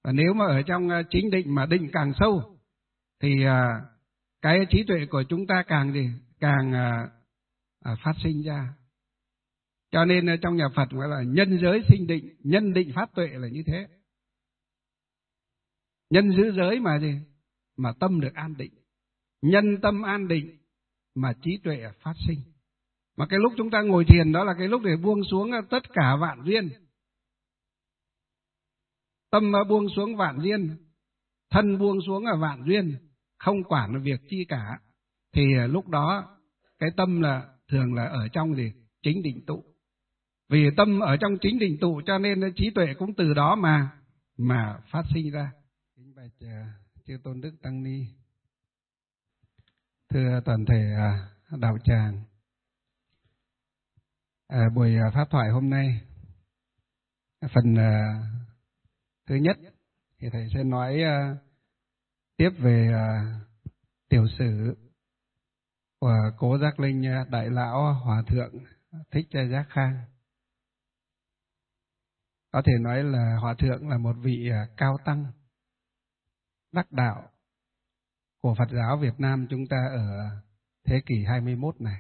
Và nếu mà ở trong chính định mà định càng sâu thì cái trí tuệ của chúng ta càng phát sinh ra. Cho nên trong nhà Phật gọi là nhân giới sinh định, nhân định phát tuệ là như thế. Nhân giữ giới mà gì? Mà tâm được an định. Nhân tâm an định mà trí tuệ phát sinh. Mà cái lúc chúng ta ngồi thiền đó là cái lúc để buông xuống tất cả vạn duyên. Tâm buông xuống vạn duyên, thân buông xuống ở vạn duyên, không quản việc chi cả. Thì lúc đó cái tâm là thường là ở trong chính định tụ. Vì tâm ở trong chính định tụ cho nên trí tuệ cũng từ đó mà phát sinh ra. Kính bạch chư tôn đức tăng ni, thưa toàn thể đạo tràng, buổi pháp thoại hôm nay phần thứ nhất thì thầy sẽ nói tiếp về tiểu sử của cố Giác Linh Đại Lão Hòa Thượng Thích Giác Khang. Có thể nói là Hòa Thượng là một vị cao tăng đắc đạo của Phật giáo Việt Nam chúng ta ở thế kỷ 21 này.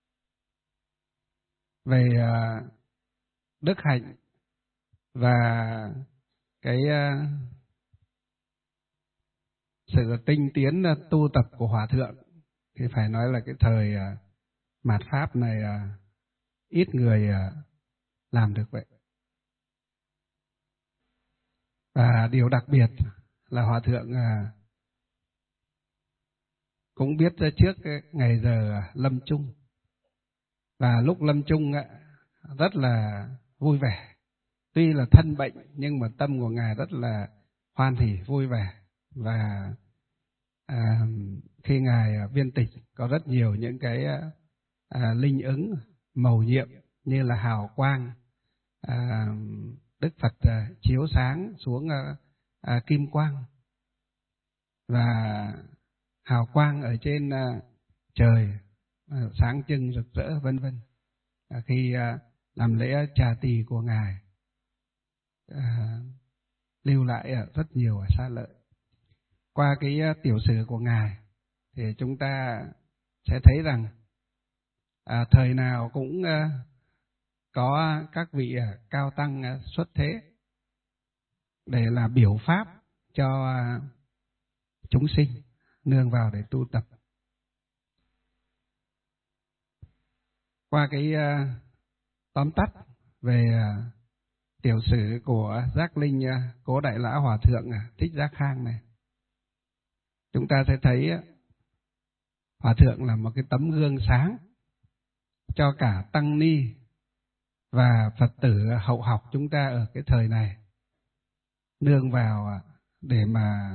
Về đức hạnh và cái sự tinh tiến tu tập của Hòa Thượng thì phải nói là cái thời mạt Pháp này ít người làm được vậy. Và điều đặc biệt là Hòa Thượng cũng biết trước ngày giờ lâm chung. Và lúc lâm chung rất là vui vẻ. Tuy là thân bệnh nhưng mà tâm của Ngài rất là hoan hỉ, vui vẻ. Và khi Ngài viên tịch có rất nhiều những cái linh ứng mầu nhiệm như là hào quang, Đức Phật chiếu sáng xuống kim quang và hào quang ở trên trời sáng trưng rực rỡ vân vân. Khi làm lễ trà tỳ của Ngài lưu lại rất nhiều xá lợi. Qua cái tiểu sử của Ngài thì chúng ta sẽ thấy rằng thời nào cũng có các vị cao tăng xuất thế để là biểu pháp cho chúng sinh nương vào để tu tập. Qua cái tóm tắt về tiểu sử của Giác Linh Cố Đại Lão Hòa Thượng Thích Giác Khang này, chúng ta sẽ thấy Hòa Thượng là một cái tấm gương sáng cho cả tăng ni và Phật tử hậu học chúng ta ở cái thời này nương vào để mà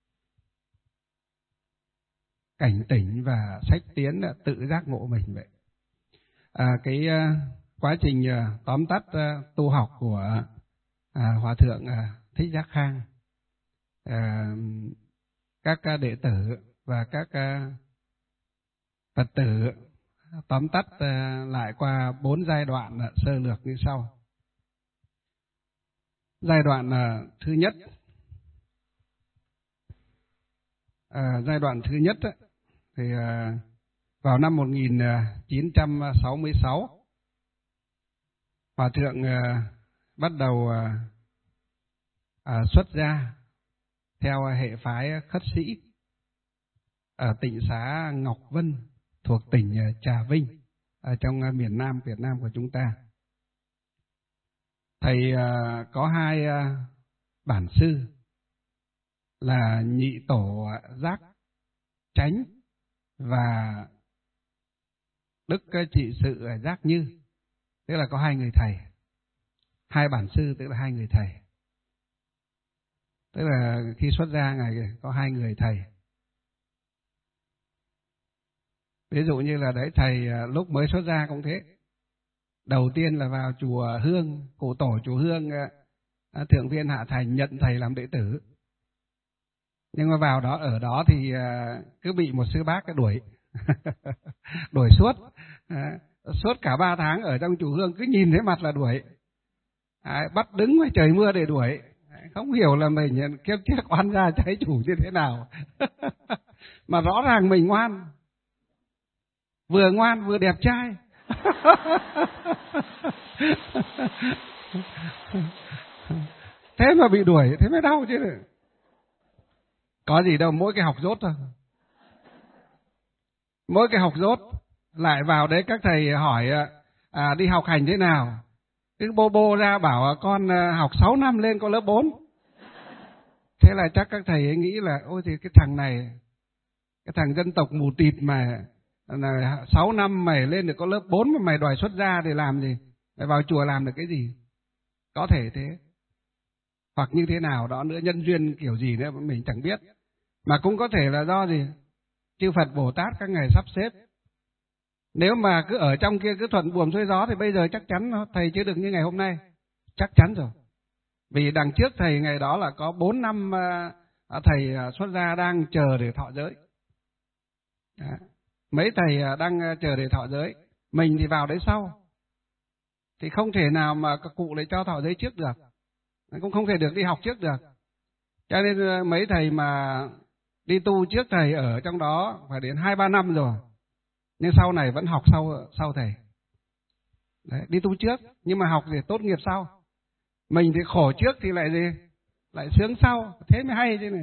cảnh tỉnh và sách tiến tự giác ngộ mình vậy. Cái quá trình tóm tắt tu học của Hòa Thượng Thích Giác Khang, các đệ tử và các Phật tử tóm tắt lại qua 4 giai đoạn sơ lược như sau. Giai đoạn thứ nhất, thì vào năm 1966, Hòa Thượng bắt đầu xuất gia theo hệ phái khất sĩ ở tịnh xá Ngọc Vân thuộc tỉnh Trà Vinh ở trong miền Nam Việt Nam của chúng ta. Thầy có 2 bản sư là Nhị Tổ Giác Chánh và Đức Trị Sự Giác Như, tức là có 2 người thầy. 2 bản sư tức là 2 người thầy. Tức là khi xuất gia Ngài có 2 người thầy. Ví dụ như là đấy, thầy lúc mới xuất gia cũng thế. Đầu tiên là vào chùa Hương, cụ tổ chùa Hương Thượng Viên Hạ Thành nhận thầy làm đệ tử. Nhưng mà vào đó, ở đó thì cứ bị một sư bác đuổi. Đuổi suốt cả 3 tháng ở trong chùa Hương, cứ nhìn thấy mặt là đuổi. Bắt đứng ngoài trời mưa để đuổi. Không hiểu là mình kiếp trước oan gia trái chủ như thế nào. Mà rõ ràng mình ngoan, vừa đẹp trai. Thế mà bị đuổi, thế mới đau chứ. Có gì đâu, mỗi cái học dốt thôi. Mỗi cái học dốt, lại vào đấy các thầy hỏi đi học hành thế nào. Cứ bô bô ra bảo con học 6 năm lên có lớp 4. Thế là chắc các thầy ấy nghĩ là ôi thì cái thằng này, cái thằng dân tộc mù tịt mà 6 năm mày lên được có lớp 4 mà mày đòi xuất gia để làm gì? Mày vào chùa làm được cái gì? Có thể thế. Hoặc như thế nào đó nữa, nhân duyên kiểu gì nữa mình chẳng biết. Mà cũng có thể là do gì? Chư Phật Bồ Tát các ngài sắp xếp. Nếu mà cứ ở trong kia cứ thuận buồm xuôi gió thì bây giờ chắc chắn thầy chưa được như ngày hôm nay. Chắc chắn rồi. Vì đằng trước thầy ngày đó là có 4 năm thầy xuất gia đang chờ để thọ giới. Mấy thầy đang chờ để thọ giới. Mình thì vào đấy sau. Thì không thể nào mà các cụ lại cho thọ giới trước được. Cũng không thể được đi học trước được. Cho nên mấy thầy mà đi tu trước thầy ở trong đó phải đến 2-3 năm rồi. Nhưng sau này vẫn học sau thầy. Đấy, đi tu trước, nhưng mà học thì tốt nghiệp sau. Mình thì khổ trước thì lại gì? Lại sướng sau, thế mới hay chứ này.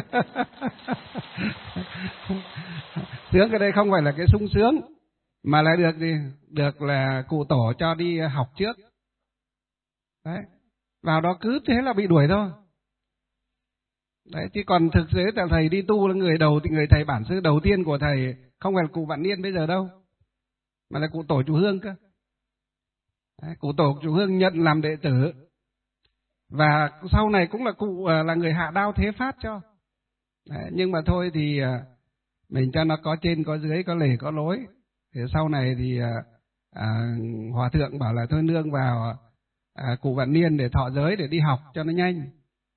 Sướng cái đây không phải là cái sung sướng, mà lại được gì? Được là cụ tổ cho đi học trước. Đấy, vào đó cứ thế là bị đuổi thôi. Đấy, chứ còn thực tế là thầy đi tu là người thầy bản sư đầu tiên của thầy không phải là cụ Vạn Niên bây giờ đâu, mà là cụ tổ chùa Hương cơ. Đấy, cụ tổ chùa Hương nhận làm đệ tử, và sau này cũng là cụ là người hạ đao thế phát cho. Đấy, nhưng mà thôi thì mình cho nó có trên có dưới, có lề có lối. Thì sau này thì hòa thượng bảo là thôi nương vào cụ Vạn Niên để thọ giới để đi học cho nó nhanh.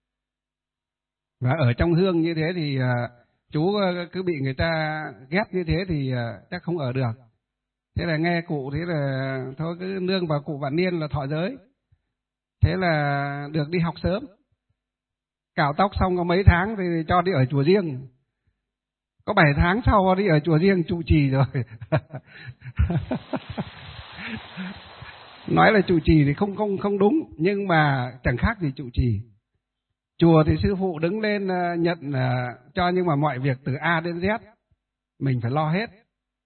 Và ở trong hương như thế thì chú cứ bị người ta ghét như thế thì chắc không ở được. Thế là nghe cụ thế là thôi cứ nương vào cụ Vạn Niên là thọ giới. Thế là được đi học sớm. Cạo tóc xong có mấy tháng thì cho đi ở chùa riêng. Có 7 tháng sau đi ở chùa riêng trụ trì rồi. Nói là trụ trì thì không đúng, nhưng mà chẳng khác gì trụ trì. Chùa thì sư phụ đứng lên nhận cho, nhưng mà mọi việc từ A đến Z mình phải lo hết.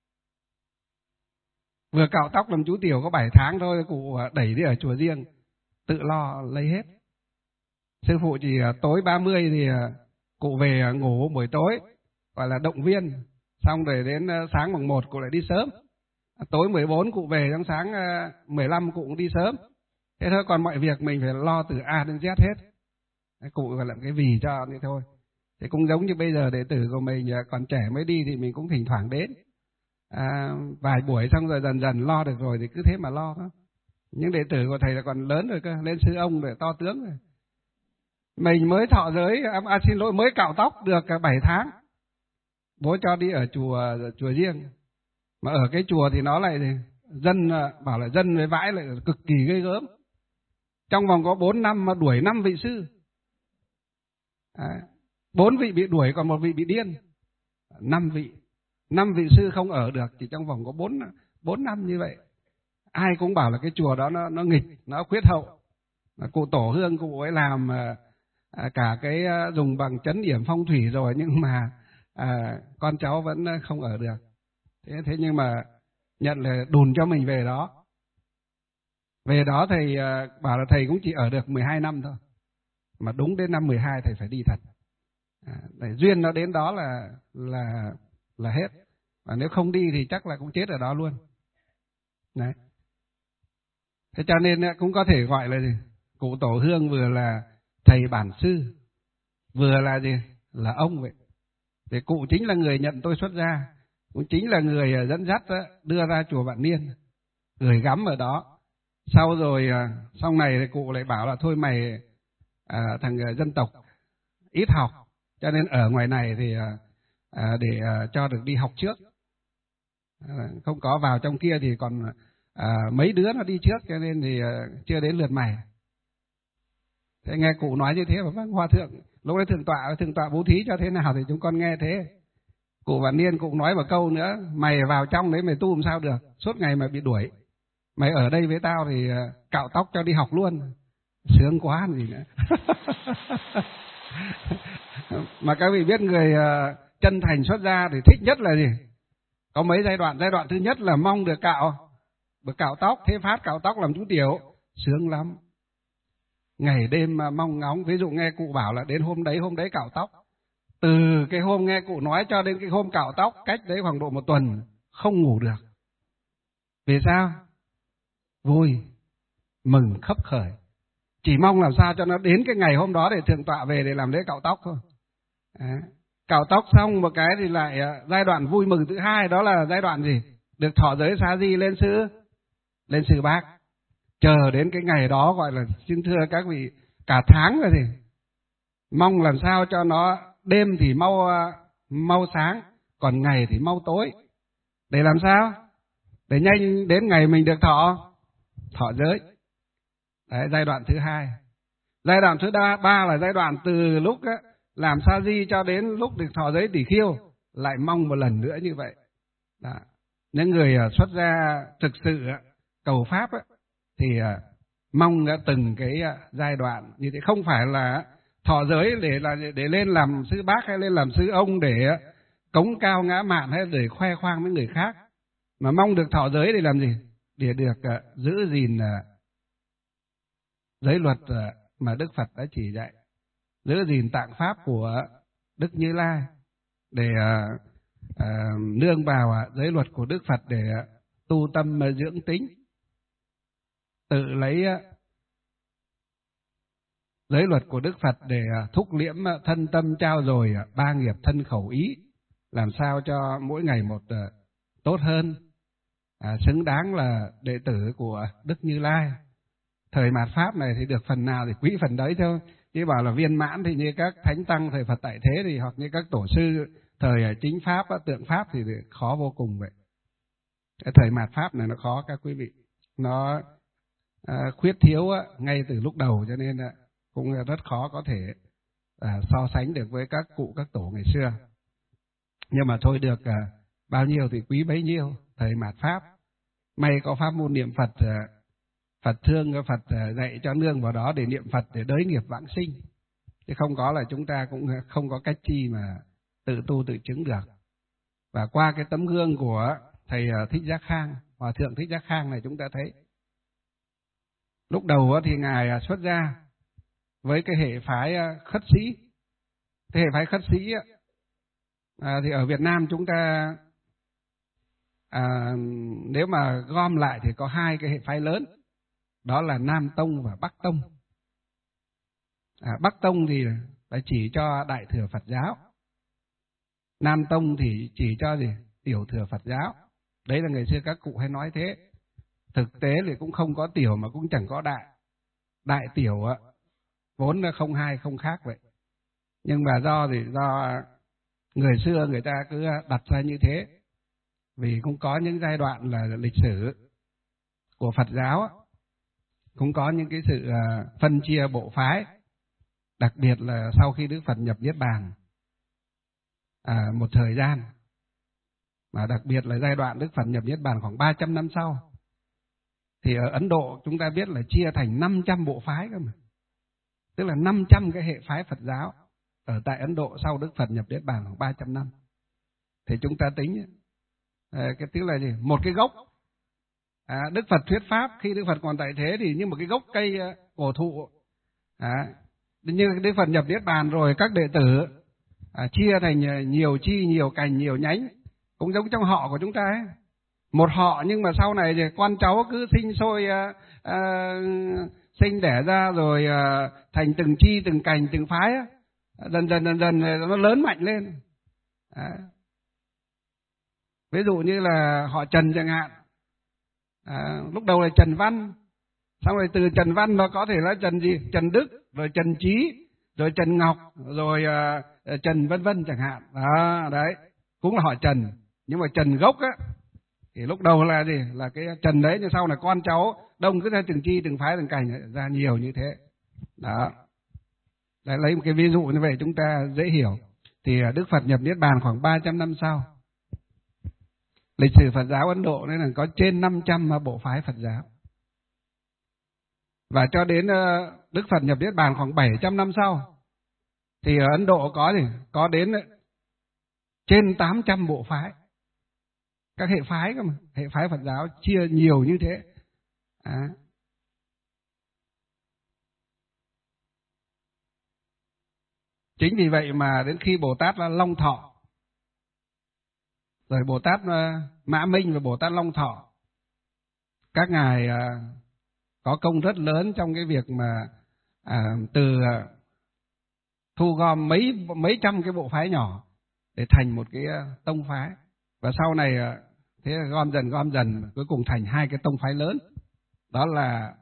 Vừa cạo tóc làm chú tiểu có 7 tháng thôi, cụ đẩy đi ở chùa riêng, tự lo lấy hết. Sư phụ chỉ tối 30 thì cụ về ngủ buổi tối, gọi là động viên, xong rồi đến sáng mùng 1 cụ lại đi sớm. Tối 14 cụ về, trong sáng 15 cụ cũng đi sớm. Thế thôi, còn mọi việc mình phải lo từ A đến Z hết. Cụ gọi là cái vì cho như thôi. Thì cũng giống như bây giờ đệ tử của mình còn trẻ mới đi thì mình cũng thỉnh thoảng đến. Vài buổi xong rồi dần dần lo được rồi thì cứ thế mà lo đó. Những đệ tử của thầy là còn lớn rồi cơ, lên sư ông rồi, to tướng rồi. Mình mới thọ giới, xin lỗi, mới cạo tóc được 7 tháng. Bố cho đi ở chùa riêng. Mà ở cái chùa thì nó lại dân, bảo là dân với vãi lại cực kỳ ghê gớm. Trong vòng có 4 năm mà đuổi 5 vị sư. 4 vị bị đuổi, còn 1 vị bị điên. 5 vị sư không ở được, chỉ trong vòng có 4 năm như vậy. Ai cũng bảo là cái chùa đó nó nghịch, nó khuyết hậu. Cụ tổ Hương cụ ấy làm cả cái dùng bằng chấn điểm phong thủy rồi, nhưng mà con cháu vẫn không ở được. Thế nhưng mà nhận là đùn cho mình về đó. Về đó thầy bảo là thầy cũng chỉ ở được 12 năm thôi. Mà đúng đến năm 12 thầy phải đi thật. Duyên nó đến đó là hết. Và nếu không đi thì chắc là cũng chết ở đó luôn. Đấy. Thế cho nên cũng có thể gọi là gì? Cụ tổ Hương vừa là thầy bản sư, vừa là gì? Là ông vậy. Thì cụ chính là người nhận tôi xuất gia, cũng chính là người dẫn dắt đưa ra chùa Vạn Niên, gửi gắm ở đó. Sau rồi sau này thì cụ lại bảo là thôi mày thằng dân tộc ít học, cho nên ở ngoài này thì để cho được đi học trước. Không có vào trong kia thì còn mấy đứa nó đi trước, cho nên thì chưa đến lượt mày. Thế nghe cụ nói như thế mà vâng hòa thượng, lúc đấy thượng tọa bố thí cho thế nào thì chúng con nghe thế. Cụ Vạn Niên cũng nói một câu nữa, mày vào trong đấy mày tu làm sao được, suốt ngày mày bị đuổi. Mày ở đây với tao thì cạo tóc cho đi học luôn. Sướng quá gì nữa. Mà các vị biết người chân thành xuất gia thì thích nhất là gì? Có mấy giai đoạn. Giai đoạn thứ nhất là mong được cạo tóc, thế phát cạo tóc làm chú tiểu, sướng lắm. Ngày đêm mong ngóng, ví dụ nghe cụ bảo là đến hôm đấy cạo tóc. Từ cái hôm nghe cụ nói cho đến cái hôm cạo tóc, cách đấy khoảng độ 1 tuần, không ngủ được. Vì sao? Vui, mừng khấp khởi. Chỉ mong làm sao cho nó đến cái ngày hôm đó để thượng tọa về để làm lễ cạo tóc thôi. Cạo tóc xong một cái thì lại giai đoạn vui mừng thứ hai, đó là giai đoạn gì? Được thọ giới xá di lên sư bác. Chờ đến cái ngày đó gọi là, xin thưa các vị, cả tháng là gì? Mong làm sao cho nó đêm thì mau sáng, còn ngày thì mau tối. Để làm sao? Để nhanh đến ngày mình được thọ giới. Đấy, giai đoạn thứ hai. Giai đoạn thứ ba là giai đoạn từ lúc làm sa di cho đến lúc được thọ giới tỷ khiêu, lại mong một lần nữa như vậy. Đó. Những người xuất gia thực sự cầu pháp thì mong từng cái giai đoạn như thế, không phải là thọ giới để lên làm sư bác hay lên làm sư ông để cống cao ngã mạn hay để khoe khoang với người khác, mà mong được thọ giới để làm gì? Để được giữ gìn giới luật mà Đức Phật đã chỉ dạy, giữ gìn tạng pháp của Đức Như Lai, để nương vào giới luật của Đức Phật để tu tâm dưỡng tính, tự lấy giới luật của Đức Phật để thúc liễm thân tâm trao dồi 3 nghiệp thân khẩu ý, làm sao cho mỗi ngày một tốt hơn, xứng đáng là đệ tử của Đức Như Lai. Thời mạt Pháp này thì được phần nào thì quý phần đấy thôi, chứ bảo là viên mãn thì như các thánh tăng thời Phật tại thế thì, hoặc như các tổ sư thời chính Pháp, tượng Pháp thì khó vô cùng vậy. Cái thời mạt Pháp này nó khó các quý vị, nó khuyết thiếu ngay từ lúc đầu, cho nên cũng rất khó có thể so sánh được với các cụ các tổ ngày xưa. Nhưng mà thôi được, bao nhiêu thì quý bấy nhiêu. Thời mạt Pháp may có pháp môn niệm Phật, Phật thương, Phật dạy cho nương vào đó để niệm Phật để đới nghiệp vãng sinh, chứ không có là chúng ta cũng không có cách chi mà tự tu tự chứng được. Và qua cái tấm gương của thầy Thích Giác Khang, Hòa thượng Thích Giác Khang này, chúng ta thấy lúc đầu thì ngài xuất gia với cái hệ phái khất sĩ. Cái hệ phái khất sĩ thì ở Việt Nam chúng ta nếu mà gom lại thì có 2 cái hệ phái lớn, đó là Nam Tông và Bắc Tông. Bắc Tông thì phải chỉ cho Đại thừa Phật giáo, Nam Tông thì chỉ cho gì? Tiểu thừa Phật giáo. Đấy là ngày xưa các cụ hay nói thế. Thực tế thì cũng không có tiểu mà cũng chẳng có đại. Đại tiểu vốn là không hai không khác vậy. Nhưng mà do người xưa người ta cứ đặt ra như thế, vì cũng có những giai đoạn là lịch sử của Phật giáo, cũng có những cái sự phân chia bộ phái, đặc biệt là sau khi Đức Phật nhập Niết Bàn một thời gian, mà đặc biệt là giai đoạn Đức Phật nhập Niết Bàn khoảng 300 năm sau, thì ở Ấn Độ chúng ta biết là chia thành 500 bộ phái cơ mà, tức là 500 cái hệ phái Phật giáo ở tại Ấn Độ sau Đức Phật nhập Niết Bàn khoảng 300 năm. Thì chúng ta tính cái tức là gì? Một cái gốc Đức Phật thuyết pháp khi Đức Phật còn tại thế thì như một cái gốc cây cổ thụ. Như Đức Phật nhập Niết Bàn rồi các đệ tử chia thành nhiều chi, nhiều cành, nhiều nhánh, cũng giống trong họ của chúng ta ấy. Một họ nhưng mà sau này thì con cháu cứ sinh sôi sinh đẻ ra rồi thành từng chi, từng cành, từng phái, dần dần nó lớn mạnh lên. Ví dụ như là họ Trần chẳng hạn, lúc đầu là Trần Văn, xong rồi từ Trần Văn nó có thể là Trần gì? Trần Đức, rồi Trần Trí, rồi Trần Ngọc, rồi Trần vân vân chẳng hạn. Đấy, cũng là họ Trần, nhưng mà Trần gốc thì lúc đầu là gì? Là cái Trần đấy, nhưng sau này con cháu đông cứ ra từng chi, từng phái, từng cành ra nhiều như thế. Đó, Đấy, lấy một cái ví dụ như vậy chúng ta dễ hiểu. Thì Đức Phật nhập Niết Bàn khoảng 300 năm sau. Lịch sử Phật giáo Ấn Độ nên là có trên 500 bộ phái Phật giáo. Và cho đến Đức Phật nhập Niết Bàn khoảng 700 năm sau thì ở Ấn Độ có đến trên 800 bộ phái. Các hệ phái cơ mà, hệ phái Phật giáo chia nhiều như thế. Chính vì vậy mà đến khi Bồ Tát Long Thọ, rồi Bồ Tát Mã Minh và Bồ Tát Long Thọ, các ngài có công rất lớn trong cái việc mà từ thu gom mấy trăm cái bộ phái nhỏ để thành một cái tông phái. Và sau này thế là gom dần cuối cùng thành hai cái tông phái lớn. Đó là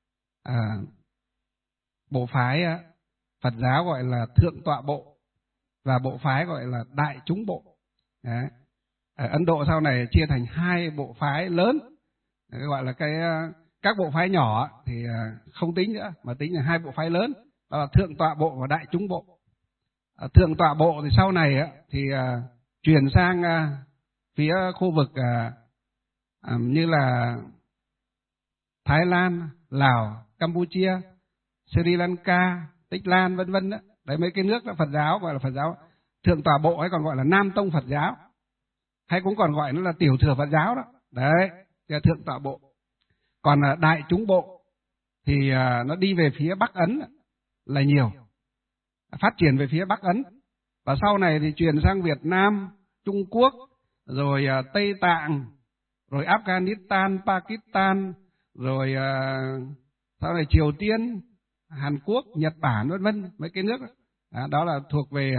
bộ phái Phật giáo gọi là Thượng Tọa Bộ và bộ phái gọi là Đại Chúng Bộ. Đấy. Ở Ấn Độ sau này chia thành hai bộ phái lớn, gọi là các bộ phái nhỏ thì không tính nữa, mà tính là hai bộ phái lớn, đó là Thượng Tọa Bộ và Đại Chúng Bộ. Thượng Tọa Bộ thì sau này thì chuyển sang phía khu vực như là Thái Lan, Lào, Campuchia, Sri Lanka, Tích Lan vân vân đó. Đấy, mấy cái nước đó Phật giáo gọi là Phật giáo Thượng Tọa Bộ, hay còn gọi là Nam Tông Phật giáo, hay cũng còn gọi nó là Tiểu Thừa Phật giáo đó. Đấy, là Thượng Tọa Bộ. Còn Đại Chúng Bộ thì nó đi về phía Bắc Ấn là nhiều, phát triển về phía Bắc Ấn, và sau này thì truyền sang Việt Nam, Trung Quốc, rồi Tây Tạng, rồi Afghanistan, Pakistan, rồi sau này Triều Tiên, Hàn Quốc, Nhật Bản vân vân, mấy cái nước đó là thuộc về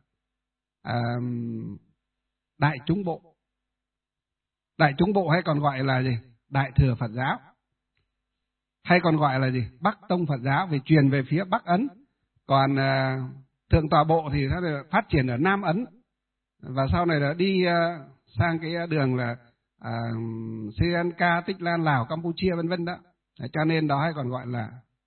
Đại Chúng Bộ. Đại Chúng Bộ hay còn gọi là gì? Đại Thừa Phật giáo, hay còn gọi là gì? Bắc Tông Phật giáo, vì truyền về phía Bắc Ấn. Còn Thượng Tọa Bộ thì nó phát triển ở Nam Ấn, và sau này là đi sang cái đường là Sri Lanka, Tích Lan, Lào, Campuchia vân vân đó. Cho nên đó hay còn gọi là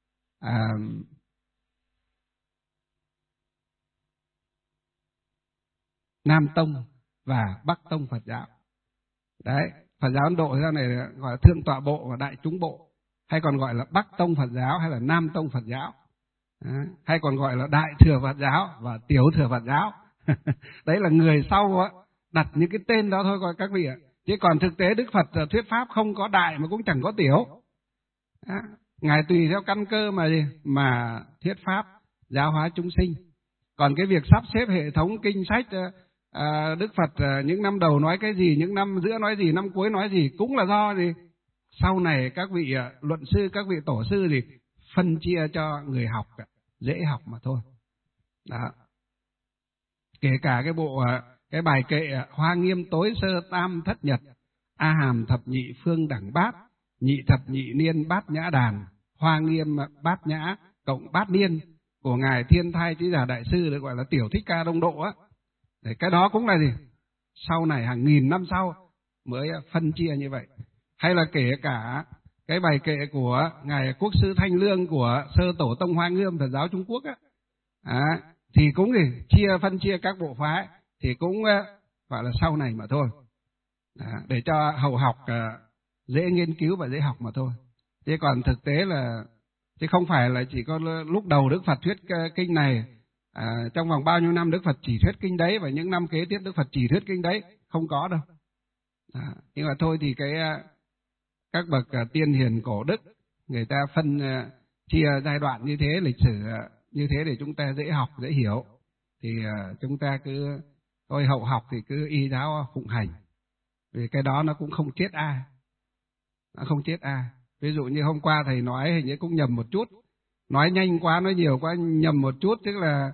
Nam Tông và Bắc Tông Phật giáo. Đấy, Phật giáo Ấn Độ sau này gọi là Thượng Tọa Bộ và Đại Chúng Bộ, hay còn gọi là Bắc Tông Phật giáo hay là Nam Tông Phật giáo. Đấy, hay còn gọi là Đại Thừa Phật giáo và Tiểu Thừa Phật giáo. Đấy là người sau đặt những cái tên đó thôi các vị ạ. Chứ còn thực tế Đức Phật thuyết pháp không có đại mà cũng chẳng có tiểu. Ngài tùy theo căn cơ mà thuyết pháp giáo hóa chúng sinh. Còn cái việc sắp xếp hệ thống kinh sách, Đức Phật những năm đầu nói cái gì, những năm giữa nói gì, năm cuối nói gì, cũng là do gì? Sau này các vị luận sư, các vị tổ sư thì phân chia cho người học dễ học mà thôi. Đó. Kể cả cái bài kệ Hoa Nghiêm tối sơ tam thất nhật, A Hàm thập nhị phương đẳng bát, nhị thập nhị niên bát nhã đàn, Hoa Nghiêm bát nhã cộng bát niên của ngài Thiên Thai Chí Giả Đại sư, được gọi là Tiểu Thích Ca Đông Độ á. Cái đó cũng là gì? Sau này hàng nghìn năm sau mới phân chia như vậy. Hay là kể cả cái bài kệ của ngài Quốc sư Thanh Lương của Sơ Tổ Tông Hoa Nghiêm Phật giáo Trung Quốc á, thì cũng phân chia các bộ phái, thì cũng gọi là sau này mà thôi. Để cho hậu học dễ nghiên cứu và dễ học mà thôi. Chứ còn thực tế là chứ không phải là chỉ có lúc đầu Đức Phật thuyết kinh này, trong vòng bao nhiêu năm Đức Phật chỉ thuyết kinh đấy, và những năm kế tiếp Đức Phật chỉ thuyết kinh đấy, không có đâu. Nhưng mà thôi thì các bậc tiên hiền cổ đức người ta phân chia giai đoạn như thế, lịch sử như thế để chúng ta dễ học dễ hiểu, thì chúng ta cứ thôi hậu học thì cứ y giáo phụng hành, vì cái đó nó cũng không chết ai, nó không chết ai. Ví dụ như hôm qua thầy nói hình như cũng nhầm một chút, nói nhanh quá, nói nhiều quá, nhầm một chút, tức là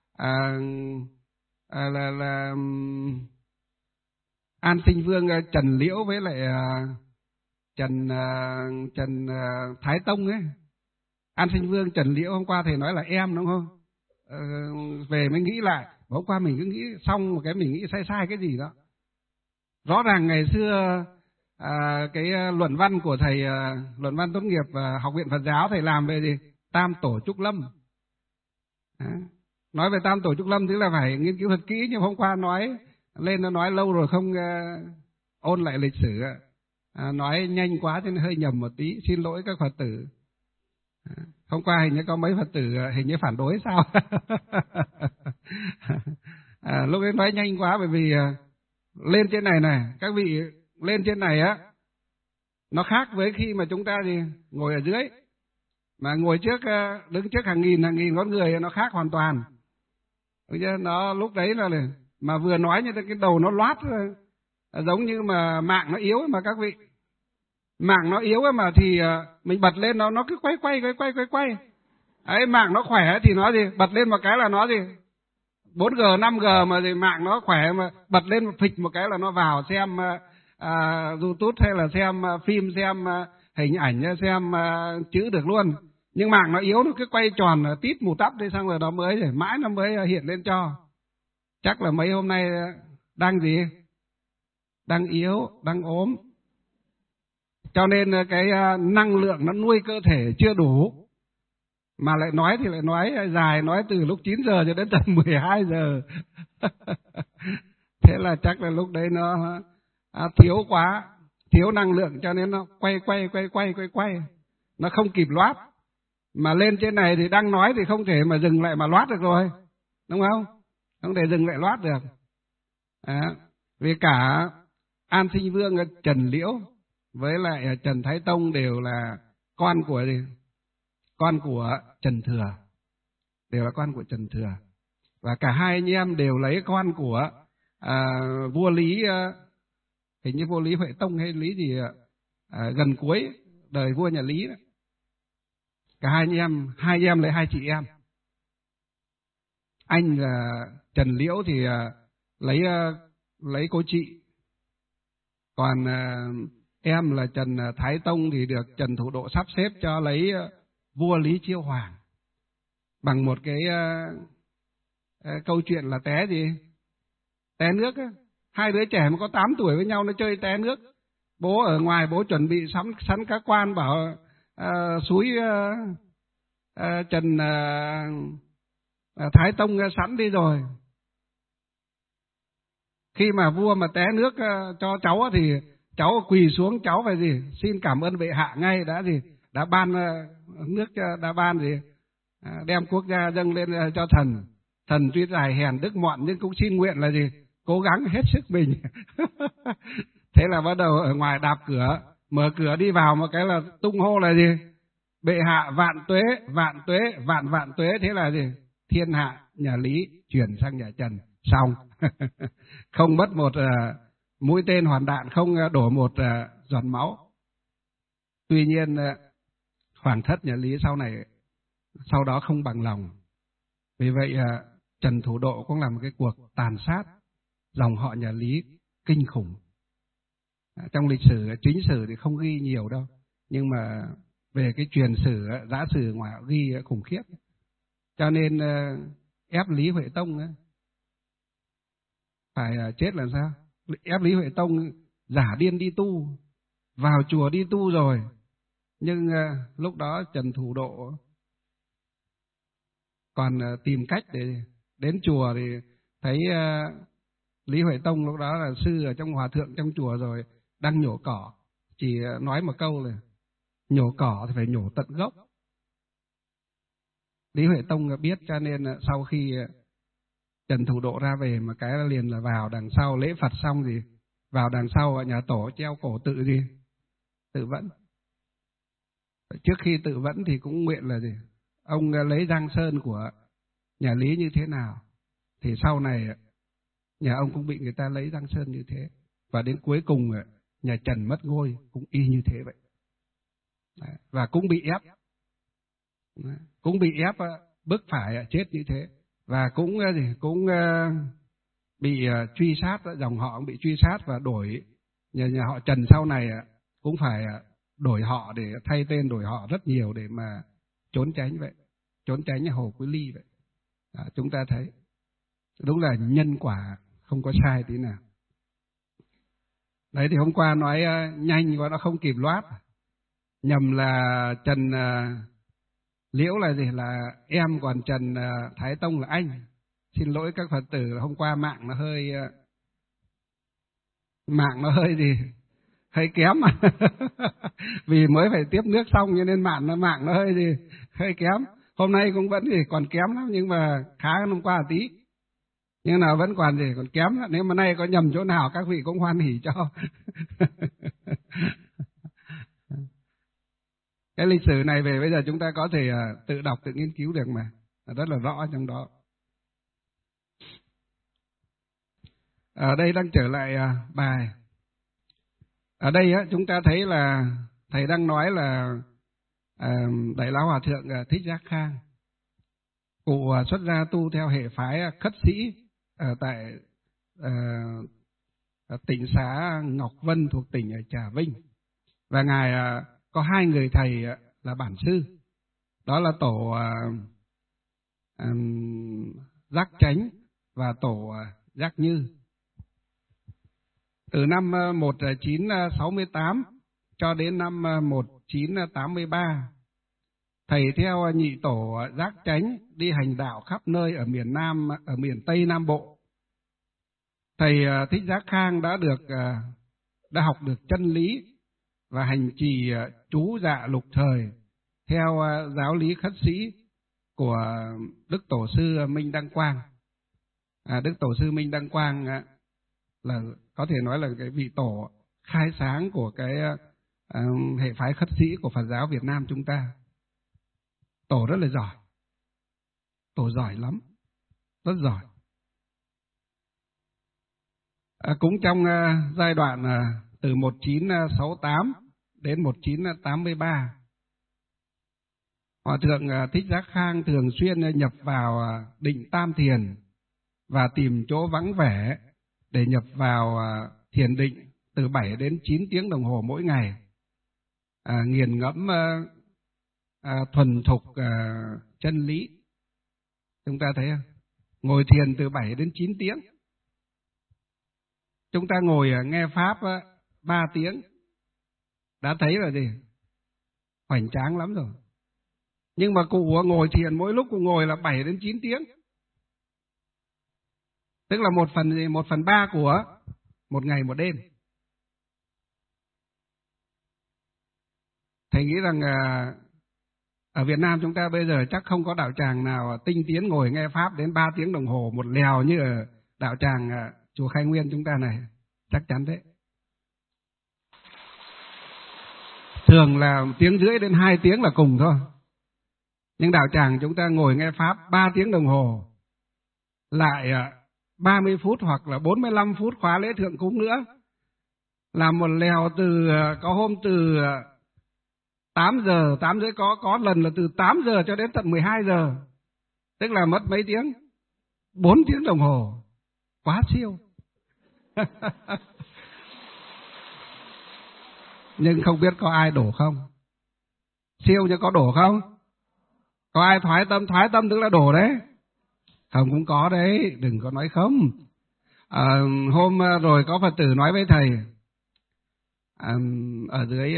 An Sinh Vương Trần Liễu với lại Trần Thái Tông ấy. An Sinh Vương Trần Liễu hôm qua thầy nói là em, đúng không? Về mới nghĩ lại, hôm qua mình cứ nghĩ xong một cái mình nghĩ sai cái gì đó. Rõ ràng ngày xưa cái luận văn của thầy, luận văn tốt nghiệp Học viện Phật giáo thầy làm về gì? Tam Tổ Trúc Lâm. Nói về tam tổ Trúc Lâm tức là phải nghiên cứu thật kỹ, nhưng hôm qua nói lên nó nói lâu rồi không ôn lại lịch sử, nói nhanh quá cho nên hơi nhầm một tí, xin lỗi các Phật tử. Hôm qua hình như có mấy Phật tử hình như phản đối sao? Lúc ấy nói nhanh quá, bởi vì lên trên này này, các vị lên trên này á, nó khác với khi mà chúng ta thì ngồi ở dưới, mà ngồi trước đứng trước hàng nghìn con người, nó khác hoàn toàn. Nó lúc đấy là mà vừa nói như cái đầu nó loát, giống như mà mạng nó yếu mà các vị, mạng nó yếu mà thì mình bật lên nó cứ quay. Ấy, mạng nó khỏe thì nó gì bật lên một cái là nó gì 4G 5G mà thì mạng nó khỏe mà bật lên phịch một cái là nó vào xem YouTube hay là xem phim, xem hình ảnh, xem chữ được luôn. Nhưng mạng nó yếu, nó cứ quay tròn tít mù tắp đi, xong rồi nó mới mãi nó mới hiện lên cho. Chắc là mấy hôm nay đang gì, đang yếu, đang ốm, cho nên cái năng lượng nó nuôi cơ thể chưa đủ, mà lại nói thì lại nói dài, nói từ lúc 9 giờ cho đến tận 12 giờ. Thế là chắc là lúc đấy nó thiếu quá, thiếu năng lượng, cho nên nó quay, nó không kịp loát. Mà lên trên này thì đang nói thì không thể mà dừng lại mà loát được rồi, đúng không? Không thể dừng lại loát được. Vì cả An Sinh Vương Trần Liễu với lại Trần Thái Tông đều là con của gì? Con của Trần Thừa, đều là con của Trần Thừa. Và cả hai anh em đều lấy con của vua Lý, hình như vua Lý Huệ Tông hay Lý gì gần cuối đời vua nhà Lý đó. Cả hai em lấy hai chị em. Anh là Trần Liễu thì lấy cô chị, còn em là Trần Thái Tông thì được Trần Thủ Độ sắp xếp cho lấy vua Lý Chiêu Hoàng, bằng một cái câu chuyện là té gì, té nước á. Hai đứa trẻ mà có 8 tuổi với nhau nó chơi té nước, bố ở ngoài bố chuẩn bị sắn cá quan, bảo suối Trần Thái Tông sẵn đi rồi. Khi mà vua mà té nước cho cháu thì cháu quỳ xuống, cháu phải gì, xin cảm ơn bệ hạ ngay, đã ban nước, đã ban gì, đem quốc gia dâng lên cho thần. Thần tuy dài hèn đức mọn nhưng cũng xin nguyện là gì, cố gắng hết sức mình. Thế là bắt đầu ở ngoài đạp cửa, mở cửa đi vào một cái là tung hô là gì, bệ hạ vạn tuế, vạn tuế. Thế là gì, thiên hạ nhà Lý chuyển sang nhà Trần, xong. Không mất một mũi tên hoàn đạn, không đổ một giọt máu. Tuy nhiên hoàng thất nhà Lý sau đó không bằng lòng. Vì vậy Trần Thủ Độ cũng làm một cái cuộc tàn sát dòng họ nhà Lý kinh khủng. Trong lịch sử chính sử thì không ghi nhiều đâu, nhưng mà về cái truyền sử, giả sử ngoài ghi khủng khiếp. Cho nên ép Lý Huệ Tông phải chết là sao? Ép Lý Huệ Tông giả điên đi tu, vào chùa đi tu rồi, nhưng lúc đó Trần Thủ Độ còn tìm cách để đến chùa thì thấy Lý Huệ Tông lúc đó là sư ở trong hòa thượng trong chùa rồi, đang nhổ cỏ, chỉ nói một câu là nhổ cỏ thì phải nhổ tận gốc. Lý Huệ Tông biết, cho nên sau khi Trần Thủ Độ ra về, mà cái liền là vào đằng sau lễ Phật xong gì, vào đằng sau nhà tổ treo cổ tự gì, tự vẫn. Trước khi tự vẫn thì cũng nguyện là gì, ông lấy Giang Sơn của nhà Lý như thế nào thì sau này nhà ông cũng bị người ta lấy Giang Sơn như thế, và đến cuối cùng nhà Trần mất ngôi cũng y như thế vậy. Và cũng bị ép, bức phải chết như thế, và cũng bị truy sát, dòng họ cũng bị truy sát, và đổi nhà họ Trần sau này cũng phải đổi họ để thay tên, đổi họ rất nhiều để mà trốn tránh vậy, trốn tránh nhà Hồ Quý Ly vậy. Chúng ta thấy đúng là nhân quả không có sai tí nào. Đấy, thì hôm qua nói nhanh quá nó không kịp loát, nhầm là Trần Liễu là gì? Là em, còn Trần Thái Tông là anh. Xin lỗi các Phật tử, hôm qua mạng nó hơi gì? Hơi kém mà. Vì mới phải tiếp nước xong cho nên mạng nó hơi gì? Hơi kém. Hôm nay cũng vẫn thì còn kém lắm, nhưng mà khá hơn hôm qua tí. Nhưng là vẫn còn gì? Còn kém. Nếu mà nay có nhầm chỗ nào các vị cũng hoan hỉ cho. Cái lịch sử này về bây giờ chúng ta có thể tự đọc, tự nghiên cứu được mà. Rất là rõ trong đó. Ở đây đang trở lại bài. Ở đây chúng ta thấy là thầy đang nói là Đại Lão Hòa Thượng Thích Giác Khang, cụ xuất gia tu theo hệ phái khất sĩ ở tại tỉnh xá Ngọc Vân thuộc tỉnh Trà Vinh. Và ngài có hai người thầy là bản sư, đó là tổ Giác Chánh và tổ Giác Như. Từ năm 1968 cho đến năm 1983, thầy theo nhị tổ Giác Chánh đi hành đạo khắp nơi ở miền Nam, ở miền Tây Nam Bộ. Thầy Thích Giác Khang đã học được chân lý và hành trì chú dạ lục thời theo giáo lý khất sĩ của Đức Tổ sư Minh Đăng Quang. Đức Tổ sư Minh Đăng Quang là có thể nói là cái vị tổ khai sáng của cái hệ phái khất sĩ của Phật giáo Việt Nam chúng ta. Tổ rất là giỏi, tổ giỏi lắm, rất giỏi. Cũng trong giai đoạn từ 1968 đến 1983, Hòa Thượng Thích Giác Khang thường xuyên nhập vào định Tam Thiền và tìm chỗ vắng vẻ để nhập vào thiền định từ 7 đến 9 tiếng đồng hồ mỗi ngày, nghiền ngẫm thuần thục chân lý. Chúng ta thấy không? Ngồi thiền từ 7 đến 9 tiếng. Chúng ta ngồi nghe Pháp 3 tiếng, đã thấy là gì? Hoành tráng lắm rồi. Nhưng mà cụ ngồi thiền mỗi lúc cụ ngồi là 7 đến 9 tiếng. Tức là 1/3 của một ngày một đêm. Thầy nghĩ rằng ở Việt Nam chúng ta bây giờ chắc không có đạo tràng nào tinh tiến ngồi nghe Pháp đến 3 tiếng đồng hồ một lèo như ở đạo tràng chùa Khai Nguyên chúng ta này. Chắc chắn thế. Thường là 1,5 tiếng đến 2 tiếng là cùng thôi. Nhưng đạo tràng chúng ta ngồi nghe Pháp 3 tiếng đồng hồ, lại 30 phút hoặc là 45 phút khóa lễ thượng cúng nữa. Làm một lèo có hôm từ 8 giờ, 8 rưỡi, có lần là từ 8 giờ cho đến tận 12 giờ. Tức là mất mấy tiếng? 4 tiếng đồng hồ. Quá siêu. Nhưng không biết có ai đổ không? Siêu nhưng có đổ không? Có ai thoái tâm tức là đổ đấy. Không, cũng có đấy, đừng có nói không. Hôm rồi có Phật tử nói với thầy, ở dưới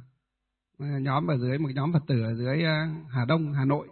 một nhóm Phật tử ở dưới Hà Nội.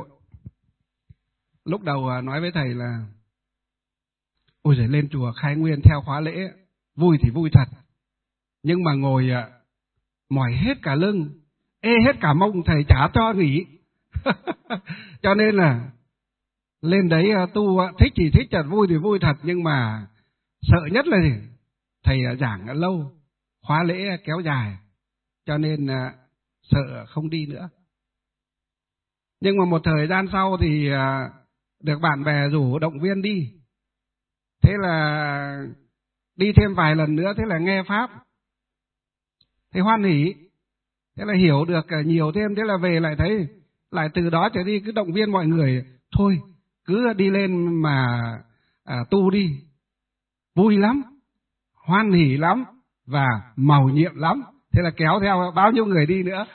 Lúc đầu nói với thầy là ôi giời, lên chùa Khai Nguyên theo khóa lễ vui thì vui thật, nhưng mà ngồi mỏi hết cả lưng, ê hết cả mông, thầy chả cho nghỉ. Cho nên là lên đấy tu thích thì thích thật, vui thì vui thật, nhưng mà sợ nhất là gì? Thầy giảng lâu, khóa lễ kéo dài, cho nên sợ không đi nữa. Nhưng mà một thời gian sau thì được bạn bè rủ động viên đi. Thế là đi thêm vài lần nữa, thế là nghe Pháp, thế hoan hỉ, thế là hiểu được nhiều thêm, thế là về lại thấy, lại từ đó trở đi cứ động viên mọi người, thôi cứ đi lên mà tu đi, vui lắm, hoan hỉ lắm và mầu nhiệm lắm. Thế là kéo theo bao nhiêu người đi nữa.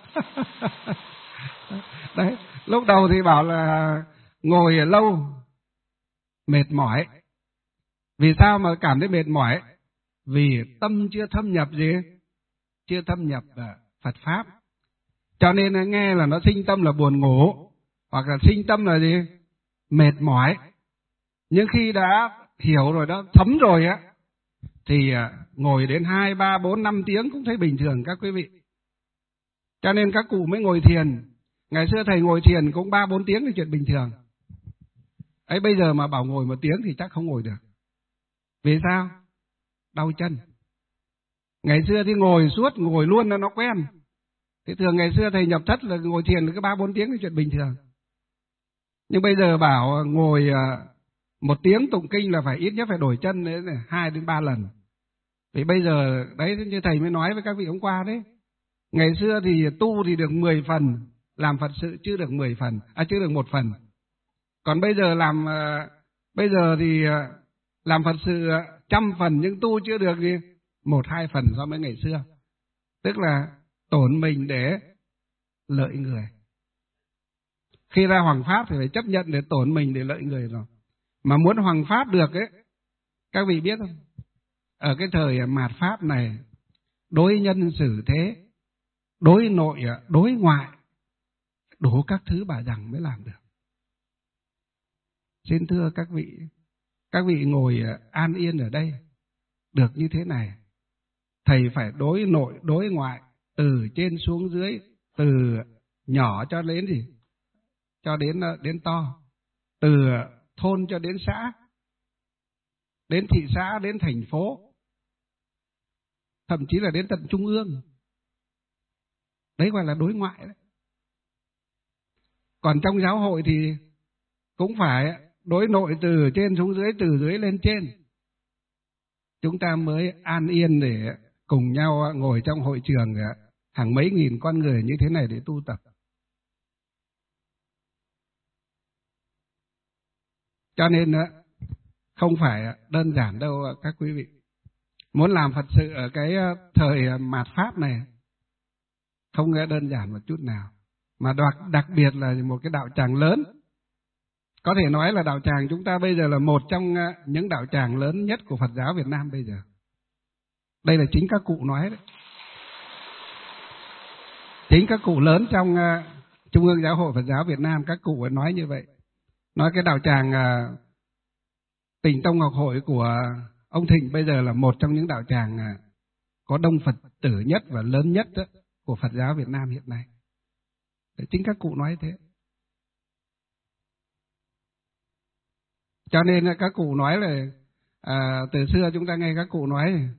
Đấy, lúc đầu thì bảo là ngồi lâu mệt mỏi. Vì sao mà cảm thấy mệt mỏi? Vì tâm chưa thâm nhập gì? Chưa thâm nhập Phật Pháp. Cho nên nghe là nó sinh tâm là buồn ngủ, hoặc là sinh tâm là gì? Mệt mỏi. Nhưng khi đã hiểu rồi, đã thấm rồi á, thì ngồi đến 2, 3, 4, 5 tiếng cũng thấy bình thường các quý vị. Cho nên các cụ mới ngồi thiền. Ngày xưa thầy ngồi thiền cũng 3, 4 tiếng là chuyện bình thường. Ấy bây giờ mà bảo ngồi 1 tiếng thì chắc không ngồi được. Vì sao? Đau chân. Ngày xưa thì ngồi suốt, ngồi luôn là nó quen. Thế thường ngày xưa thầy nhập thất là ngồi thiền cứ 3, 4 tiếng là chuyện bình thường. Nhưng bây giờ bảo ngồi 1 tiếng tụng kinh là phải ít nhất phải đổi chân đến 2 đến 3 lần. Vì bây giờ đấy như thầy mới nói với các vị hôm qua đấy. Ngày xưa thì tu thì được 10 phần, làm Phật sự chưa được 10 phần, chưa được 1 phần. Còn bây giờ bây giờ thì làm Phật sự 100 phần nhưng tu chưa được gì 1, 2 phần so với ngày xưa. Tức là tổn mình để lợi người. Khi ra hoằng pháp thì phải chấp nhận để tổn mình để lợi người rồi. Mà muốn hoằng pháp được ấy, các vị biết không? Ở cái thời mạt pháp này, đối nhân xử thế, đối nội, đối ngoại, đủ các thứ bà rằng mới làm được. Xin thưa các vị ngồi an yên ở đây, được như thế này. Thầy phải đối nội, đối ngoại, từ trên xuống dưới, từ nhỏ cho đến gì? Cho đến to, từ thôn cho đến xã, đến thị xã, đến thành phố, thậm chí là đến tận trung ương. Đấy gọi là đối ngoại đấy. Còn trong giáo hội thì cũng phải đối nội từ trên xuống dưới, từ dưới lên trên. Chúng ta mới an yên để cùng nhau ngồi trong hội trường hàng mấy nghìn con người như thế này để tu tập. Cho nên không phải đơn giản đâu các quý vị. Muốn làm Phật sự ở cái thời mạt Pháp này không nghe đơn giản một chút nào. Mà đặc biệt là một cái đạo tràng lớn. Có thể nói là đạo tràng chúng ta bây giờ là một trong những đạo tràng lớn nhất của Phật giáo Việt Nam bây giờ. Đây là chính các cụ nói đấy. Chính các cụ lớn trong Trung ương Giáo hội Phật giáo Việt Nam, các cụ nói như vậy. Nói cái đạo tràng Tịnh Tông Ngọc Hội của ông Thịnh bây giờ là một trong những đạo tràng có đông Phật tử nhất và lớn nhất của Phật giáo Việt Nam hiện nay. Chính các cụ nói thế. Cho nên các cụ nói là từ xưa chúng ta nghe các cụ nói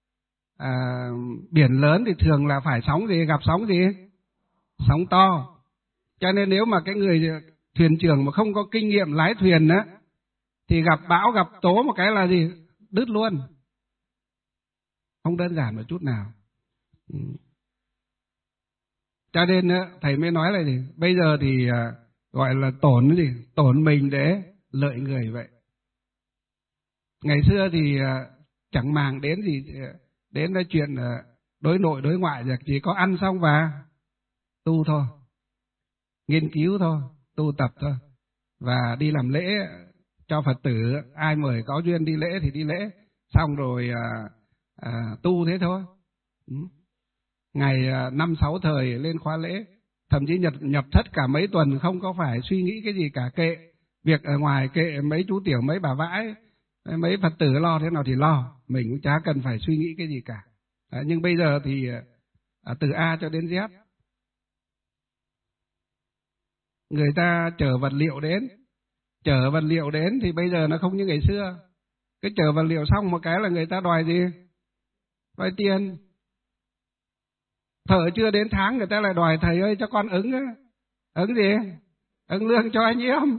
biển lớn thì thường là phải sóng gì, gặp sóng gì? Sóng to. Cho nên nếu mà cái người thuyền trưởng mà không có kinh nghiệm lái thuyền á, thì gặp bão, gặp tố một cái là gì? Đứt luôn. Không đơn giản một chút nào. Cho nên thầy mới nói là gì? Bây giờ thì gọi là tổn cái gì? Tổn mình để lợi người vậy. Ngày xưa thì chẳng màng đến gì, đến cái chuyện đối nội đối ngoại, chỉ có ăn xong và tu thôi, nghiên cứu thôi, tu tập thôi, và đi làm lễ cho Phật tử, ai mời có duyên đi lễ thì đi lễ, xong rồi tu thế thôi. Ngày 5-6 thời lên khóa lễ, thậm chí nhập thất cả mấy tuần không có phải suy nghĩ cái gì cả, kệ việc ở ngoài, kệ mấy chú tiểu mấy bà vãi, mấy Phật tử lo thế nào thì lo, mình cũng chả cần phải suy nghĩ cái gì cả. Nhưng bây giờ thì từ A cho đến Z, người ta chở vật liệu đến thì bây giờ nó không như ngày xưa. Cái chở vật liệu xong một cái là người ta đòi gì? Đòi tiền. Thợ chưa đến tháng người ta lại đòi thầy ơi cho con ứng. Ứng gì? Ứng lương cho anh em.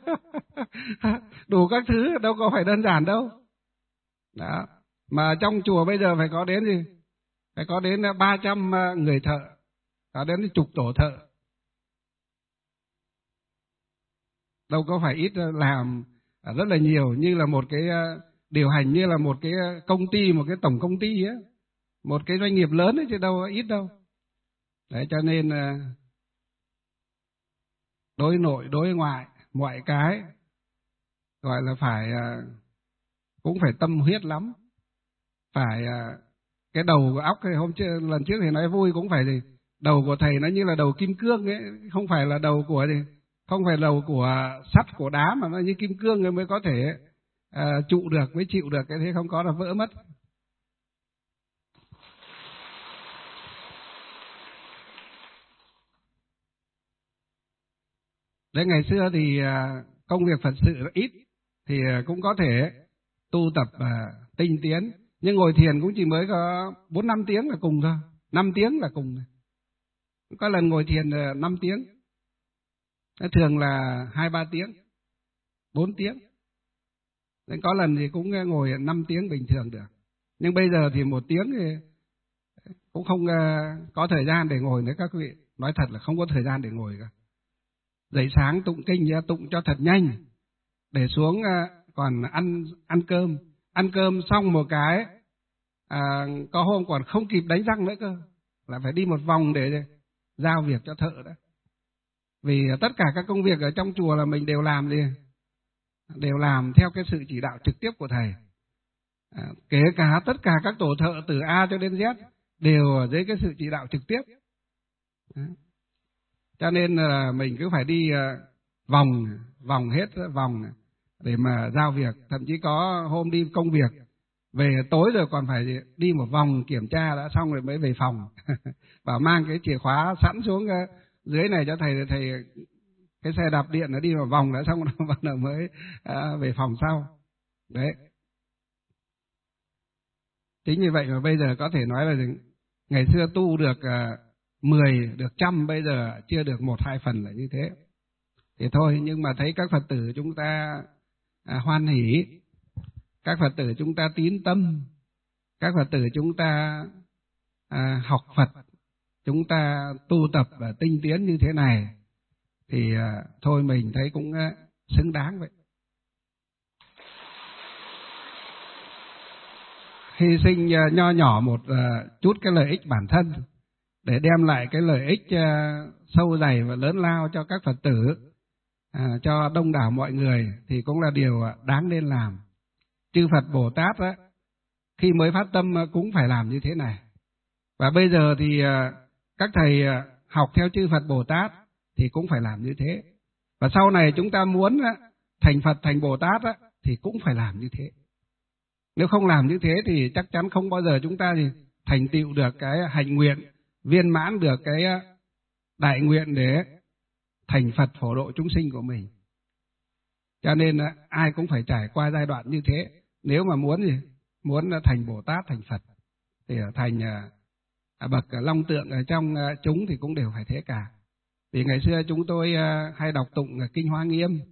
Đủ các thứ, đâu có phải đơn giản đâu. Đó. Mà trong chùa bây giờ phải có đến gì? Phải có đến 300 người thợ, có đến chục tổ thợ. Đâu có phải ít, làm rất là nhiều, như là một cái điều hành, như là một cái công ty, một cái tổng công ty ấy, một cái doanh nghiệp lớn ấy, chứ đâu có ít đâu. Đấy, cho nên đối nội, đối ngoại, mọi cái gọi là phải cũng phải tâm huyết lắm. Phải cái đầu của óc, cái lần trước thầy nói vui cũng phải gì? Đầu của thầy nó như là đầu kim cương ấy, không phải là đầu của gì? không phải đầu của sắt của đá mà nó như kim cương mới có thể trụ được, mới chịu được, cái thế không có là vỡ mất. Đấy, ngày xưa thì công việc Phật sự ít thì cũng có thể tu tập tinh tiến, nhưng ngồi thiền cũng chỉ mới có 4-5 tiếng là cùng thôi, 5 tiếng là cùng. Có lần ngồi thiền 5 tiếng, thường là 2-3 tiếng, 4 tiếng. Nên có lần thì cũng ngồi 5 tiếng bình thường được. Nhưng bây giờ thì 1 tiếng thì cũng không có thời gian để ngồi nữa các vị. Nói thật là không có thời gian để ngồi cả. Dậy sáng tụng kinh tụng cho thật nhanh, để xuống còn ăn cơm. Ăn cơm xong một cái, có hôm còn không kịp đánh răng nữa cơ, là phải đi một vòng để giao việc cho thợ đó. Vì tất cả các công việc ở trong chùa là mình đều làm đều làm theo cái sự chỉ đạo trực tiếp của thầy. Kể cả tất cả các tổ thợ từ A cho đến Z đều dưới cái sự chỉ đạo trực tiếp. Cho nên là mình cứ phải đi vòng hết vòng để mà giao việc. Thậm chí có hôm đi công việc, về tối rồi còn phải đi một vòng kiểm tra đã xong rồi mới về phòng. Bảo mang cái chìa khóa sẵn xuống dưới này cho thầy cái xe đạp điện nó đi một vòng đã xong rồi bắt đầu mới về phòng sau. Đấy. Chính vì vậy mà bây giờ có thể nói là ngày xưa tu được 10, được 100, bây giờ chưa được 1-2 phần là như thế. Thì thôi, nhưng mà thấy các Phật tử chúng ta hoan hỷ, các Phật tử chúng ta tín tâm, các Phật tử chúng ta học Phật, chúng ta tu tập và tinh tiến như thế này, thì thôi mình thấy cũng xứng đáng vậy. Hy sinh nho nhỏ một chút cái lợi ích bản thân để đem lại cái lợi ích sâu dày và lớn lao cho các Phật tử, cho đông đảo mọi người thì cũng là điều đáng nên làm. Chư Phật Bồ Tát á, khi mới phát tâm cũng phải làm như thế này. Và bây giờ thì các thầy học theo chư Phật Bồ Tát thì cũng phải làm như thế. Và sau này chúng ta muốn thành Phật thành Bồ Tát á, thì cũng phải làm như thế. Nếu không làm như thế thì chắc chắn không bao giờ chúng ta thì thành tựu được cái hạnh nguyện, viên mãn được cái đại nguyện để thành Phật phổ độ chúng sinh của mình. Cho nên ai cũng phải trải qua giai đoạn như thế. Nếu mà muốn thành Bồ Tát, thành Phật thì thành bậc long tượng ở trong chúng thì cũng đều phải thế cả. Vì ngày xưa chúng tôi hay đọc tụng kinh Hoa Nghiêm,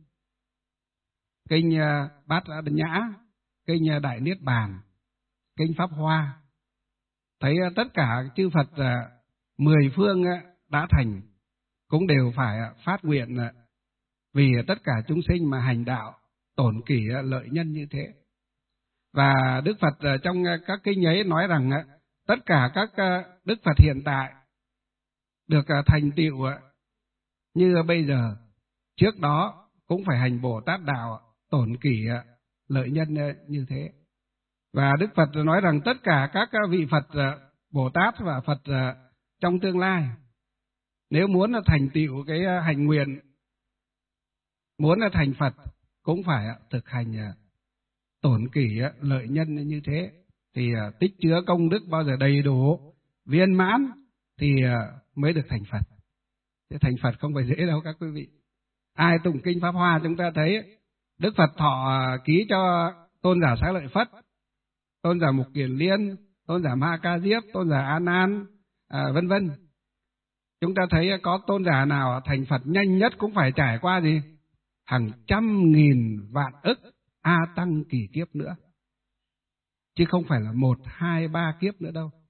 kinh Bát Nhã, kinh Đại Niết Bàn, kinh Pháp Hoa, thấy tất cả chư Phật 10 phương đã thành cũng đều phải phát nguyện vì tất cả chúng sinh mà hành đạo tổn kỷ lợi nhân như thế. Và Đức Phật trong các kinh ấy nói rằng tất cả các Đức Phật hiện tại được thành tựu như bây giờ, trước đó cũng phải hành Bồ Tát đạo tổn kỷ lợi nhân như thế. Và Đức Phật nói rằng tất cả các vị Phật Bồ Tát và Phật trong tương lai, nếu muốn thành tựu cái hành nguyện, muốn thành Phật cũng phải thực hành tổn kỷ lợi nhân như thế, thì tích chứa công đức bao giờ đầy đủ viên mãn thì mới được thành Phật. Thế thành Phật không phải dễ đâu các quý vị. Ai tụng kinh Pháp Hoa chúng ta thấy Đức Phật thọ ký cho tôn giả Xá Lợi Phất, tôn giả Mục Kiền Liên, tôn giả Ma Ca Diếp, tôn giả A Nan, vân vân. Chúng ta thấy có tôn giả nào thành Phật nhanh nhất cũng phải trải qua gì? Hàng trăm nghìn vạn ức A Tăng kỳ kiếp nữa. Chứ không phải là 1, 2, 3 kiếp nữa đâu.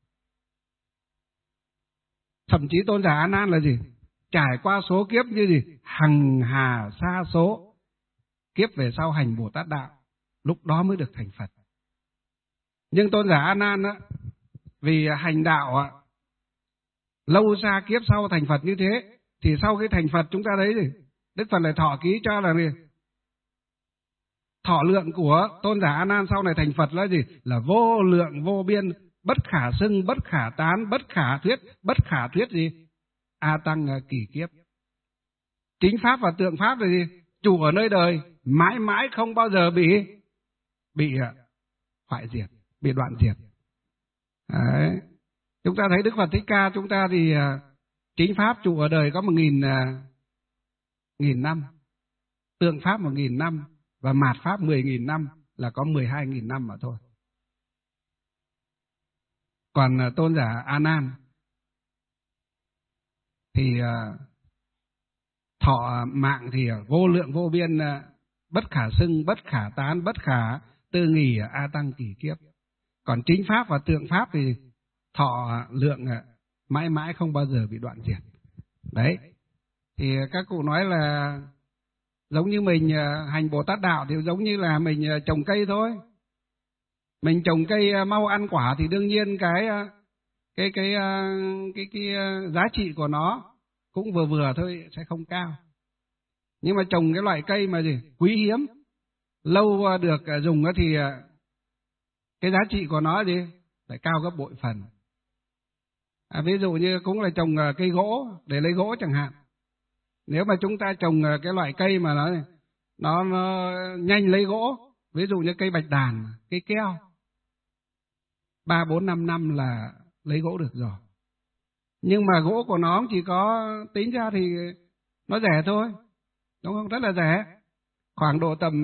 Thậm chí tôn giả A Nan là gì? Trải qua số kiếp như gì? Hằng hà sa số kiếp về sau hành Bồ Tát đạo, lúc đó mới được thành Phật. Nhưng tôn giả A Nan á, vì hành đạo lâu xa kiếp sau thành Phật như thế, thì sau khi thành Phật chúng ta thấy gì? Đức Phật lại thọ ký cho là gì? Thọ lượng của tôn giả A Nan sau này thành Phật là gì? Là vô lượng vô biên, bất khả xưng, bất khả tán, bất khả thuyết gì? A Tăng kỳ kiếp. Chính pháp và tượng pháp là gì? Trụ ở nơi đời, mãi mãi không bao giờ bị hoại diệt, bị đoạn diệt. Đấy. Chúng ta thấy Đức Phật Thích Ca chúng ta thì chính pháp trụ ở đời có 1.000 năm, tượng pháp 1.000 năm và mạt pháp 10.000 năm, là có 12.000 năm mà thôi. Còn tôn giả A Nan thì thọ mạng thì vô lượng vô biên, bất khả xưng, bất khả tán, bất khả tư nghì, a tăng kỷ kiếp. Còn chính pháp và tượng pháp thì thọ lượng mãi mãi không bao giờ bị đoạn diệt. Đấy, thì các cụ nói là giống như mình hành Bồ Tát đạo thì giống như là mình trồng cây thôi. Mình trồng cây mau ăn quả thì đương nhiên cái giá trị của nó cũng vừa vừa thôi, sẽ không cao. Nhưng mà trồng cái loại cây mà gì quý hiếm, lâu được dùng thì cái giá trị của nó gì lại cao gấp bội phần. Ví dụ như cũng là trồng cây gỗ để lấy gỗ chẳng hạn. Nếu mà chúng ta trồng cái loại cây mà nó nhanh lấy gỗ, ví dụ như cây bạch đàn, cây keo, 3, 4, 5 năm là lấy gỗ được rồi. Nhưng mà gỗ của nó chỉ có tính ra thì nó rẻ thôi, đúng không? Rất là rẻ, khoảng độ tầm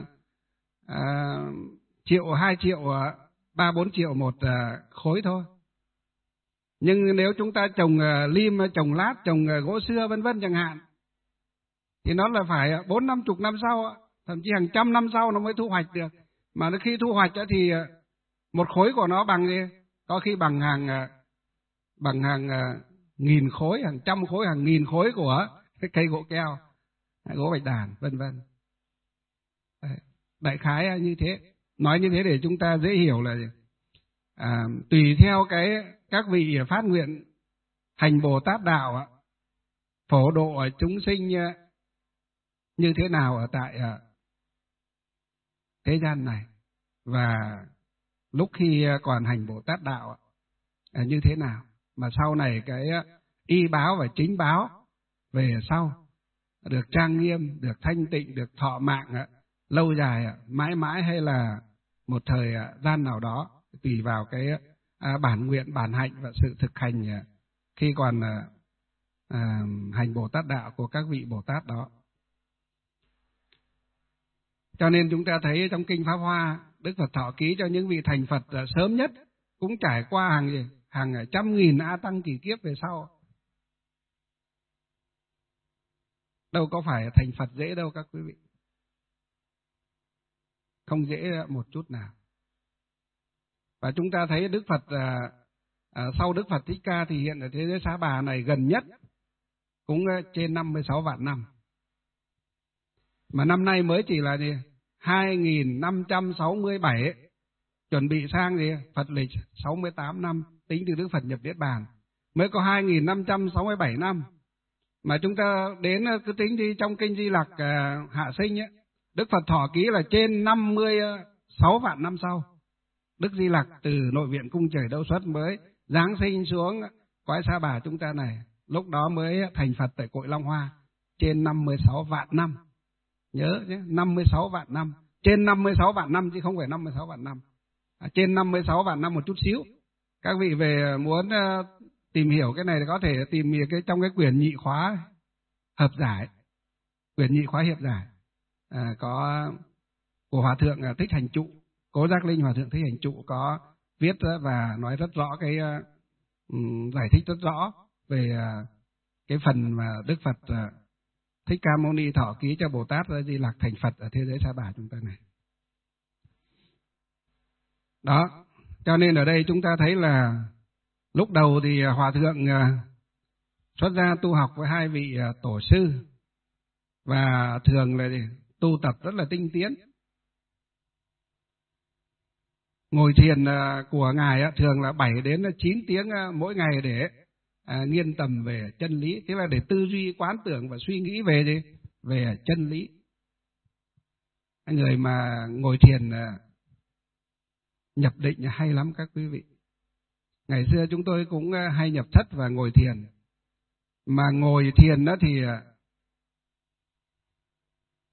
triệu, 2 triệu, 3, 4 triệu một khối thôi. Nhưng nếu chúng ta trồng lim, trồng lát, trồng gỗ sưa vân vân chẳng hạn, thì nó là phải 4, 50 năm sau, thậm chí hàng trăm năm sau nó mới thu hoạch được. Mà khi thu hoạch thì một khối của nó bằng gì? Có khi bằng hàng nghìn khối, hàng trăm khối, hàng nghìn khối của cái cây gỗ keo, gỗ bạch đàn vân vân. Đại khái như thế. Nói như thế để chúng ta dễ hiểu là tùy theo các vị phát nguyện hành Bồ Tát đạo, phổ độ chúng sinh như thế nào ở tại thế gian này, và lúc khi còn hành Bồ Tát đạo như thế nào, mà sau này cái y báo và chính báo về sau được trang nghiêm, được thanh tịnh, được thọ mạng lâu dài, mãi mãi, hay là một thời gian nào đó, tùy vào cái bản nguyện, bản hạnh và sự thực hành khi còn hành Bồ Tát đạo của các vị Bồ Tát đó. Cho nên chúng ta thấy trong Kinh Pháp Hoa, Đức Phật thọ ký cho những vị thành Phật sớm nhất cũng trải qua hàng trăm nghìn A Tăng kỳ kiếp về sau. Đâu có phải thành Phật dễ đâu các quý vị. Không dễ một chút nào. Và chúng ta thấy Đức Phật sau Đức Phật Thích Ca thì hiện ở thế giới Sa Bà này gần nhất cũng trên 56 vạn năm. Mà năm nay mới chỉ là 2567, chuẩn bị sang Phật lịch 68 năm, tính từ Đức Phật nhập Niết Bàn. Mới có 2567 năm. Mà chúng ta đến cứ tính đi, trong Kinh Di Lặc Hạ Sinh ấy, Đức Phật thọ ký là trên 56 vạn năm sau. Đức Di Lặc từ nội viện cung trời Đâu Xuất mới giáng sinh xuống cõi Sa Bà chúng ta này, lúc đó mới thành Phật tại cội Long Hoa, trên 56 vạn năm. Nhớ nhé, 56 vạn năm, trên 56 vạn năm chứ không phải 56 vạn năm. Trên 56 vạn năm một chút xíu. Các vị về muốn tìm hiểu cái này thì có thể tìm trong cái quyển nhị khóa hợp giải, quyển nhị khóa hiệp giải, có của Hòa Thượng Thích Hành Trụ, Cố Giác Linh Hòa Thượng Thích Hành Trụ có viết và nói rất rõ giải thích rất rõ về cái phần mà Đức Phật Thích Ca Mâu Ni thọ ký cho Bồ Tát Di Lặc thành Phật ở thế giới Sa Bà chúng ta này. Đó, cho nên ở đây chúng ta thấy là lúc đầu thì Hòa Thượng xuất gia tu học với 2 vị tổ sư, và thường là tu tập rất là tinh tiến. Ngồi thiền của Ngài thường là 7 đến 9 tiếng mỗi ngày để nghiên tầm về chân lý, tức là để tư duy, quán tưởng và suy nghĩ về chân lý. Người mà ngồi thiền nhập định hay lắm các quý vị. Ngày xưa chúng tôi cũng hay nhập thất và ngồi thiền. Mà ngồi thiền đó thì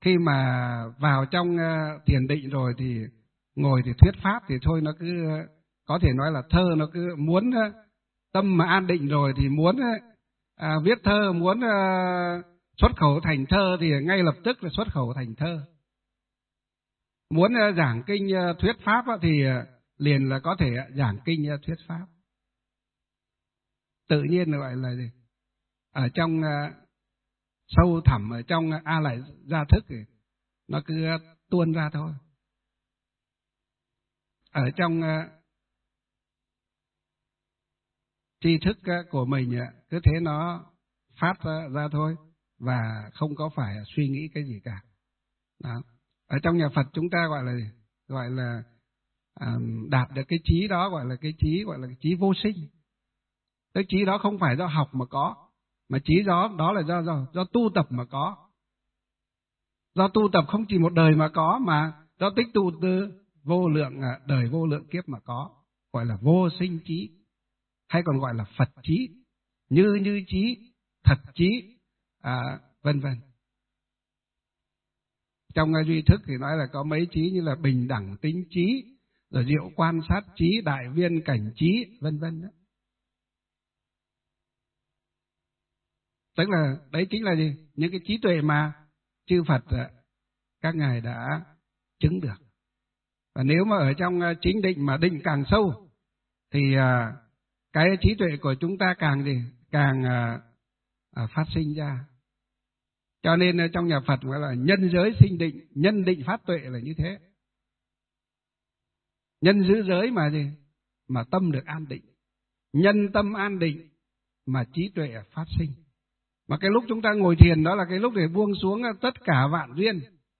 khi mà vào trong thiền định rồi thì ngồi thì thuyết pháp thì thôi, nó cứ có thể nói là thơ, nó cứ muốn tâm mà an định rồi thì muốn viết thơ, muốn xuất khẩu thành thơ thì ngay lập tức là xuất khẩu thành thơ. Muốn giảng kinh thuyết pháp thì liền là có thể giảng kinh thuyết pháp. Tự nhiên gọi là gì? Ở trong sâu thẳm, ở trong a lại gia thức thì nó cứ tuôn ra thôi. Ở trong tri thức của mình cứ thế nó phát ra thôi, và không có phải suy nghĩ cái gì cả. Đó. Ở trong nhà Phật chúng ta gọi là đạt được cái trí đó, gọi là cái trí vô sinh. Cái trí đó không phải do học mà có, mà trí đó là do tu tập mà có. Do tu tập không chỉ một đời mà có, mà do tích tụ từ vô lượng đời, vô lượng kiếp mà có, gọi là vô sinh trí, hay còn gọi là Phật trí, như trí, thật trí, vân vân. Trong duy thức thì nói là có mấy trí như là bình đẳng tính trí, rồi diệu quan sát trí, đại viên cảnh trí, vân vân. Tức là đấy chính là gì? Những cái trí tuệ mà chư Phật các ngài đã chứng được. Và nếu mà ở trong chính định mà định càng sâu thì cái trí tuệ của chúng ta càng phát sinh ra. Cho nên trong nhà Phật gọi là nhân giới sinh định, nhân định phát tuệ là như thế. Nhân giữ giới mà gì? Mà tâm được an định. Nhân tâm an định mà trí tuệ phát sinh. Mà cái lúc chúng ta ngồi thiền đó là cái lúc để buông xuống tất cả vạn duyên.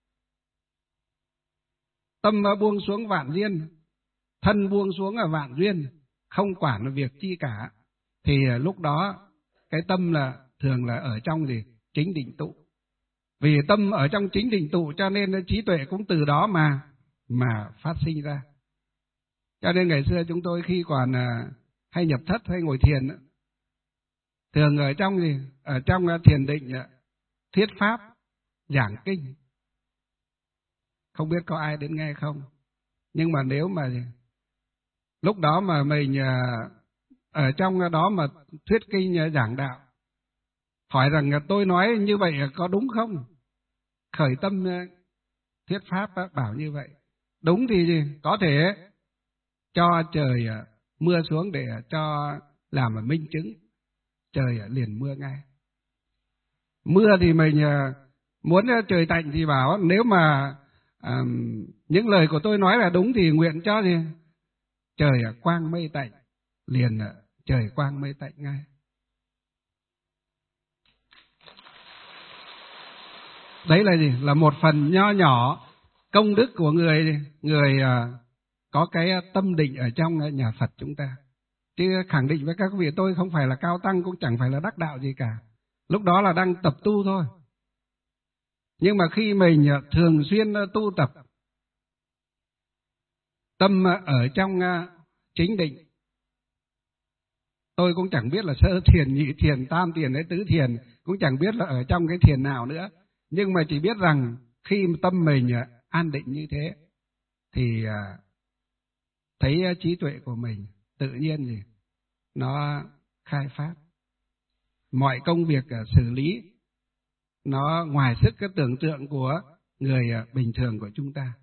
Tâm buông xuống vạn duyên, thân buông xuống ở vạn duyên, không quản việc chi cả. Thì lúc đó cái tâm là thường là ở trong gì? Chính định tụ. Vì tâm ở trong chính định tụ cho nên trí tuệ cũng từ đó mà phát sinh ra. Cho nên ngày xưa chúng tôi khi còn hay nhập thất hay ngồi thiền, thường ở trong gì? Ở trong thiền định thuyết pháp, giảng kinh. Không biết có ai đến nghe không? Nhưng mà nếu mà lúc đó mà mình ở trong đó mà thuyết kinh giảng đạo, hỏi rằng tôi nói như vậy có đúng không? Khởi tâm thuyết pháp bảo như vậy. Đúng thì gì? Có thể cho trời mưa xuống để cho làm minh chứng. Trời liền mưa ngay. Mưa thì mình muốn trời tạnh thì bảo nếu mà những lời của tôi nói là đúng thì nguyện cho gì? Trời quang mây tạnh, liền trời quang mây tạnh ngay. Đấy là gì? Là một phần nho nhỏ công đức của người có cái tâm định ở trong nhà Phật chúng ta. Chứ khẳng định với các vị tôi không phải là cao tăng, cũng chẳng phải là đắc đạo gì cả. Lúc đó là đang tập tu thôi. Nhưng mà khi mình thường xuyên tu tập, tâm ở trong chính định, tôi cũng chẳng biết là sơ thiền, nhị thiền, tam thiền hay tứ thiền, cũng chẳng biết là ở trong cái thiền nào nữa. Nhưng mà chỉ biết rằng khi tâm mình an định như thế thì thấy trí tuệ của mình tự nhiên gì? Nó khai phát. Mọi công việc xử lý nó ngoài sức cái tưởng tượng của người bình thường của chúng ta.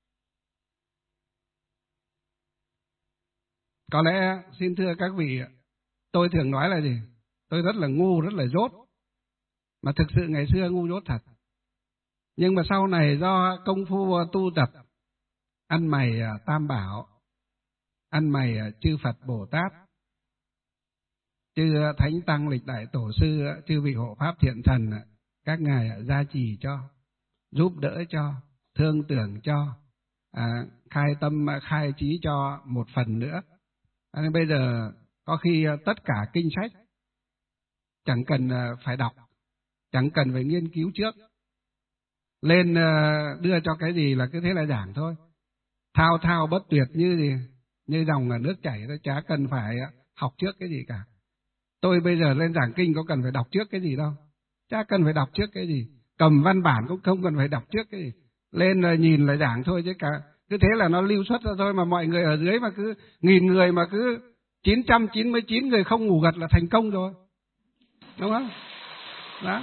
Có lẽ xin thưa các vị, tôi thường nói là gì? Tôi rất là ngu, rất là dốt. Mà thực sự ngày xưa ngu dốt thật. Nhưng mà sau này do công phu tu tập, ăn mày Tam Bảo, ăn mày chư Phật Bồ Tát, chư Thánh Tăng Lịch Đại Tổ Sư, chư vị hộ Pháp Thiện Thần, các ngài gia trì cho, giúp đỡ cho, thương tưởng cho, khai tâm, khai trí cho một phần nữa. Nên bây giờ có khi tất cả kinh sách chẳng cần phải đọc, chẳng cần phải nghiên cứu trước, lên đưa cho cái gì là cứ thế là giảng thôi, thao thao bất tuyệt như dòng nước chảy, tôi chả cần phải học trước cái gì cả. Tôi bây giờ lên giảng kinh có cần phải đọc trước cái gì đâu, chả cần phải đọc trước cái gì. cầm văn bản cũng không cần phải đọc trước cái gì. Lên là nhìn là giảng thôi, chứ cả cứ thế là nó lưu xuất ra thôi. Mà mọi người ở dưới mà cứ 1000 người mà cứ 999 người không ngủ gật là thành công rồi, đúng không? Đó.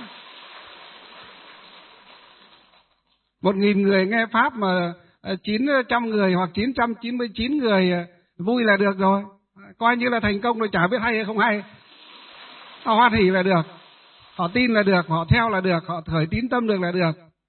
1000 người nghe pháp mà 900 người hoặc 999 người vui là được rồi, coi như là thành công rồi, chả biết hay hay không hay. Họ hoan hỉ là được, họ tin là được, họ theo là được, họ khởi tín tâm được là được.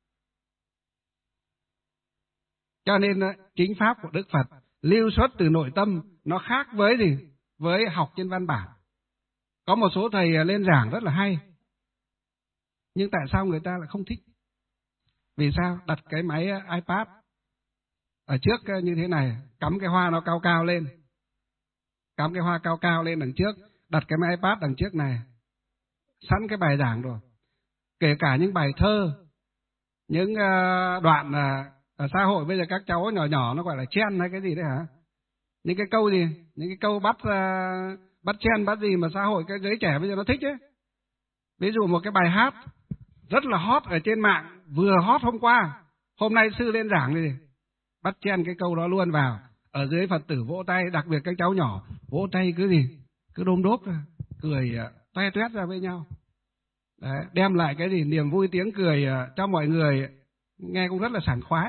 Cho nên chính pháp của Đức Phật lưu xuất từ nội tâm, nó khác với gì? Với học trên văn bản. Có một số thầy lên giảng rất là hay, nhưng tại sao người ta lại không thích? Vì sao? Đặt cái máy iPad ở trước như thế này, cắm cái hoa nó cao cao lên, cắm cái hoa cao cao lên đằng trước, đặt cái máy iPad đằng trước này, sẵn cái bài giảng rồi. Kể cả những bài thơ, những đoạn ở xã hội bây giờ các cháu nhỏ nhỏ nó gọi là chen hay cái gì đấy hả? Những cái câu gì? Những cái câu bắt chen bắt gì mà xã hội cái giới trẻ bây giờ nó thích ấy. Ví dụ một cái bài hát rất là hot ở trên mạng, vừa hot hôm qua, hôm nay sư lên giảng thì bắt chen cái câu đó luôn vào. Ở dưới Phật tử vỗ tay, đặc biệt các cháu nhỏ vỗ tay cứ gì? Cứ đôm đốp ra, cười toe toét ra với nhau. Đấy, đem lại cái gì? Niềm vui tiếng cười cho mọi người, nghe cũng rất là sảng khoái.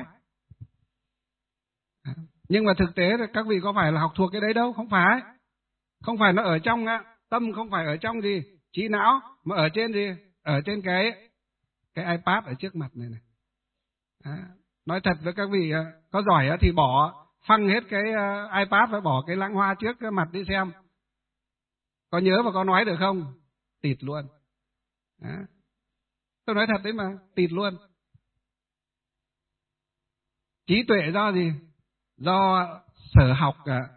Nhưng mà thực tế các vị có phải là học thuộc cái đấy đâu, không phải. Không phải nó ở trong tâm, không phải ở trong gì trí não, mà ở trên gì? Ở trên cái iPad ở trước mặt này này. Đó. Nói thật với các vị, có giỏi thì bỏ phăng hết cái iPad và bỏ cái lăng hoa trước cái mặt đi xem. Có nhớ và có nói được không? Tịt luôn. Đó. Tôi nói thật đấy mà, tịt luôn. Trí tuệ do gì? Do sở học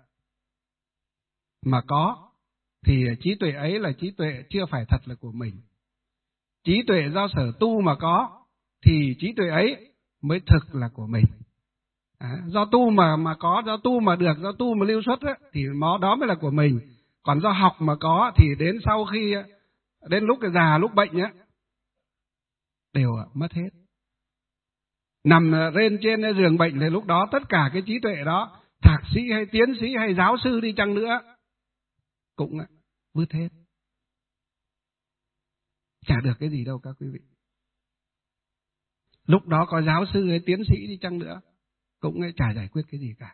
mà có, thì trí tuệ ấy là trí tuệ chưa phải thật là của mình. Trí tuệ do sở tu mà có, thì trí tuệ ấy mới thực là của mình. Do tu mà có, do tu mà được, do tu mà lưu xuất ấy, thì đó mới là của mình. Còn do học mà có thì đến sau khi, đến lúc già lúc bệnh ấy, đều mất hết. Nằm lên trên giường bệnh thì lúc đó tất cả cái trí tuệ đó, thạc sĩ hay tiến sĩ hay giáo sư đi chăng nữa, cũng vứt hết. Chả được cái gì đâu các quý vị. Lúc đó có giáo sư hay tiến sĩ đi chăng nữa, cũng chả giải quyết cái gì cả.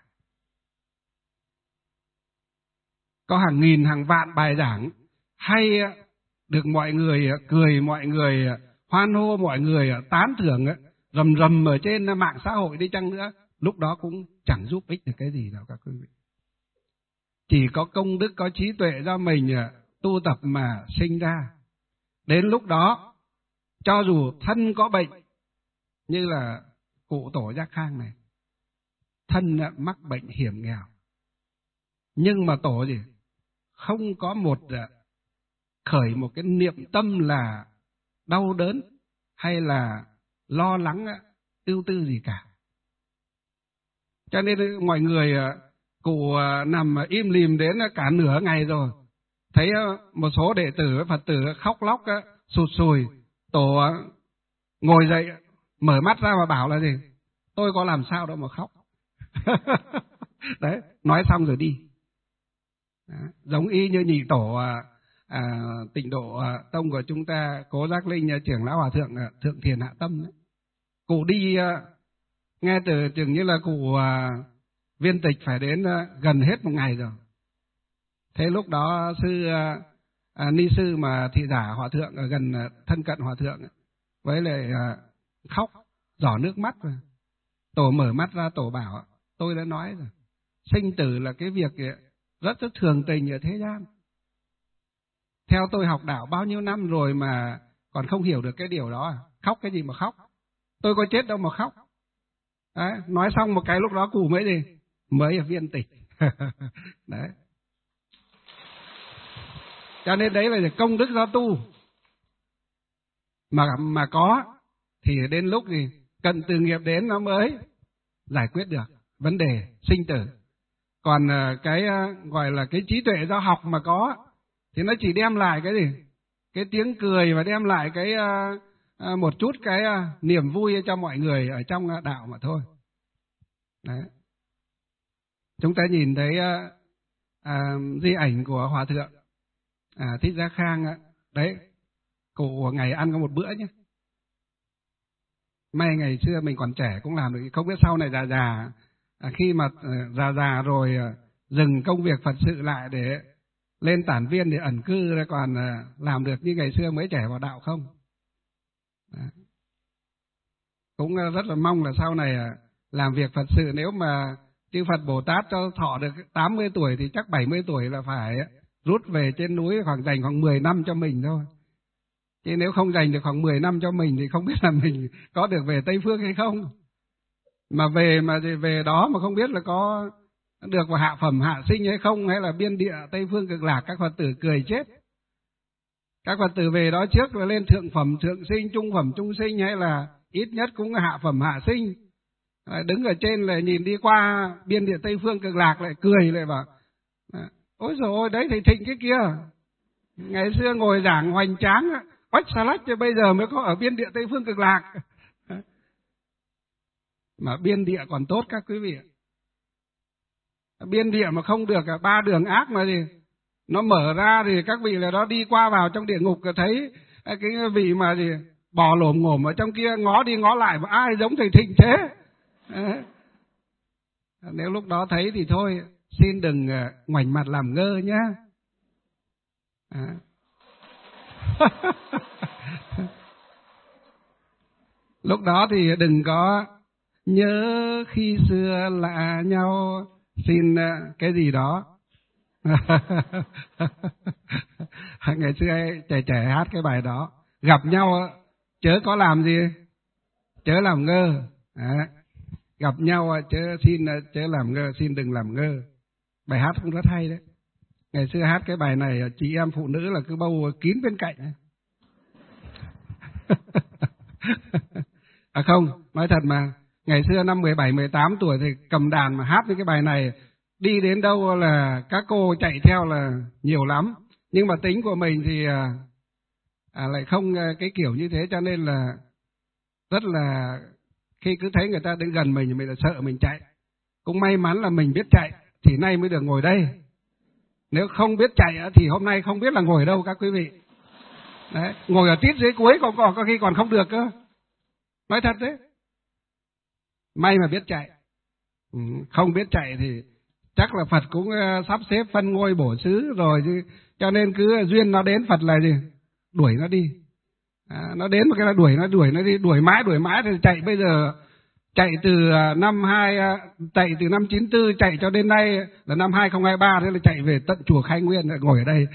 Có hàng nghìn hàng vạn bài giảng hay được mọi người cười, mọi người hoan hô, mọi người tán thưởng rầm rầm ở trên mạng xã hội đi chăng nữa, lúc đó cũng chẳng giúp ích được cái gì đâu các quý vị. Chỉ có công đức, có trí tuệ do mình tu tập mà sinh ra. Đến lúc đó, cho dù thân có bệnh, như là cụ tổ Giác Khang này, thân mắc bệnh hiểm nghèo, nhưng mà tổ gì? Không có khởi một cái niệm tâm là đau đớn hay là lo lắng, ưu tư gì cả. Cho nên mọi người, cụ nằm im lìm đến cả nửa ngày rồi, thấy một số đệ tử Phật tử khóc lóc sụt sùi, tổ ngồi dậy mở mắt ra và bảo là gì? Tôi có làm sao đâu mà khóc. Đấy, nói xong rồi đi. Đó, giống y như nhị tổ Tịnh Độ Tông của chúng ta, Cố Giác Linh trưởng lão hòa thượng Thượng Thiền Hạ Tâm đấy. Cụ đi nghe từ chừng như là cụ viên tịch phải đến gần hết một ngày rồi. Thế lúc đó sư ni sư mà thị giả hòa thượng ở gần thân cận hòa thượng với lại khóc giỏ nước mắt rồi. Tổ mở mắt ra, tổ bảo tôi đã nói rồi, sinh tử là cái việc rất thường tình ở thế gian. Theo tôi học đạo bao nhiêu năm rồi mà còn không hiểu được cái điều đó à? Khóc cái gì mà khóc? Tôi có chết đâu mà khóc. Đấy, nói xong một cái lúc đó cụ mới gì? Mới viên tịch. Đấy. Cho nên đấy là công đức do tu. Mà có thì đến lúc gì cận từ nghiệp đến nó mới giải quyết được vấn đề sinh tử. Còn cái gọi là cái trí tuệ do học mà có thì nó chỉ đem lại cái gì? Cái tiếng cười và đem lại cái một chút cái niềm vui cho mọi người ở trong đạo mà thôi. Đấy. Chúng ta nhìn thấy di ảnh của Hòa Thượng Thích Gia Khang đấy, cụ ngày ăn có một bữa nhé. May ngày xưa mình còn trẻ cũng làm được, không biết sau này già khi mà già rồi dừng công việc Phật sự lại để lên tản viên để ẩn cư rồi còn làm được như ngày xưa mới trẻ vào đạo không. Cũng rất là mong là sau này làm việc Phật sự, nếu mà chư Phật Bồ Tát cho thọ được 80 tuổi thì chắc 70 tuổi là phải rút về trên núi, dành khoảng 10 năm cho mình thôi. Chứ nếu không dành được khoảng 10 năm cho mình thì không biết là mình có được về Tây Phương hay không. Mà về đó mà không biết là có được vào hạ phẩm hạ sinh hay không, hay là biên địa Tây Phương Cực Lạc, các Phật tử cười chết. Các Phật tử về đó trước là lên thượng phẩm thượng sinh, trung phẩm trung sinh, hay là ít nhất cũng là hạ phẩm hạ sinh. Đứng ở trên là nhìn đi qua biên địa Tây Phương Cực Lạc lại cười lại bảo: ôi dồi ôi, đấy thầy Thịnh cái kia, ngày xưa ngồi giảng hoành tráng oách xà lách, chứ bây giờ mới có ở biên địa Tây Phương Cực Lạc. Mà biên địa còn tốt các quý vị. Biên địa mà không được 3 đường ác mà gì, nó mở ra thì các vị là đó đi qua vào trong địa ngục, thấy cái vị mà gì bò lổm ngổm ở trong kia, ngó đi ngó lại mà ai giống thầy Thịnh thế. Nếu lúc đó thấy thì thôi, xin đừng ngoảnh mặt làm ngơ nhá. Lúc đó thì đừng có nhớ khi xưa lạ nhau, xin cái gì đó. Ngày xưa trẻ trẻ hát cái bài đó, gặp nhau chớ có làm gì, chớ làm ngơ. Gặp nhau chớ làm ngơ, xin đừng làm ngơ. Bài hát cũng rất hay đấy. Ngày xưa hát cái bài này chị em phụ nữ là cứ bầu kín bên cạnh. Không, nói thật mà, ngày xưa năm 17, 18 tuổi thì cầm đàn mà hát với cái bài này, đi đến đâu là các cô chạy theo là nhiều lắm. Nhưng mà tính của mình thì lại không cái kiểu như thế, cho nên là rất là khi cứ thấy người ta đến gần mình là sợ mình chạy. Cũng may mắn là mình biết chạy thì nay mới được ngồi đây. Nếu không biết chạy thì hôm nay không biết là ngồi đâu các quý vị. Đấy, ngồi ở tít dưới cuối có khi còn không được cơ. Nói thật đấy. May mà biết chạy. Không biết chạy thì chắc là Phật cũng sắp xếp phân ngôi bổ xứ rồi chứ. Cho nên cứ duyên nó đến Phật là gì? Đuổi nó đi. Nó đến một cái là đuổi nó đi, đuổi mãi thì chạy. Bây giờ chạy từ chạy từ năm 94 chạy cho đến nay là năm 2023, thế là chạy về tận chùa Khai Nguyên ngồi ở đây.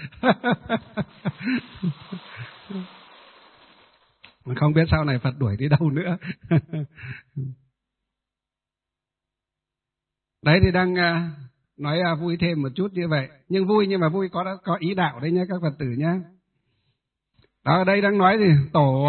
Không biết sau này Phật đuổi đi đâu nữa. Đấy thì đang nói vui thêm một chút như vậy, nhưng mà vui có ý đạo đấy nhé các Phật tử nhé. Đó, ở đây đang nói gì? Tổ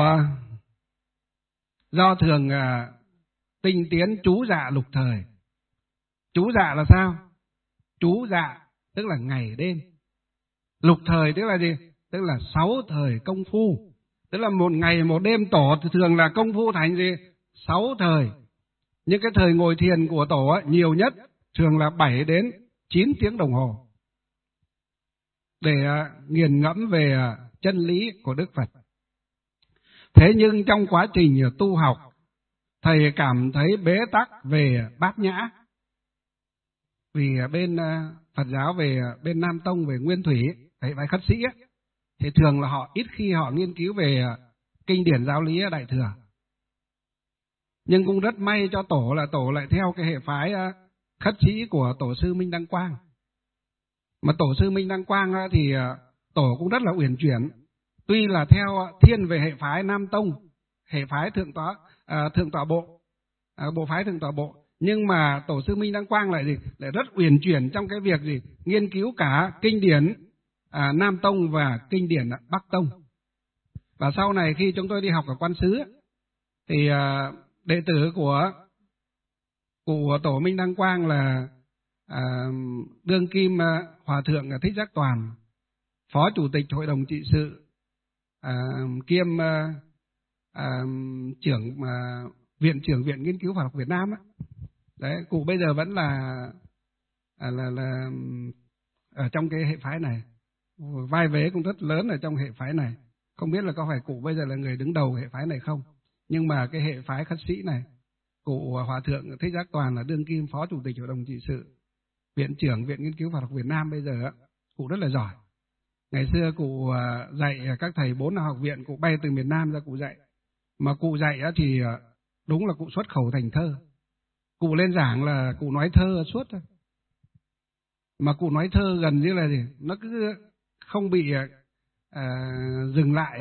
do thường tinh tiến chú dạ lục thời. Chú dạ là sao? Chú dạ tức là ngày đêm. Lục thời tức là gì? Tức là 6 thời công phu. Tức là một ngày một đêm tổ thường là công phu thành gì? 6 thời. Nhưng cái thời ngồi thiền của tổ nhiều nhất thường là 7 đến 9 tiếng đồng hồ để nghiền ngẫm về chân lý của Đức Phật. Thế nhưng trong quá trình tu học, thầy cảm thấy bế tắc về bát nhã. Vì bên Phật giáo, về bên Nam Tông, về Nguyên Thủy, thầy bài khất sĩ thì thường là họ ít khi họ nghiên cứu về kinh điển giáo lý Đại Thừa. Nhưng cũng rất may cho tổ là tổ lại theo cái hệ phái khất sĩ của tổ sư Minh Đăng Quang. Mà tổ sư Minh Đăng Quang thì tổ cũng rất là uyển chuyển. Tuy là theo thiên về hệ phái Nam Tông, hệ phái thượng tọa bộ, bộ phái thượng tọa bộ, nhưng mà tổ sư Minh Đăng Quang lại gì? Lại rất uyển chuyển trong cái việc gì? Nghiên cứu cả kinh điển Nam Tông và kinh điển Bắc Tông. Và sau này khi chúng tôi đi học ở Quan Xứ thì đệ tử của tổ Minh Đăng Quang là đương kim Hòa Thượng Thích Giác Toàn, Phó Chủ tịch Hội đồng trị sự kiêm viện trưởng Viện Nghiên cứu Phật học Việt Nam á. Đấy, cụ bây giờ vẫn là ở trong cái hệ phái này, vai vế cũng rất lớn ở trong hệ phái này. Không biết là có phải cụ bây giờ là người đứng đầu hệ phái này không, nhưng mà cái hệ phái khất sĩ này, cụ Hòa thượng Thích Giác Toàn là đương kim phó chủ tịch hội đồng trị sự, viện trưởng Viện Nghiên cứu Phật học Việt Nam bây giờ, cụ rất là giỏi. Ngày xưa cụ dạy các thầy 4 học viện, cụ bay từ miền Nam ra cụ dạy. Mà cụ dạy thì đúng là cụ xuất khẩu thành thơ. Cụ lên giảng là cụ nói thơ suốt thôi. Mà cụ nói thơ gần như là gì? Nó cứ không bị dừng lại.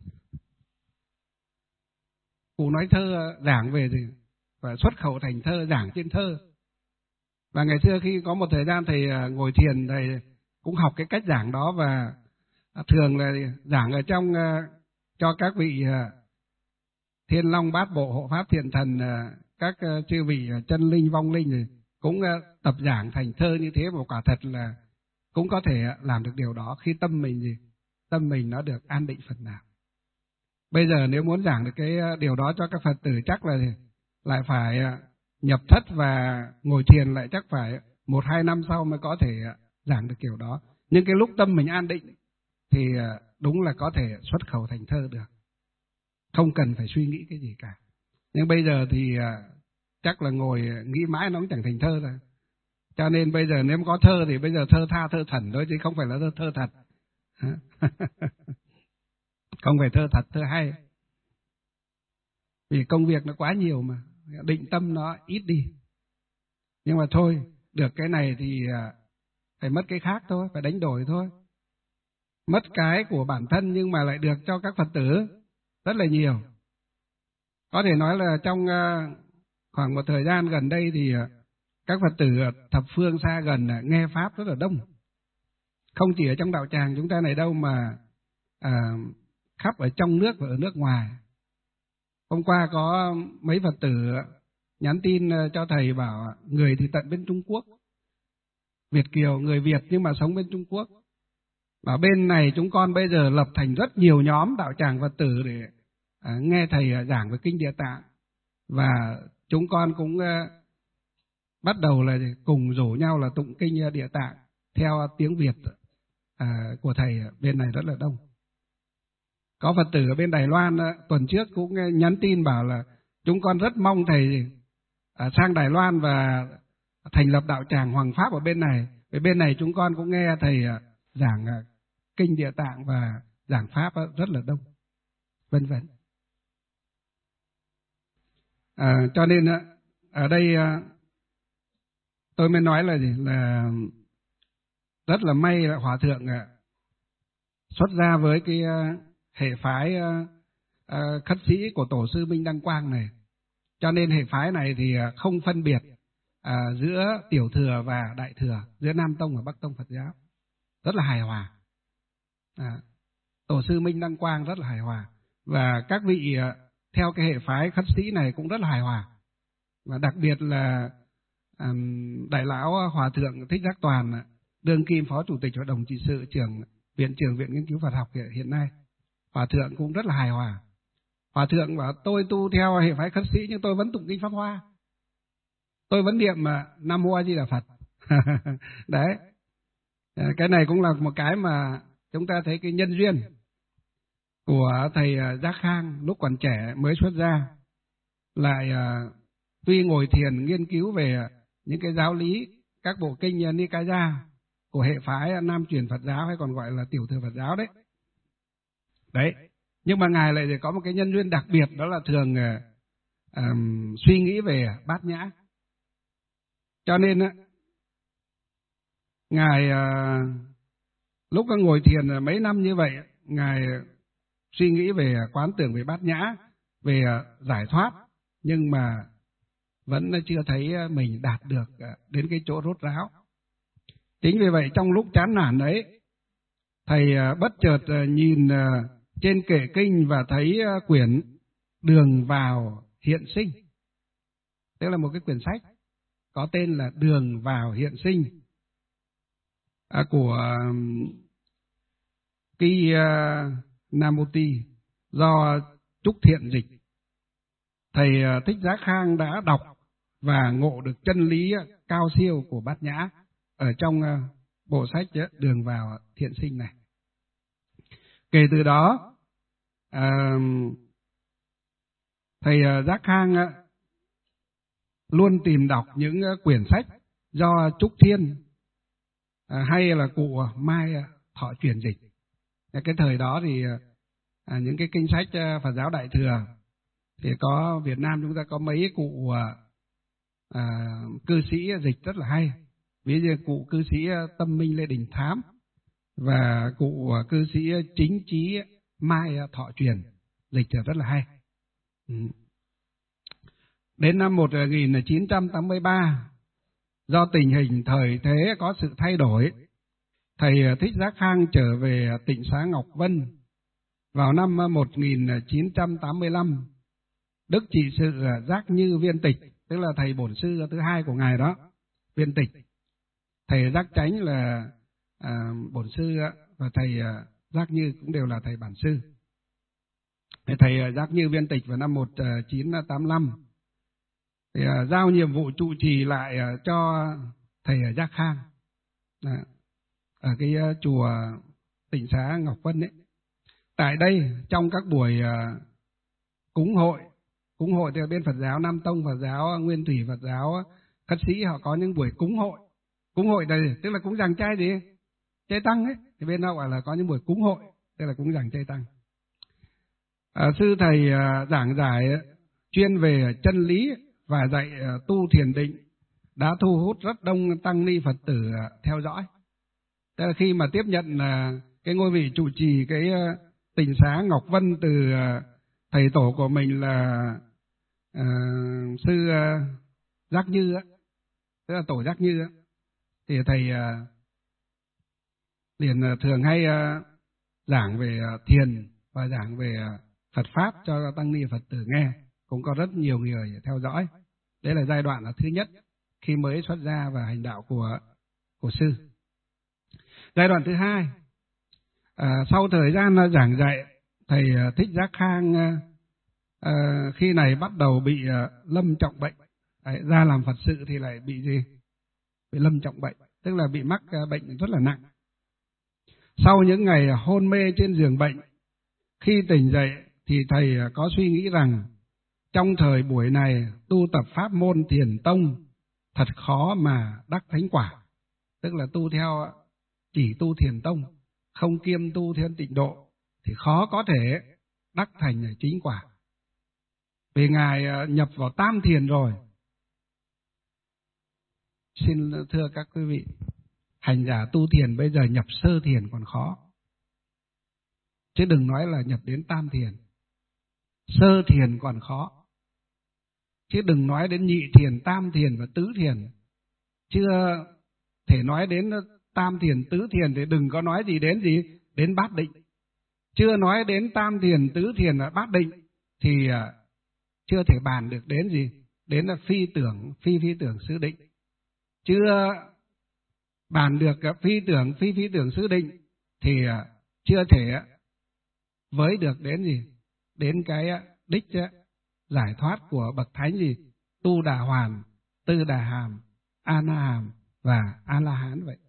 Cụ nói thơ giảng về gì? Và xuất khẩu thành thơ, giảng trên thơ. Và ngày xưa khi có một thời gian thầy ngồi thiền, thầy cũng học cái cách giảng đó, và thường là giảng ở trong cho các vị Thiên Long Bát Bộ Hộ Pháp Thiện Thần, các chư vị chân linh vong linh rồi cũng tập giảng thành thơ như thế, và quả thật là cũng có thể làm được điều đó khi tâm mình nó được an định phần nào. Bây giờ nếu muốn giảng được cái điều đó cho các Phật tử chắc là lại phải nhập thất và ngồi thiền lại, chắc phải 1-2 năm sau mới có thể giảng được kiểu đó. Nhưng cái lúc tâm mình an định thì đúng là có thể xuất khẩu thành thơ được, không cần phải suy nghĩ cái gì cả. Nhưng bây giờ thì chắc là ngồi nghĩ mãi nó cũng chẳng thành thơ rồi. Cho nên bây giờ nếu có thơ thì bây giờ thơ tha thơ thần thôi, chứ không phải là thơ thật. Không phải thơ thật, thơ hay. Vì công việc nó quá nhiều mà, định tâm nó ít đi. Nhưng mà thôi, được cái này thì phải mất cái khác thôi, phải đánh đổi thôi. Mất cái của bản thân nhưng mà lại được cho các Phật tử rất là nhiều. Có thể nói là trong khoảng một thời gian gần đây thì các Phật tử thập phương xa gần nghe Pháp rất là đông. Không chỉ ở trong đạo tràng chúng ta này đâu, mà khắp ở trong nước và ở nước ngoài. Hôm qua có mấy Phật tử nhắn tin cho thầy bảo người thì tận bên Trung Quốc, Việt kiều, người Việt nhưng mà sống bên Trung Quốc. Bảo bên này chúng con bây giờ lập thành rất nhiều nhóm đạo tràng Phật tử để nghe thầy giảng về Kinh Địa Tạng. Và chúng con cũng bắt đầu là cùng rủ nhau là tụng Kinh Địa Tạng theo tiếng Việt của thầy. Bên này rất là đông. Có Phật tử ở bên Đài Loan tuần trước cũng nhắn tin bảo là chúng con rất mong thầy sang Đài Loan và thành lập đạo tràng Hoàng Pháp ở bên này. Ở bên này chúng con cũng nghe thầy giảng Kinh Địa Tạng và giảng Pháp rất là đông, vân vân. Cho nên ở đây tôi mới nói là gì, là rất là may là Hòa thượng xuất ra với cái hệ phái khất sĩ của Tổ sư Minh Đăng Quang này. Cho nên hệ phái này thì không phân biệt giữa tiểu thừa và đại thừa, giữa Nam Tông và Bắc Tông Phật giáo, rất là hài hòa. Tổ sư Minh Đăng Quang rất là hài hòa, và các vị theo cái hệ phái khất sĩ này cũng rất là hài hòa. Và đặc biệt là Đại lão Hòa thượng Thích Giác Toàn, đương kim phó chủ tịch hội đồng trị sự, viện trưởng Viện Nghiên cứu Phật học hiện nay, Hòa thượng cũng rất là hài hòa. Hòa thượng bảo tôi tu theo hệ phái khất sĩ nhưng tôi vẫn tụng Kinh Pháp Hoa, tôi vẫn niệm Nam Mô A Di Đà Phật. Đấy, cái này cũng là một cái mà chúng ta thấy cái nhân duyên của thầy Giác Khang lúc còn trẻ mới xuất gia, lại tuy ngồi thiền nghiên cứu về những cái giáo lý các bộ kinh Nikaya của hệ phái Nam truyền Phật giáo, hay còn gọi là tiểu thừa Phật giáo đấy. Đấy, nhưng mà ngài lại có một cái nhân duyên đặc biệt, đó là thường suy nghĩ về bát nhã. Cho nên ngài lúc ngồi thiền mấy năm như vậy, ngài suy nghĩ về quán tưởng về bát nhã, về giải thoát, nhưng mà vẫn chưa thấy mình đạt được đến cái chỗ rốt ráo. Chính vì vậy trong lúc chán nản đấy, thầy bất chợt nhìn trên kệ kinh và thấy quyển Đường Vào Hiện Sinh. Tức là một cái quyển sách có tên là Đường Vào Hiện Sinh của Ki Namuti, do Trúc Thiện dịch. Thầy Thích Giác Khang đã đọc và ngộ được chân lý cao siêu của Bát Nhã ở trong bộ sách Đường vào Thiện Sinh này. Kể từ đó, thầy Giác Khang luôn tìm đọc những quyển sách do Trúc Thiên hay là cụ Mai Thọ truyền dịch. Cái thời đó thì những cái kinh sách Phật giáo Đại Thừa thì có Việt Nam chúng ta có mấy cụ cư sĩ dịch rất là hay. Ví dụ cụ cư sĩ Tâm Minh Lê Đình Thám và cụ cư sĩ Chính Trí Mai Thọ truyền dịch rất là hay. Đến năm 1983, do tình hình thời thế có sự thay đổi, thầy Thích Giác Khang trở về Tịnh xá Ngọc Vân. Vào năm 1985, Đức Trị sự Giác Như Viên Tịch, tức là thầy bổn sư thứ hai của ngài đó, Viên Tịch, thầy Giác Chánh là bổn sư và thầy Giác Như cũng đều là thầy bản sư. Thầy Giác Như Viên Tịch vào năm 1985 thì giao nhiệm vụ trụ trì lại cho thầy Giác Khang ở cái chùa Tịnh xá Ngọc Vân ấy. Tại đây trong các buổi cúng hội thì bên Phật giáo Nam Tông, Phật giáo Nguyên Thủy, Phật giáo Khất Sĩ họ có những buổi cúng hội. Cúng hội đây tức là cúng dường chay gì? Chay tăng ấy. Thì bên đó gọi là có những buổi cúng hội, tức là cúng dường chay tăng. Sư thầy giảng giải chuyên về chân lý và dạy tu thiền định đã thu hút rất đông tăng ni Phật tử theo dõi. Tức là khi mà tiếp nhận cái ngôi vị trụ trì cái Tịnh xá Ngọc Vân từ thầy tổ của mình là sư Giác Như, tức là tổ Giác Như, thì thầy liền thường hay giảng về thiền và giảng về Phật Pháp cho tăng ni Phật tử nghe, cũng có rất nhiều người theo dõi. Đấy là giai đoạn thứ nhất khi mới xuất gia và hành đạo của sư. Giai đoạn thứ hai, sau thời gian giảng dạy, thầy Thích Giác Khang khi này bắt đầu bị lâm trọng bệnh. Đấy, ra làm Phật sự thì lại bị gì? Bị lâm trọng bệnh, tức là bị mắc bệnh rất là nặng. Sau những ngày hôn mê trên giường bệnh, khi tỉnh dậy thì thầy có suy nghĩ rằng trong thời buổi này tu tập pháp môn Thiền Tông thật khó mà đắc thánh quả, tức là tu theo chỉ tu Thiền Tông, không kiêm tu theo Tịnh Độ thì khó có thể đắc thành chính quả. Vì ngài nhập vào Tam Thiền rồi. Xin thưa các quý vị, hành giả tu thiền bây giờ nhập Sơ Thiền còn khó, chứ đừng nói là nhập đến Tam Thiền. Sơ Thiền còn khó, chứ đừng nói đến Nhị Thiền, Tam Thiền và Tứ Thiền. Chưa thể nói đến Tam Thiền, Tứ Thiền thì đừng có nói gì đến Bát Định. Chưa nói đến Tam Thiền, Tứ Thiền và Bát Định thì chưa thể bàn được đến gì? Đến là phi tưởng xứ định. Chưa bàn được phi tưởng xứ định thì chưa thể với được đến gì? Đến cái đích giải thoát của bậc thánh gì? Tu Đà Hoàn, Tư Đà Hàm, A Na Hàm và A La Hán vậy.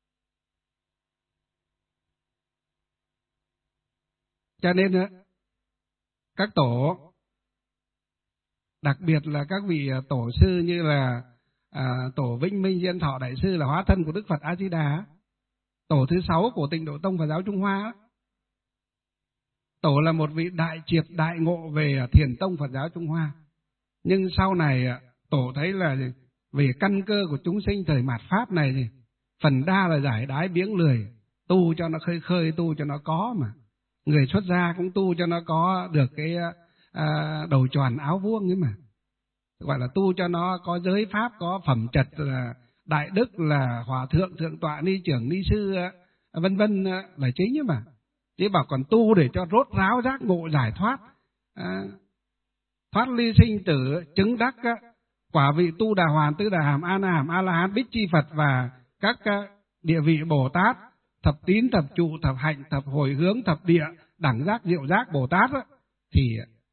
Cho nên các tổ, đặc biệt là các vị tổ sư như là tổ Vĩnh Minh Diên Thọ Đại Sư là hóa thân của Đức Phật A Di Đà, tổ thứ 6 của Tịnh Độ Tông Phật giáo Trung Hoa, tổ là một vị đại triệt đại ngộ về Thiền Tông Phật giáo Trung Hoa. Nhưng sau này tổ thấy là về căn cơ của chúng sinh thời mạt Pháp này thì phần đa là giải đái biếng lười, tu cho nó khơi, tu cho nó có mà. Người xuất gia cũng tu cho nó có được cái đầu tròn áo vuông ấy mà. Gọi là tu cho nó có giới pháp, có phẩm trật là đại đức, là hòa thượng, thượng tọa, ni trưởng, ni sư, vân vân là chính ấy mà. Chứ bảo còn tu để cho rốt ráo giác ngộ giải thoát, thoát ly sinh tử, chứng đắc quả vị Tu Đà Hoàn, Tư Đà Hàm, A Na Hàm, A La Hán, Bích Chi Phật và các địa vị Bồ Tát, thập tín, thập trụ, thập hạnh, thập hồi hướng, thập địa, đẳng giác, diệu giác Bồ Tát thì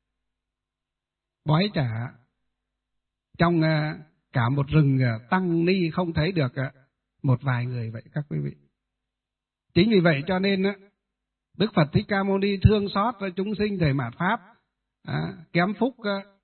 bói trả trong cả một rừng tăng ni không thấy được một vài người vậy các quý vị. Chính vì vậy cho nên Đức Phật Thích Ca Mâu Ni thương xót chúng sinh thời mạt Pháp kém phúc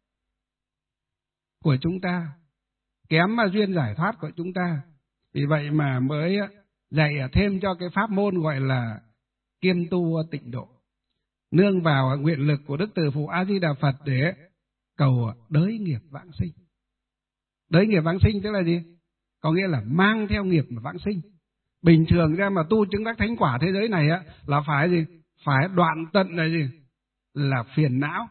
của chúng ta, kém duyên giải thoát của chúng ta. Vì vậy mà mới dạy thêm cho cái pháp môn gọi là kiêm tu tịnh độ, nương vào nguyện lực của Đức Từ Phụ A Di Đà Phật để cầu đới nghiệp vãng sinh. Đới nghiệp vãng sinh tức là gì? Có nghĩa là mang theo nghiệp mà vãng sinh. Bình thường ra mà tu chứng đắc thánh quả thế giới này là phải gì? Phải đoạn tận là gì? Là phiền não.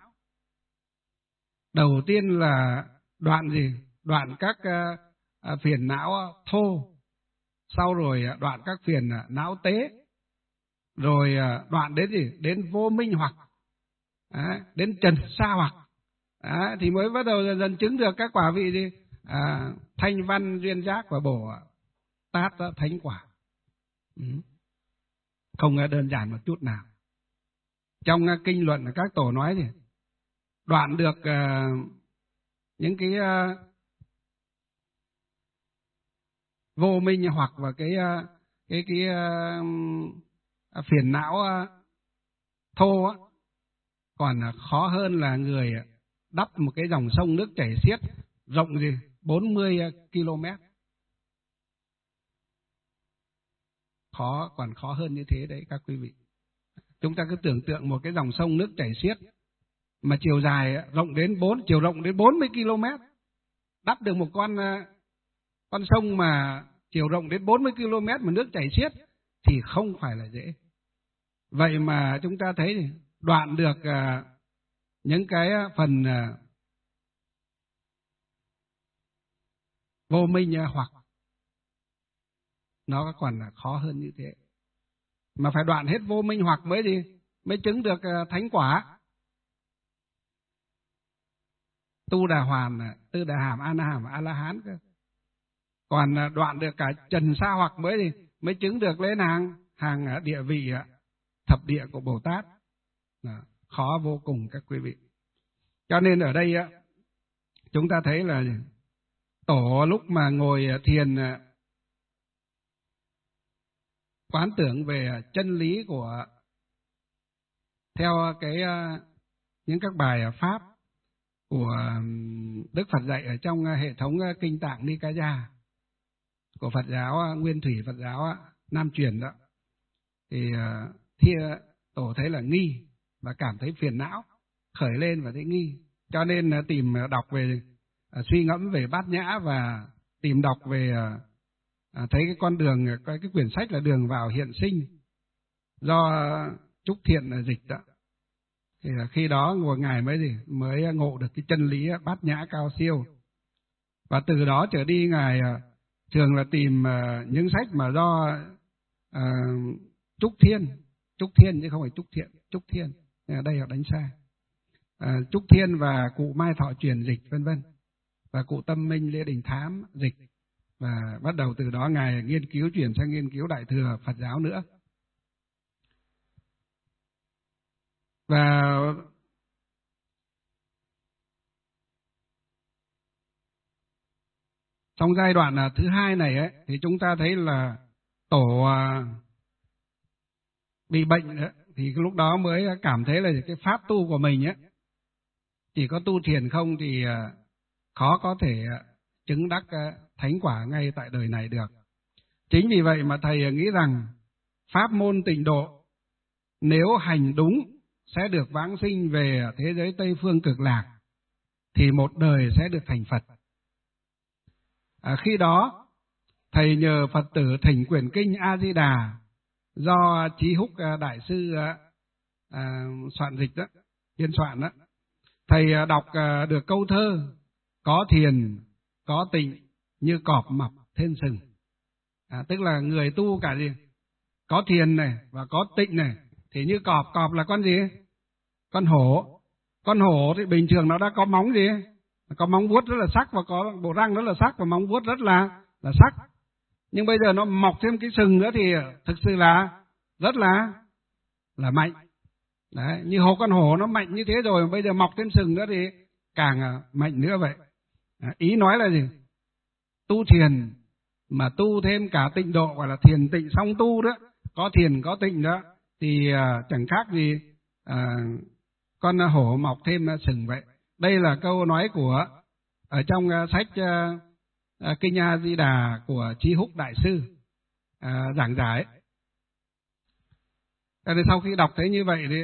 Đầu tiên là đoạn gì? Đoạn các phiền não thô, sau rồi đoạn các phiền não tế, rồi đoạn đến gì? Đến vô minh hoặc, đến trần sa hoặc, thì mới bắt đầu dần chứng được các quả vị gì? Thanh văn duyên giác và Bồ Tát thánh quả. Không đơn giản một chút nào. Trong kinh luận các tổ nói gì? Đoạn được những cái vô minh hoặc và cái phiền não thô còn khó hơn là người đắp một cái dòng sông nước chảy xiết rộng gì 40 km. Còn khó hơn như thế đấy các quý vị. Chúng ta cứ tưởng tượng một cái dòng sông nước chảy xiết mà chiều dài chiều rộng đến 40 km, đắp được một con sông mà chiều rộng đến 40 km mà nước chảy xiết thì không phải là dễ. Vậy mà chúng ta thấy đoạn được những cái phần vô minh hoặc nó còn khó hơn như thế. Mà phải đoạn hết vô minh hoặc mới chứng được thánh quả. Tu Đà Hoàn, Tư Đà Hàm, A Na Hàm, A La Hán cơ. Còn đoạn được cả trần sa hoặc mới chứng được lên hàng địa vị thập địa của Bồ Tát. Khó vô cùng các quý vị. Cho nên ở đây chúng ta thấy là tổ lúc mà ngồi thiền quán tưởng về chân lý của theo những các bài pháp của Đức Phật dạy ở trong hệ thống kinh tạng Nikaya của Phật giáo Nguyên Thủy, Phật giáo Nam truyền đó, thì tổ thấy là nghi và cảm thấy phiền não khởi lên và thấy nghi, cho nên tìm đọc về suy ngẫm về bát nhã và tìm đọc về thấy cái con đường, cái quyển sách là Đường vào hiện sinh do Trúc Thiện dịch đó. Thì khi đó một ngày mới ngộ được cái chân lý bát nhã cao siêu, và từ đó trở đi ngài thường là tìm những sách mà do Trúc Thiên chứ không phải Trúc Thiện, Trúc Thiên ở đây họ đánh sai, Trúc Thiên và cụ Mai Thọ truyền dịch vân vân, và cụ Tâm Minh Lê Đình Thám dịch, và bắt đầu từ đó ngài nghiên cứu chuyển sang nghiên cứu Đại thừa Phật giáo nữa. Và trong giai đoạn thứ hai này thì chúng ta thấy là tổ bị bệnh thì lúc đó mới cảm thấy là cái pháp tu của mình chỉ có tu thiền không thì khó có thể chứng đắc thánh quả ngay tại đời này được. Chính vì vậy mà thầy nghĩ rằng pháp môn tịnh độ nếu hành đúng sẽ được vãng sinh về thế giới Tây Phương Cực Lạc, thì một đời sẽ được thành Phật. Khi đó thầy nhờ Phật tử thỉnh quyển kinh A Di Đà do Chí Húc đại sư soạn dịch đó, biên soạn đó. Thầy đọc được câu thơ: có thiền có tịnh như cọp mọc thêm sừng. Tức là người tu cả gì? Có thiền này và có tịnh này thì như cọp. Cọp là con gì? Con hổ. Con hổ thì bình thường nó đã có móng gì? Có móng vuốt rất là sắc và có bộ răng rất là sắc và móng vuốt rất là sắc. Nhưng bây giờ nó mọc thêm cái sừng nữa thì thực sự là rất là mạnh. Đấy, như con hổ nó mạnh như thế rồi, bây giờ mọc thêm sừng nữa thì càng mạnh nữa vậy. Ý nói là gì? Tu thiền mà tu thêm cả tịnh độ, gọi là thiền tịnh song tu đó, có thiền có tịnh đó, thì chẳng khác gì con hổ mọc thêm sừng vậy. Đây là câu nói của ở trong sách Kinh A Di Đà của Chí Húc Đại Sư giảng giải. Sau khi đọc thấy như vậy thì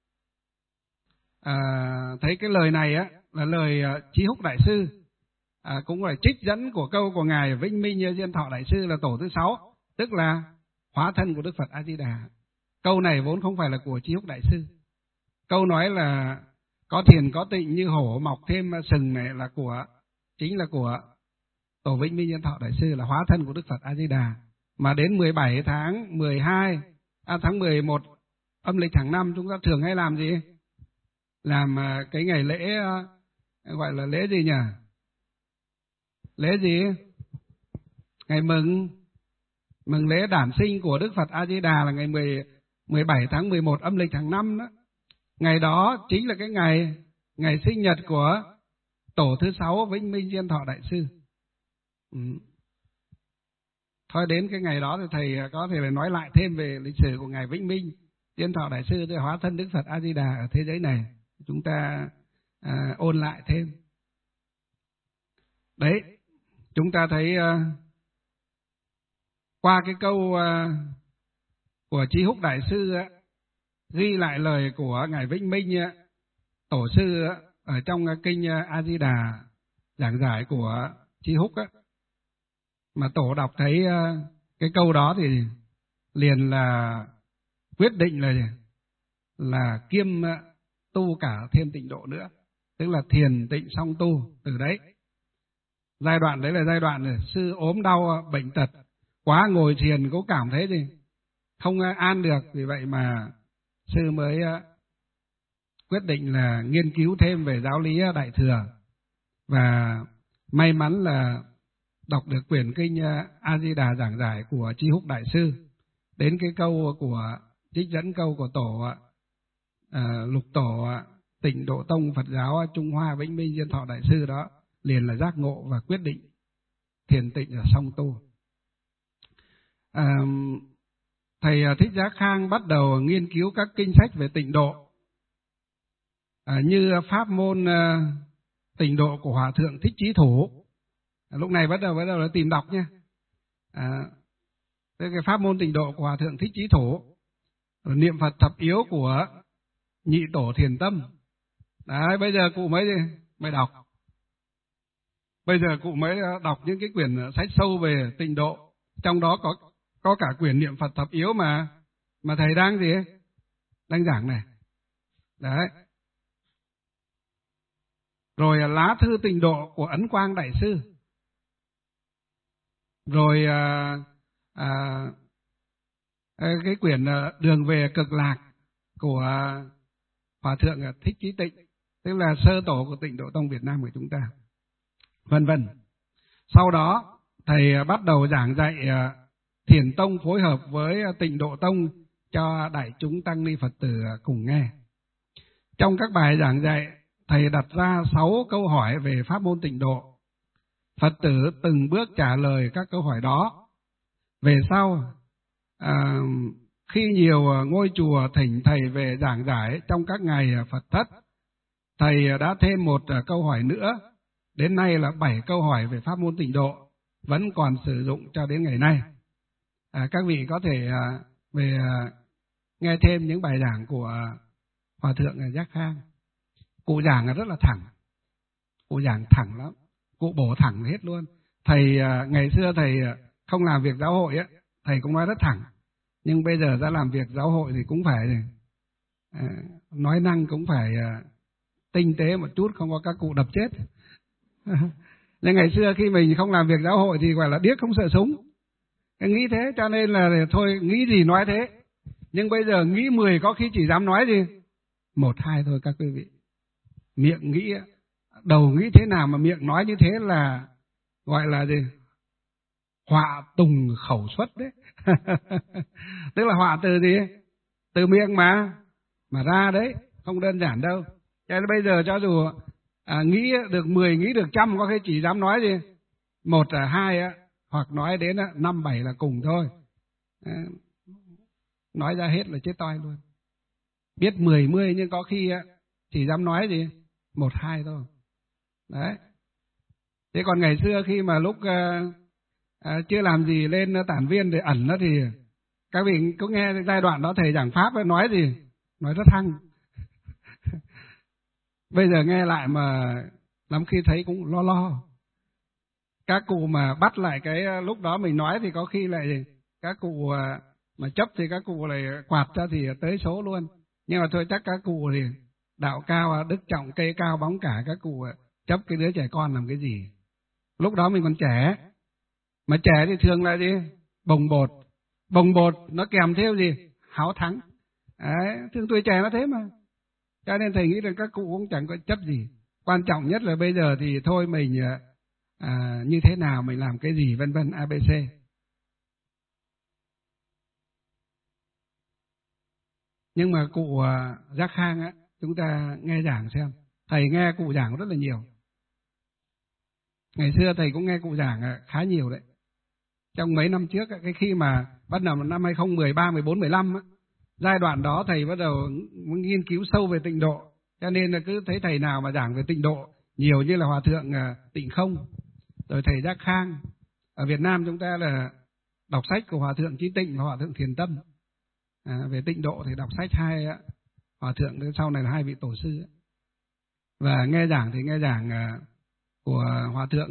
thấy cái lời này á là lời Chí Húc Đại Sư, cũng là trích dẫn của câu của ngài Vĩnh Minh Diên Thọ Đại Sư là tổ thứ 6, tức là hóa thân của Đức Phật A Di Đà. Câu này vốn không phải là của Chí Húc Đại Sư. Câu nói là có thiền có tịnh như hổ mọc thêm sừng này là chính là của tổ Vĩnh Minh Diên Thọ Đại Sư, là hóa thân của Đức Phật A Di Đà. Mà đến 17 tháng 12 tháng 11 âm lịch hàng năm, chúng ta thường hay làm gì? Làm cái ngày lễ gọi là lễ gì nhỉ? Lễ gì? Ngày mừng lễ đản sinh của Đức Phật A Di Đà là ngày 17 tháng 11 âm lịch hàng năm đó. Ngày đó chính là cái ngày sinh nhật của tổ thứ 6 Vĩnh Minh Diên Thọ Đại Sư. Thôi đến cái ngày đó thì thầy có thể là nói lại thêm về lịch sử của ngài Vĩnh Minh Diên Thọ Đại Sư, thì hóa thân Đức Phật A Di Đà ở thế giới này. Chúng ta ôn lại thêm. Đấy, chúng ta thấy qua cái câu của Chí Húc Đại Sư ghi lại lời của ngài Vĩnh Minh tổ sư ở trong kinh A Di Đà giảng giải của Chí Húc mà tổ đọc thấy cái câu đó thì liền là quyết định là kiêm tu cả thêm tịnh độ nữa, tức là thiền tịnh song tu. Từ đấy, giai đoạn đấy là giai đoạn sư ốm đau bệnh tật quá, ngồi thiền cũng cảm thấy gì không an được, vì vậy mà sư mới quyết định là nghiên cứu thêm về giáo lý Đại Thừa, và may mắn là đọc được quyển kinh A Di Đà giảng giải của Chí Húc Đại Sư. Đến cái câu của trích dẫn câu của tổ lục tổ Tịnh Độ Tông Phật giáo Trung Hoa Vĩnh Minh Diên Thọ Đại Sư đó, liền là giác ngộ và quyết định thiền tịnh là song tu. Thầy Thích Giác Khang bắt đầu nghiên cứu các kinh sách về tịnh độ, như pháp môn tịnh độ của Hòa Thượng Thích Chí Thủ. Lúc này bắt đầu là tìm đọc nha. Cái pháp môn tịnh độ của Hòa Thượng Thích Chí Thủ, niệm Phật thập yếu của Nhị Tổ Thiền Tâm. Đấy, bây giờ cụ mới đọc. Bây giờ cụ mới đọc những cái quyển sách sâu về tịnh độ, trong đó có cả quyển niệm Phật thập yếu mà thầy đang đang giảng này. Đấy. Rồi lá thư tịnh độ của Ấn Quang Đại Sư. Rồi cái quyển Đường về Cực Lạc của Hòa Thượng Thích Chí Tịnh, tức là sơ tổ của Tịnh Độ Tông Việt Nam của chúng ta, vân vân. Sau đó thầy bắt đầu giảng dạy Thiền Tông phối hợp với Tịnh Độ Tông cho đại chúng tăng ni Phật tử cùng nghe. Trong các bài giảng dạy, thầy đặt ra 6 câu hỏi về pháp môn tịnh độ. Phật tử từng bước trả lời các câu hỏi đó. Về sau, khi nhiều ngôi chùa thỉnh thầy về giảng giải trong các ngày Phật thất, thầy đã thêm một câu hỏi nữa. Đến nay là 7 câu hỏi về pháp môn tịnh độ vẫn còn sử dụng cho đến ngày nay. Các vị có thể về nghe thêm những bài giảng của Hòa Thượng Giác Khang. Cụ giảng rất là thẳng, cụ giảng thẳng lắm, cụ bổ thẳng hết luôn. Thầy ngày xưa thầy không làm việc giáo hội thầy cũng nói rất thẳng, nhưng bây giờ ra làm việc giáo hội thì cũng phải nói năng cũng phải tinh tế một chút, không có các cụ đập chết. Nhưng ngày xưa khi mình không làm việc giáo hội thì gọi là điếc không sợ súng, nghĩ thế, cho nên là thôi nghĩ gì nói thế. Nhưng bây giờ nghĩ 10 có khi chỉ dám nói gì 1, 2 thôi các quý vị. Miệng nghĩ, đầu nghĩ thế nào mà miệng nói như thế là gọi là gì? Họa tùng khẩu xuất đấy. Tức là họa từ gì? Từ miệng mà ra đấy, không đơn giản đâu. Cho nên bây giờ cho dù nghĩ được 10, nghĩ được 100, có khi chỉ dám nói gì 1 2 hoặc nói đến 5 7 là cùng thôi. Nói ra hết là chết toi luôn. Biết 10 nhưng có khi chỉ dám nói gì 1 2 thôi. Đấy. Thế còn ngày xưa khi mà lúc chưa làm gì lên tản viên để ẩn đó thì các vị có nghe giai đoạn đó thầy giảng pháp nói gì? Nói rất hăng. Bây giờ nghe lại mà lắm khi thấy cũng lo. Các cụ mà bắt lại cái lúc đó mình nói thì có khi lại gì? Các cụ mà chấp thì các cụ lại quạt ra thì tới số luôn. Nhưng mà thôi chắc các cụ thì đạo cao, đức trọng, cây cao bóng cả, các cụ chấp cái đứa trẻ con làm cái gì. Lúc đó mình còn trẻ. Mà trẻ thì thường là gì? Bồng bột. Bồng bột nó kèm theo gì? Háo thắng. Đấy, thường tuổi trẻ nó thế mà. Cho nên thầy nghĩ là các cụ cũng chẳng có chấp gì. Quan trọng nhất là bây giờ thì thôi mình như thế nào, mình làm cái gì, vân vân, ABC. Nhưng mà cụ Giác Khang chúng ta nghe giảng xem. Thầy nghe cụ giảng rất là nhiều. Ngày xưa thầy cũng nghe cụ giảng khá nhiều đấy. Trong mấy năm trước, cái khi mà bắt đầu năm 2013, 14, 15 giai đoạn đó thầy bắt đầu nghiên cứu sâu về tịnh độ. Cho nên là cứ thấy thầy nào mà giảng về tịnh độ nhiều như là Hòa Thượng Tịnh Không, rồi thầy Giác Khang. Ở Việt Nam chúng ta là đọc sách của Hòa Thượng Chí Tịnh và Hòa Thượng Thiền Tâm. Về tịnh độ thì đọc sách hai Hòa Thượng, sau này là 2 vị tổ sư. Và nghe giảng thì nghe giảng của Hòa Thượng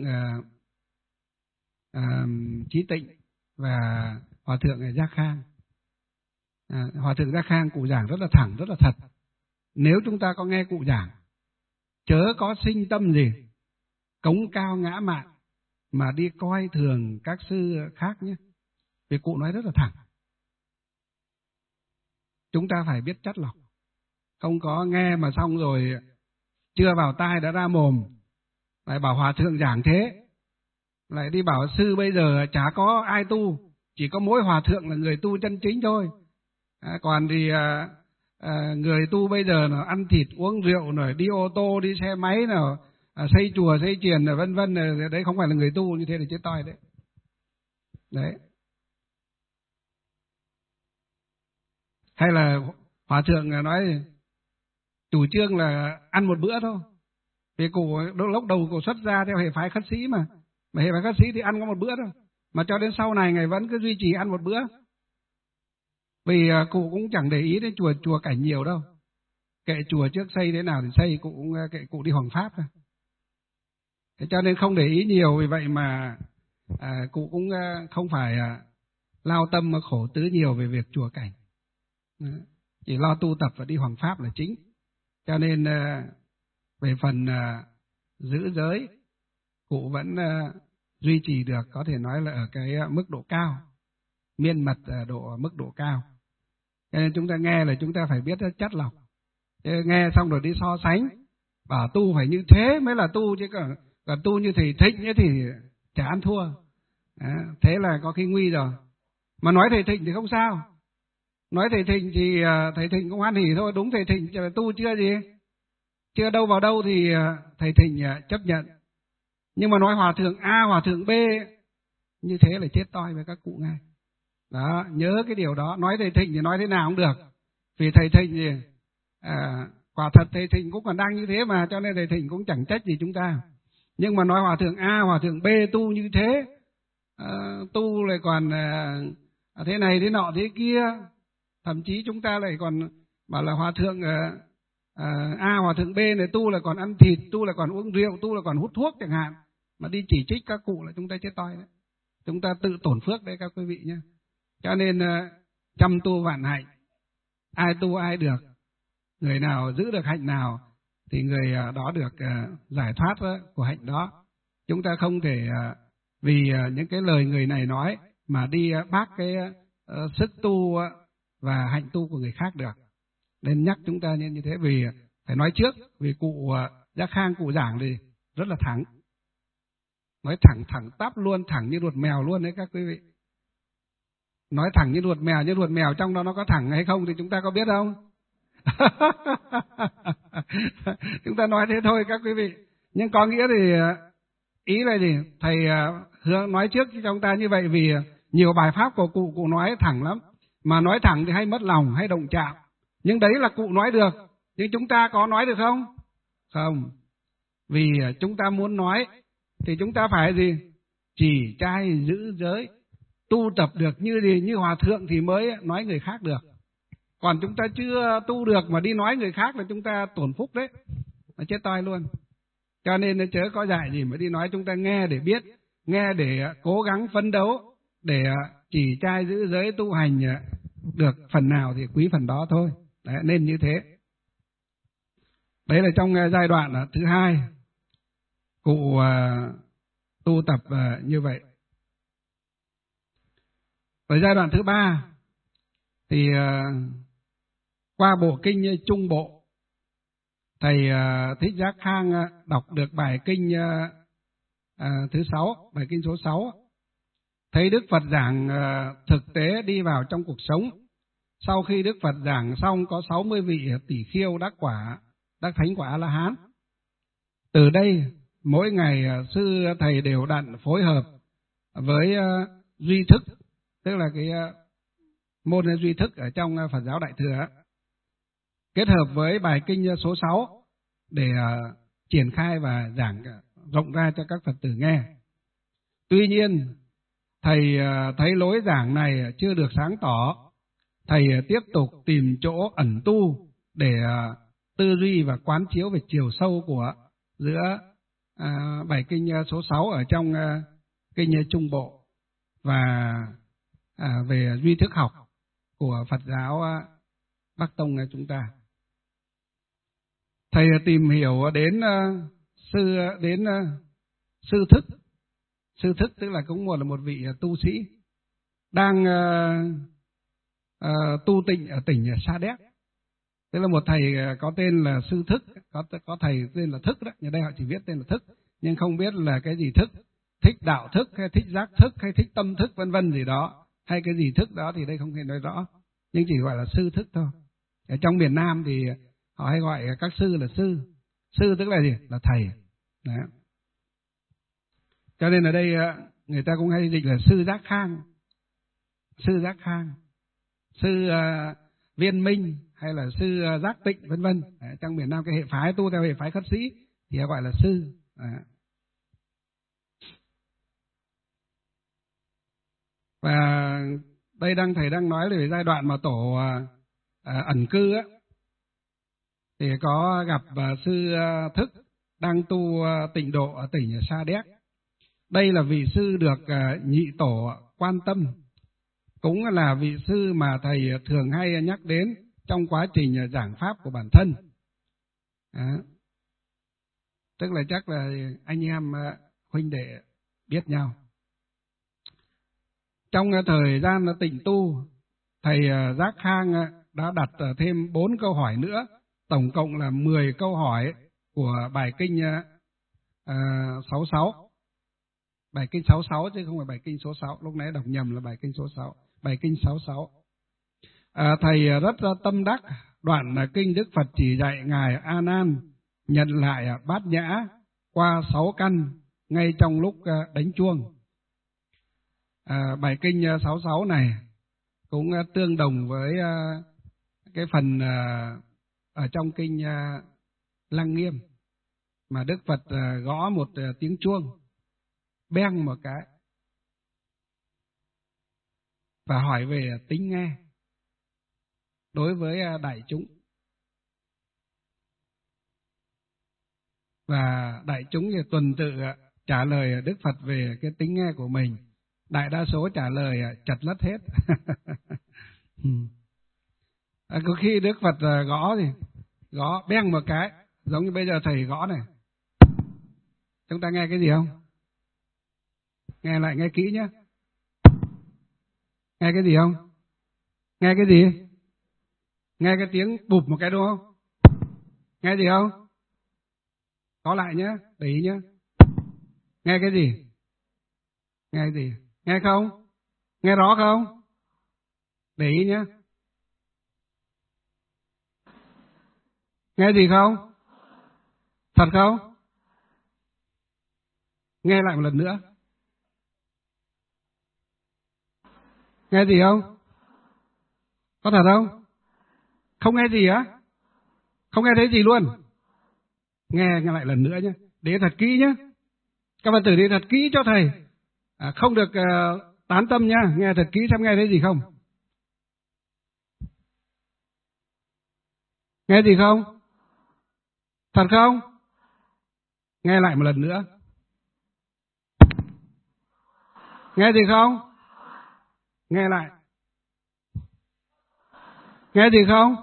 Chí Tịnh và Hòa Thượng Giác Khang. Hòa Thượng Giác Khang cụ giảng rất là thẳng, rất là thật. Nếu chúng ta có nghe cụ giảng, chớ có sinh tâm gì cống cao ngã mạn mà đi coi thường các sư khác nhé. Vì cụ nói rất là thẳng. Chúng ta phải biết chắt lọc. Không có nghe mà xong rồi chưa vào tai đã ra mồm, lại bảo Hòa Thượng giảng thế, lại đi bảo sư bây giờ chả có ai tu, chỉ có mỗi Hòa Thượng là người tu chân chính thôi. Còn thì người tu bây giờ là ăn thịt uống rượu, rồi đi ô tô đi xe máy, nào xây chùa xây chiền, vân vân, đấy không phải là người tu, như thế là chết toi đấy. Đấy. Hay là Hòa Thượng nói chủ trương là ăn một bữa thôi. Vì cụ lúc đầu cụ xuất ra theo hệ phái khất sĩ mà hệ phái khất sĩ thì ăn có một bữa thôi. Mà cho đến sau này ngài vẫn cứ duy trì ăn một bữa. Vì cụ cũng chẳng để ý đến chùa cảnh nhiều đâu. Kệ chùa trước xây thế nào thì xây, cụ cũng kệ cụ đi hoằng pháp thôi. Thế cho nên không để ý nhiều, vì vậy mà cụ cũng không phải lao tâm mà khổ tứ nhiều về việc chùa cảnh. Chỉ lo tu tập và đi hoằng pháp là chính. Cho nên về phần giữ giới, cụ vẫn duy trì được, có thể nói là ở cái mức độ cao, miên mật độ mức độ cao. Cho nên chúng ta nghe là chúng ta phải biết chắt lọc. Nghe xong rồi đi so sánh, bảo tu phải như thế mới là tu, chứ còn tu như thầy Thịnh ấy thì chả ăn thua. Thế là có khi nguy rồi. Mà nói thầy Thịnh thì không sao. Nói thầy Thịnh thì thầy Thịnh cũng hoan hỉ thôi. Đúng, thầy Thịnh tu chưa gì, chưa đâu vào đâu thì thầy Thịnh chấp nhận. Nhưng mà nói Hòa Thượng A, Hòa Thượng B như thế là chết toi với các cụ ngay. Đó, nhớ cái điều đó. Nói thầy Thịnh thì nói thế nào cũng được. Vì thầy Thịnh thì quả thật thầy Thịnh cũng còn đang như thế mà, cho nên thầy Thịnh cũng chẳng trách gì chúng ta. Nhưng mà nói Hòa Thượng A, Hòa Thượng B tu như thế, tu lại còn thế này thế nọ thế kia. Thậm chí chúng ta lại còn bảo là Hòa Thượng A, Hòa Thượng B này tu là còn ăn thịt, tu là còn uống rượu, tu là còn hút thuốc chẳng hạn. Mà đi chỉ trích các cụ là chúng ta chết toi đấy. Chúng ta tự tổn phước đấy các quý vị nhé. Cho nên chăm tu vạn hạnh, ai tu ai được. Người nào giữ được hạnh nào thì người đó được giải thoát của hạnh đó. Chúng ta không thể vì những cái lời người này nói mà đi bác cái sức tu và hạnh tu của người khác được. Nên nhắc chúng ta như thế, vì phải nói trước, vì cụ Giác Khang cụ giảng thì rất là thẳng. Nói thẳng tắp luôn, thẳng như ruột mèo luôn đấy các quý vị. Nói thẳng như ruột mèo trong đó nó có thẳng hay không thì chúng ta có biết không? Chúng ta nói thế thôi các quý vị. Nhưng có nghĩa thì ý là gì? Thầy Hướng nói trước cho chúng ta như vậy vì nhiều bài pháp của cụ nói thẳng lắm. Mà nói thẳng thì hay mất lòng, hay động chạm. Nhưng đấy là cụ nói được. Nhưng chúng ta có nói được không? Không. Vì chúng ta muốn nói thì chúng ta phải gì? Chỉ trai giữ giới, tu tập được như gì? Như hòa thượng thì mới nói người khác được. Còn chúng ta chưa tu được mà đi nói người khác là chúng ta tổn phúc đấy, mà chết toi luôn. Cho nên chớ có dạy gì mà đi nói, chúng ta nghe để biết, nghe để cố gắng phấn đấu, để chỉ trai giữ giới tu hành được phần nào thì quý phần đó thôi. Đấy, nên như thế. Đấy là trong giai đoạn thứ hai, cụ tu tập như vậy. Ở giai đoạn thứ ba thì qua bộ kinh Trung Bộ, thầy Thích Giác Khang đọc được bài kinh thứ 6, bài kinh số 6. Thấy Đức Phật giảng thực tế đi vào trong cuộc sống. Sau khi Đức Phật giảng xong có 60 vị tỷ khiêu đắc thánh quả A-la-hán. Từ đây mỗi ngày sư thầy đều đặn phối hợp với duy thức, tức là cái môn duy thức ở trong Phật giáo Đại Thừa, kết hợp với bài kinh số 6 để triển khai và giảng rộng ra cho các Phật tử nghe. Tuy nhiên, thầy thấy lối giảng này chưa được sáng tỏ. Thầy tiếp tục tìm chỗ ẩn tu để tư duy và quán chiếu về chiều sâu của giữa bài kinh số 6 ở trong kinh Trung Bộ và về duy thức học của Phật giáo Bắc Tông chúng ta. Thầy tìm hiểu đến sư thức. Sư thức tức là cũng là một vị tu sĩ đang tu tịnh ở tỉnh Sa Đéc. Tức là một thầy có tên là sư Thức, có thầy tên là Thức đó. Ở đây họ chỉ viết tên là Thức, nhưng không biết là cái gì thức, thích đạo thức hay thích giác thức hay thích tâm thức vân vân gì đó, hay cái gì thức đó thì đây không thể nói rõ, nhưng chỉ gọi là sư Thức thôi. Ở trong miền Nam thì họ hay gọi các sư là sư. Sư tức là gì? Là thầy. Đó. Cho nên ở đây người ta cũng hay dịch là sư Giác Khang, sư Giác Khang, sư Viên Minh hay là sư Giác Tịnh vân vân. Trong miền Nam cái hệ phái tu theo hệ phái khất sĩ thì gọi là sư. Và đây thầy đang nói về giai đoạn mà tổ ẩn cư á, thì có gặp sư Thức đang tu tịnh độ ở tỉnh Sa Đéc. Đây là vị sư được nhị tổ quan tâm, cũng là vị sư mà thầy thường hay nhắc đến trong quá trình giảng pháp của bản thân. Tức là chắc là anh em huynh đệ biết nhau. Trong thời gian tịnh tu, thầy Giác Khang đã đặt thêm 4 câu hỏi nữa, tổng cộng là 10 câu hỏi của bài kinh 66. Bài kinh 66 chứ không phải bài kinh số 6, lúc nãy đọc nhầm là bài kinh số 6, bài kinh 66. Thầy rất tâm đắc đoạn kinh Đức Phật chỉ dạy ngài A Nan nhận lại bát nhã qua 6 căn ngay trong lúc đánh chuông. Bài kinh 66 này cũng tương đồng với cái phần ở trong kinh Lăng Nghiêm mà Đức Phật gõ một tiếng chuông, beng một cái và hỏi về tính nghe đối với đại chúng. Và đại chúng thì tuần tự trả lời Đức Phật về cái tính nghe của mình. Đại đa số trả lời chật lất hết. Có khi Đức Phật gõ thì gõ beng một cái, giống như bây giờ thầy gõ này. Chúng ta nghe cái gì không? Nghe lại, nghe kỹ nhé. Nghe cái gì không? Nghe cái gì? Nghe cái tiếng bụp một cái đúng không? Nghe gì không? Có lại nhé, để ý nhé. Nghe cái gì? Nghe cái gì? Nghe không? Nghe rõ không? Để ý nhé. Nghe gì không? Thật không? Nghe lại một lần nữa. Nghe gì không? Có thật không? Không nghe gì á? Không nghe thấy gì luôn? Nghe lại lần nữa nhé. Để thật kỹ nhé. Các bạn tử đi thật kỹ cho thầy. Không được tán tâm nha. Nghe thật kỹ xem nghe thấy gì không? Nghe gì không? Thật không? Nghe lại một lần nữa. Nghe gì không? Nghe lại. Nghe gì không?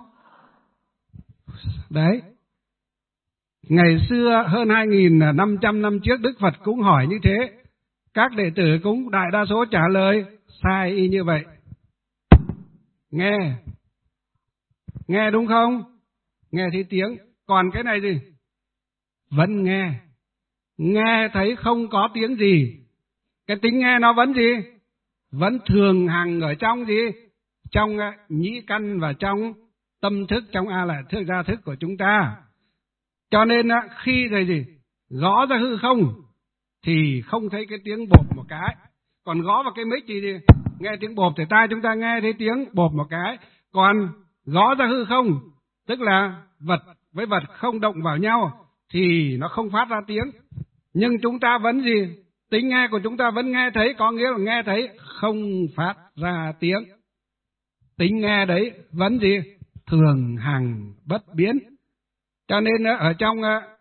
Đấy. Ngày xưa hơn 2.500 năm trước Đức Phật cũng hỏi như thế. Các đệ tử cũng đại đa số trả lời sai y như vậy. Nghe. Nghe đúng không? Nghe thấy tiếng. Còn cái này gì? Vẫn nghe. Nghe thấy không có tiếng gì. Cái tính nghe nó vẫn gì? Vẫn thường hằng ở trong gì? Trong nhĩ căn và trong tâm thức, trong a lại thức gia thức của chúng ta. Cho nên khi thầy gì? Gõ ra hư không thì không thấy cái tiếng bộp một cái. Còn gõ vào cái mic thì gì? Nghe tiếng bộp thì tai chúng ta nghe thấy tiếng bộp một cái. Còn gõ ra hư không, tức là vật với vật không động vào nhau thì nó không phát ra tiếng. Nhưng chúng ta vẫn gì? Tính nghe của chúng ta vẫn nghe thấy, có nghĩa là nghe thấy không phát ra tiếng. Tính nghe đấy vẫn gì? Thường hằng bất biến. Cho nên ở trong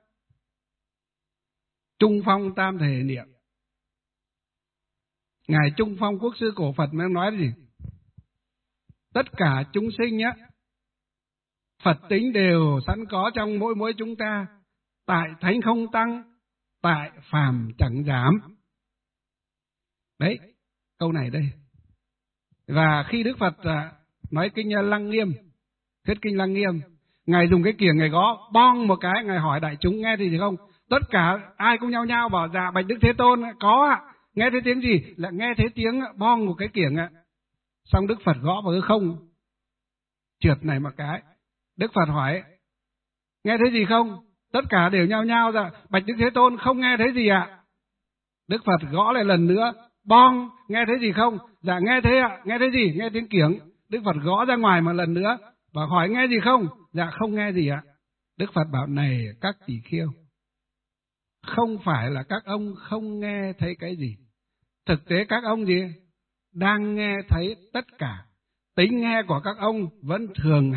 Trung Phong Tam Thể Niệm, Ngài Trung Phong Quốc sư cổ Phật mới nói gì? Tất cả chúng sinh nhé, Phật tính đều sẵn có trong mỗi chúng ta, tại thánh không tăng, tại phàm chẳng giảm. Đấy, câu này đây. Và khi Đức Phật nói kinh Lăng Nghiêm, thuyết kinh Lăng Nghiêm, Ngài dùng cái kiềng Ngài gõ bong một cái, Ngài hỏi đại chúng nghe thì gì không? Tất cả ai cũng nhao nhao bảo dạ bạch Đức Thế Tôn, có ạ. Nghe thấy tiếng gì? Là nghe thấy tiếng bong một cái kiềng ạ. Xong Đức Phật gõ vào hư không, trượt này một cái. Đức Phật hỏi nghe thấy gì không? Tất cả đều nhao nhao ra bạch Đức Thế Tôn, không nghe thấy gì ạ. Đức Phật gõ lại lần nữa, bong, nghe thấy gì không? Dạ nghe thấy ạ. Nghe thấy gì? Nghe tiếng kiểng. Đức Phật gõ ra ngoài một lần nữa và hỏi nghe gì không? Dạ không nghe gì ạ. Đức Phật bảo này các tỳ kheo, không phải là các ông không nghe thấy cái gì. Thực tế các ông gì? Đang nghe thấy tất cả. Tính nghe của các ông vẫn thường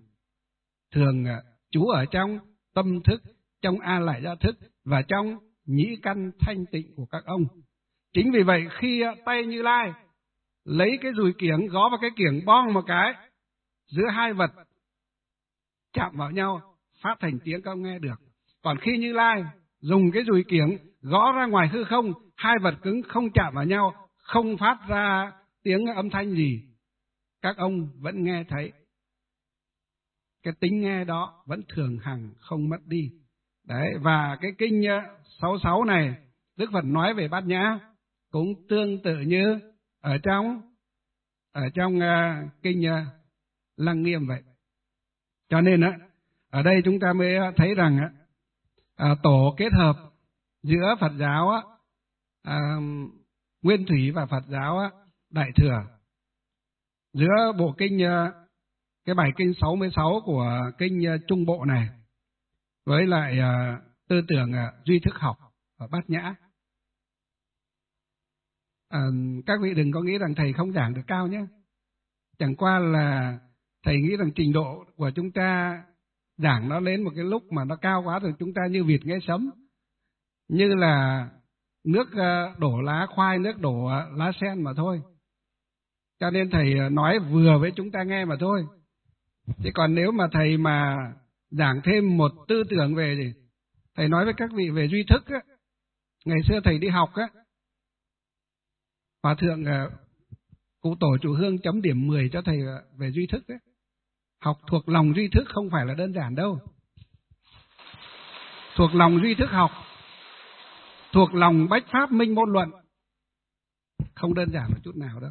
trú ở trong tâm thức, trong a lại gia thức và trong nhĩ căn thanh tịnh của các ông. Chính vì vậy khi tay Như Lai lấy cái dùi kiểng gõ vào cái kiểng bong một cái, giữa hai vật chạm vào nhau phát thành tiếng các ông nghe được. Còn khi Như Lai dùng cái dùi kiểng gõ ra ngoài hư không, hai vật cứng không chạm vào nhau, không phát ra tiếng âm thanh gì, các ông vẫn nghe thấy. Cái tính nghe đó vẫn thường hằng không mất đi. Đấy, và cái kinh 66 này Đức Phật nói về Bát Nhã cũng tương tự như ở trong kinh Lăng Nghiêm vậy. Cho nên ở đây chúng ta mới thấy rằng tổ kết hợp giữa Phật giáo Nguyên Thủy và Phật giáo Đại Thừa, giữa bộ kinh cái bài kinh 66 của kinh Trung Bộ này với lại tư tưởng duy thức học và Bát Nhã. Các vị đừng có nghĩ rằng thầy không giảng được cao nhé. Chẳng qua là thầy nghĩ rằng trình độ của chúng ta giảng nó lên một cái lúc mà nó cao quá rồi, chúng ta như vịt nghe sấm, như là nước đổ lá khoai, nước đổ lá sen mà thôi. Cho nên thầy nói vừa với chúng ta nghe mà thôi. Chứ còn nếu mà thầy mà giảng thêm một tư tưởng về gì, thầy nói với các vị về duy thức á. Ngày xưa thầy đi học á, Hòa thượng cụ tổ chủ hương chấm điểm 10 cho thầy về duy thức ấy. Học thuộc lòng duy thức không phải là đơn giản đâu. Thuộc lòng duy thức học, thuộc lòng bách pháp minh môn luận, không đơn giản một chút nào đâu.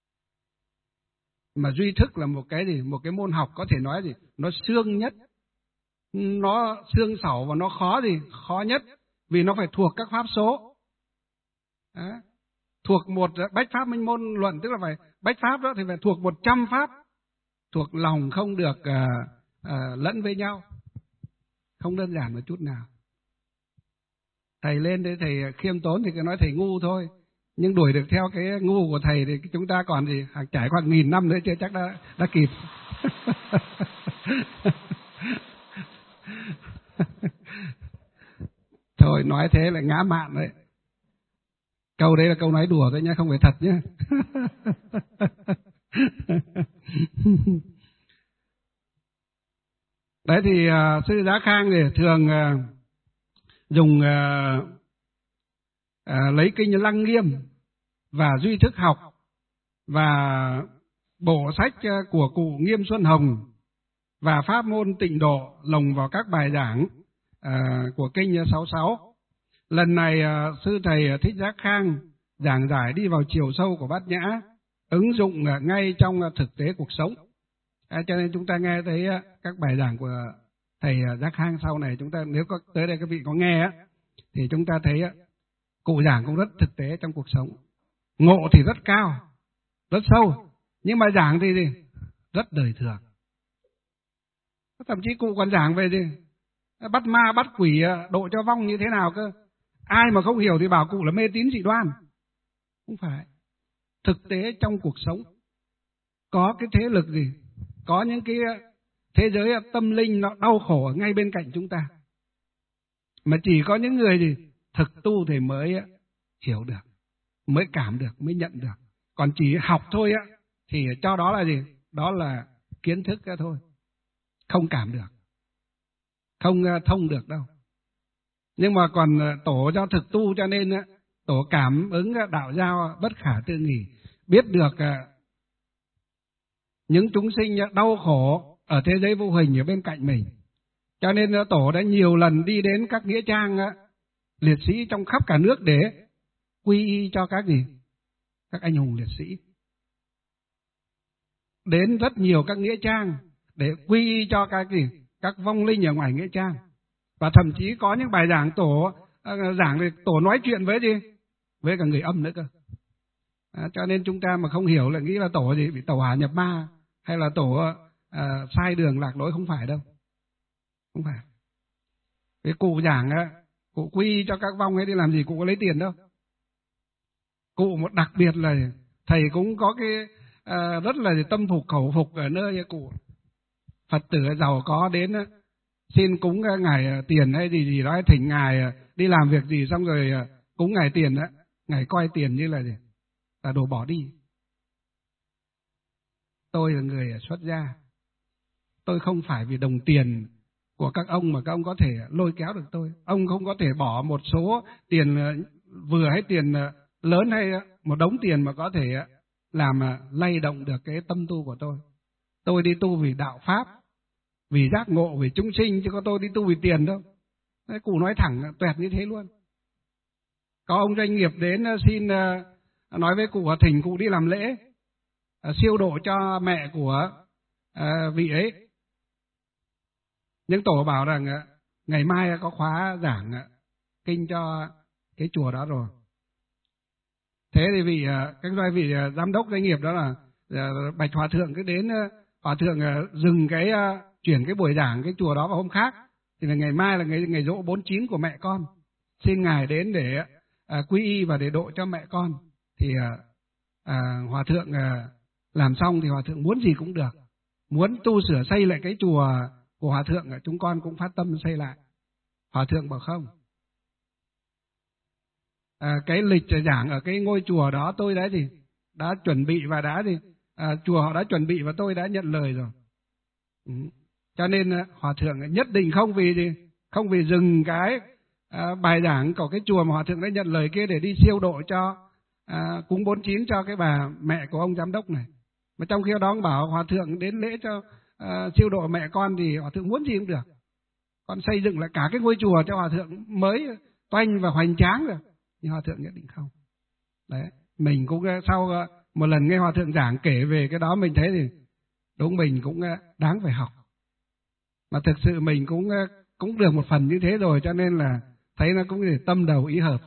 Mà duy thức là một cái gì? Một cái môn học có thể nói gì? Nó xương nhất nó xương xẩu và nó khó nhất, vì nó phải thuộc các pháp số. Đó. Thuộc một bách pháp minh môn luận, tức là phải bách pháp đó thì phải thuộc 100 pháp, thuộc lòng không được lẫn với nhau, không đơn giản một chút nào. Thầy lên đấy thầy khiêm tốn thì cứ nói thầy ngu thôi, nhưng đuổi được theo cái ngu của thầy thì chúng ta còn gì, trải qua 1000 năm nữa chưa chắc đã kịp. Thôi nói thế là ngã mạn đấy. Câu đấy là câu nói đùa thôi nhé, không phải thật nhé. Đấy thì sư Giá Khang thì thường dùng lấy kinh Lăng Nghiêm và Duy Thức Học và bộ sách của cụ Nghiêm Xuân Hồng và pháp môn Tịnh Độ lồng vào các bài giảng của kinh 66. Lần này sư thầy Thích Giác Khang giảng giải đi vào chiều sâu của Bát Nhã, ứng dụng ngay trong thực tế cuộc sống. Cho nên chúng ta nghe thấy các bài giảng của thầy Giác Khang sau này, chúng ta nếu có tới đây các vị có nghe thì chúng ta thấy cụ giảng cũng rất thực tế trong cuộc sống. Ngộ thì rất cao, rất sâu, nhưng mà giảng thì rất đời thường. Thậm chí cụ còn giảng về bắt ma bắt quỷ độ cho vong như thế nào cơ. Ai mà không hiểu thì bảo cụ là mê tín dị đoan. Không phải. Thực tế trong cuộc sống có cái thế lực gì, có những cái thế giới tâm linh nó đau khổ ở ngay bên cạnh chúng ta, mà chỉ có những người thực tu thì mới hiểu được, mới cảm được, mới nhận được. Còn chỉ học thôi thì cho đó là đó là kiến thức thôi, không cảm được, không thông được đâu. Nhưng mà còn tổ do thực tu, cho nên tổ cảm ứng đạo giao bất khả tư nghì, biết được những chúng sinh đau khổ ở thế giới vô hình ở bên cạnh mình. Cho nên tổ đã nhiều lần đi đến các nghĩa trang liệt sĩ trong khắp cả nước để quy y cho các anh hùng liệt sĩ. Đến rất nhiều các nghĩa trang để quy y cho các vong linh ở ngoài nghĩa trang. Và thậm chí có những bài giảng tổ giảng thì tổ nói chuyện với cả người âm nữa cơ. Cho nên chúng ta mà không hiểu là nghĩ là tổ bị tẩu hỏa nhập ma, hay là tổ sai đường lạc lối, không phải đâu. Không phải. Cái cụ giảng cụ quy cho các vong ấy đi làm gì, cụ có lấy tiền đâu. Cụ một đặc biệt là thầy cũng có cái rất là tâm phục khẩu phục ở nơi cụ. Phật tử giàu có đến xin cúng ngài tiền hay gì đó, thỉnh ngài đi làm việc gì xong rồi cúng ngài tiền đó, ngài coi tiền như là đồ bỏ đi. Tôi là người xuất gia, tôi không phải vì đồng tiền của các ông mà các ông có thể lôi kéo được tôi. Ông không có thể bỏ một số tiền vừa hay tiền lớn hay một đống tiền mà có thể làm lay động được cái tâm tu của tôi. Tôi đi tu vì đạo pháp, vì giác ngộ, vì chúng sinh, chứ có tôi đi tu vì tiền đâu. Đấy, cụ nói thẳng toẹt như thế luôn. Có ông doanh nghiệp đến xin nói với cụ thỉnh cụ đi làm lễ siêu độ cho mẹ của vị ấy. Nhưng tổ bảo rằng ngày mai có khóa giảng kinh cho cái chùa đó rồi. Thế thì các vị giám đốc doanh nghiệp đó là bạch hòa thượng cứ đến, hòa thượng dừng chuyển cái buổi giảng cái chùa đó vào hôm khác, thì là ngày mai là ngày giỗ 49 của mẹ con, xin ngài đến để quy y và để độ cho mẹ con. Thì hòa thượng làm xong thì hòa thượng muốn gì cũng được, muốn tu sửa xây lại cái chùa của hòa thượng chúng con cũng phát tâm xây lại. Hòa thượng bảo không, cái lịch giảng ở cái ngôi chùa đó tôi đã chuẩn bị và chùa họ đã chuẩn bị và tôi đã nhận lời rồi. Cho nên hòa thượng nhất định không vì dừng cái bài giảng của cái chùa mà hòa thượng đã nhận lời kia để đi siêu độ cho cúng 49 cho cái bà mẹ của ông giám đốc này. Mà trong khi đó ông bảo hòa thượng đến lễ cho siêu độ mẹ con thì hòa thượng muốn gì cũng được. Còn xây dựng lại cả cái ngôi chùa cho hòa thượng mới toanh và hoành tráng rồi. Nhưng hòa thượng nhất định không. Đấy, mình cũng sau một lần nghe hòa thượng giảng kể về cái đó, mình thấy thì đúng, mình cũng đáng phải học. Mà thực sự mình cũng được một phần như thế rồi, cho nên là thấy nó cũng để tâm đầu ý hợp.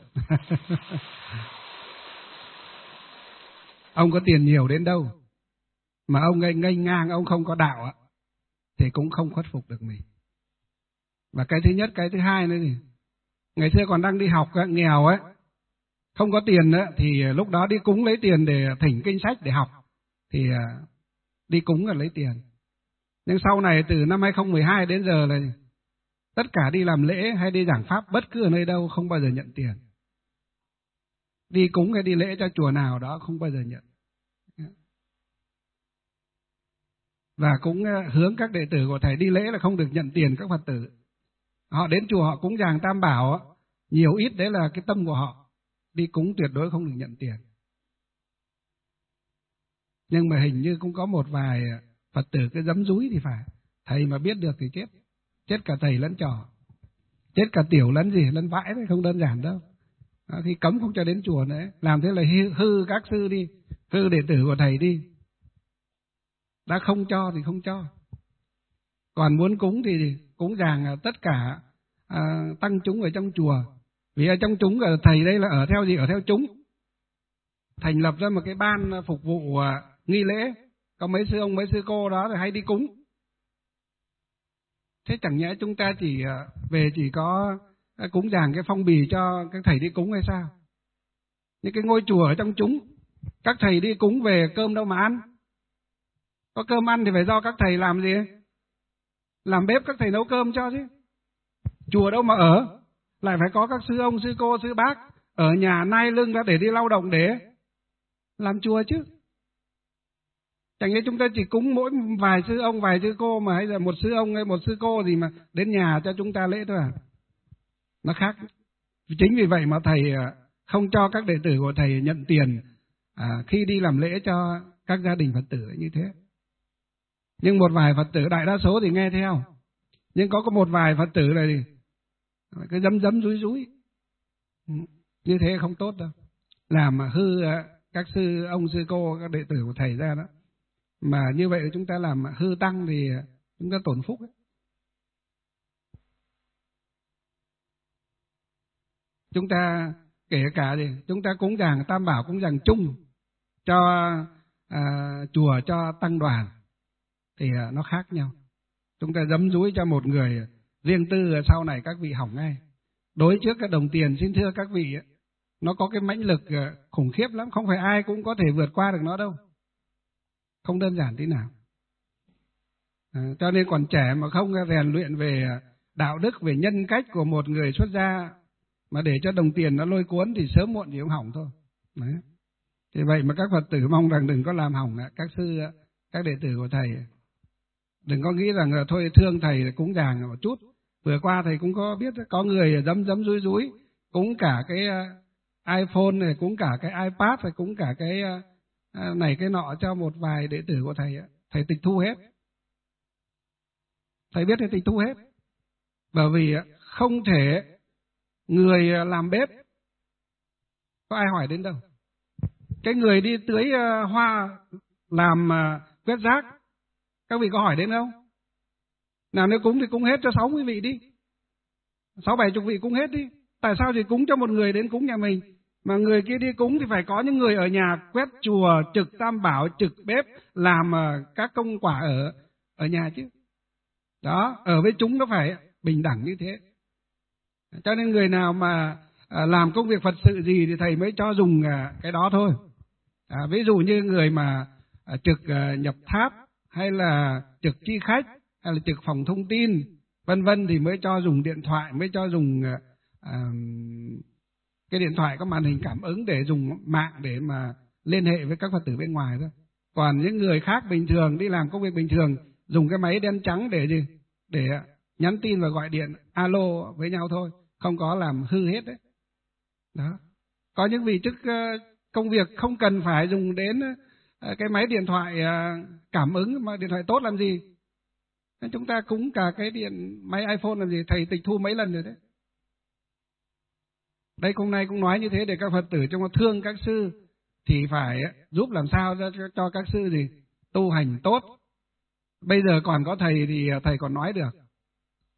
Ông có tiền nhiều đến đâu mà ông nghênh ngang, ông không có đạo thì cũng không khuất phục được mình. Và cái thứ nhất, cái thứ hai nữa thì ngày xưa còn đang đi học nghèo ấy, không có tiền nữa, thì lúc đó đi cúng lấy tiền để thỉnh kinh sách để học, thì đi cúng là lấy tiền. Nhưng sau này từ năm 2012 đến giờ là tất cả đi làm lễ hay đi giảng pháp bất cứ ở nơi đâu không bao giờ nhận tiền. Đi cúng hay đi lễ cho chùa nào đó không bao giờ nhận. Và cũng hướng các đệ tử của thầy đi lễ là không được nhận tiền các Phật tử. Họ đến chùa họ cúng dường Tam Bảo, nhiều ít đấy là cái tâm của họ. Đi cúng tuyệt đối không được nhận tiền. Nhưng mà hình như cũng có một vài Phật tử cái giấm dúi thì phải. Thầy mà biết được thì chết. Chết cả thầy lẫn trò. Chết cả tiểu lẫn gì, lẫn vãi đấy, không đơn giản đâu. Đó, thì cấm không cho đến chùa nữa. Làm thế là hư các sư đi, hư đệ tử của thầy đi. Đã không cho thì không cho. Còn muốn cúng thì cúng dường tất cả tăng chúng ở trong chùa. Vì ở trong chúng thầy đây là ở theo gì? Ở theo chúng. Thành lập ra một cái ban phục vụ nghi lễ. Có mấy sư ông, mấy sư cô đó thì hay đi cúng. Thế chẳng nhẽ chúng ta chỉ có cúng dường cái phong bì cho các thầy đi cúng hay sao? Những cái ngôi chùa ở trong chúng, các thầy đi cúng về cơm đâu mà ăn? Có cơm ăn thì phải do các thầy làm gì? Làm bếp các thầy nấu cơm cho chứ. Chùa đâu mà ở, lại phải có các sư ông, sư cô, sư bác ở nhà nai lưng ra để đi lao động để làm chùa chứ. Chẳng lẽ chúng ta chỉ cúng mỗi vài sư ông, vài sư cô mà hay là một sư ông hay một sư cô gì mà đến nhà cho chúng ta lễ thôi à? Nó khác. Chính vì vậy mà thầy không cho các đệ tử của thầy nhận tiền khi đi làm lễ cho các gia đình Phật tử như thế. Nhưng một vài Phật tử, đại đa số thì nghe theo. Nhưng có một vài Phật tử này thì cái dấm dúi. Như thế không tốt đâu. Làm mà hư các sư ông, sư cô, các đệ tử của thầy ra đó. Mà như vậy chúng ta làm hư tăng thì chúng ta tổn phúc ấy. Chúng ta kể cả gì, chúng ta cúng dường Tam Bảo, cúng dường chung cho chùa, cho tăng đoàn thì nó khác nhau. Chúng ta dấm dúi cho một người riêng tư, sau này các vị hỏng ngay. Đối trước cái đồng tiền, xin thưa các vị, nó có cái mãnh lực khủng khiếp lắm, không phải ai cũng có thể vượt qua được nó đâu. Không đơn giản tí nào. Cho nên còn trẻ mà không rèn luyện về đạo đức, về nhân cách của một người xuất gia mà để cho đồng tiền nó lôi cuốn thì sớm muộn gì cũng hỏng thôi. Đấy. Thì vậy mà các Phật tử mong rằng đừng có làm hỏng các sư, các đệ tử của thầy. Đừng có nghĩ rằng thôi thương thầy cúng dường một chút. Vừa qua thầy cũng có biết có người dấm dúi cúng cả cái iPhone này, cúng cả cái iPad, rồi cúng cả cái này cái nọ cho một vài đệ tử của thầy. Thầy tịch thu hết. Thầy biết thầy tịch thu hết. Bởi vì không thể người làm bếp có ai hỏi đến đâu. Cái người đi tưới hoa, làm quét rác, các vị có hỏi đến không? Nào nếu cúng thì cúng hết cho 60 vị đi, 60-70 vị cúng hết đi. Tại sao chỉ cúng cho một người đến cúng nhà mình, mà người kia đi cúng thì phải có những người ở nhà quét chùa, trực Tam Bảo, trực bếp, làm các công quả ở nhà chứ. Đó, ở với chúng nó phải bình đẳng như thế. Cho nên người nào mà làm công việc Phật sự gì thì thầy mới cho dùng cái đó thôi. Ví dụ như người mà trực nhập tháp, hay là trực chi khách, hay là trực phòng thông tin, vân vân thì mới cho dùng điện thoại, mới cho dùng cái điện thoại có màn hình cảm ứng để dùng mạng để mà liên hệ với các Phật tử bên ngoài thôi. Còn những người khác bình thường đi làm công việc bình thường dùng cái máy đen trắng để gì? Để nhắn tin và gọi điện alo với nhau thôi, không có làm hư hết đấy. Đó. Có những vị chức công việc không cần phải dùng đến cái máy điện thoại cảm ứng, mà điện thoại tốt làm gì? Nên chúng ta cúng cả cái máy iPhone làm gì? Thầy tịch thu mấy lần rồi đấy. Đây hôm nay cũng nói như thế để các Phật tử trong thương các sư thì phải giúp làm sao cho các sư gì tu hành tốt. Bây giờ còn có thầy thì thầy còn nói được.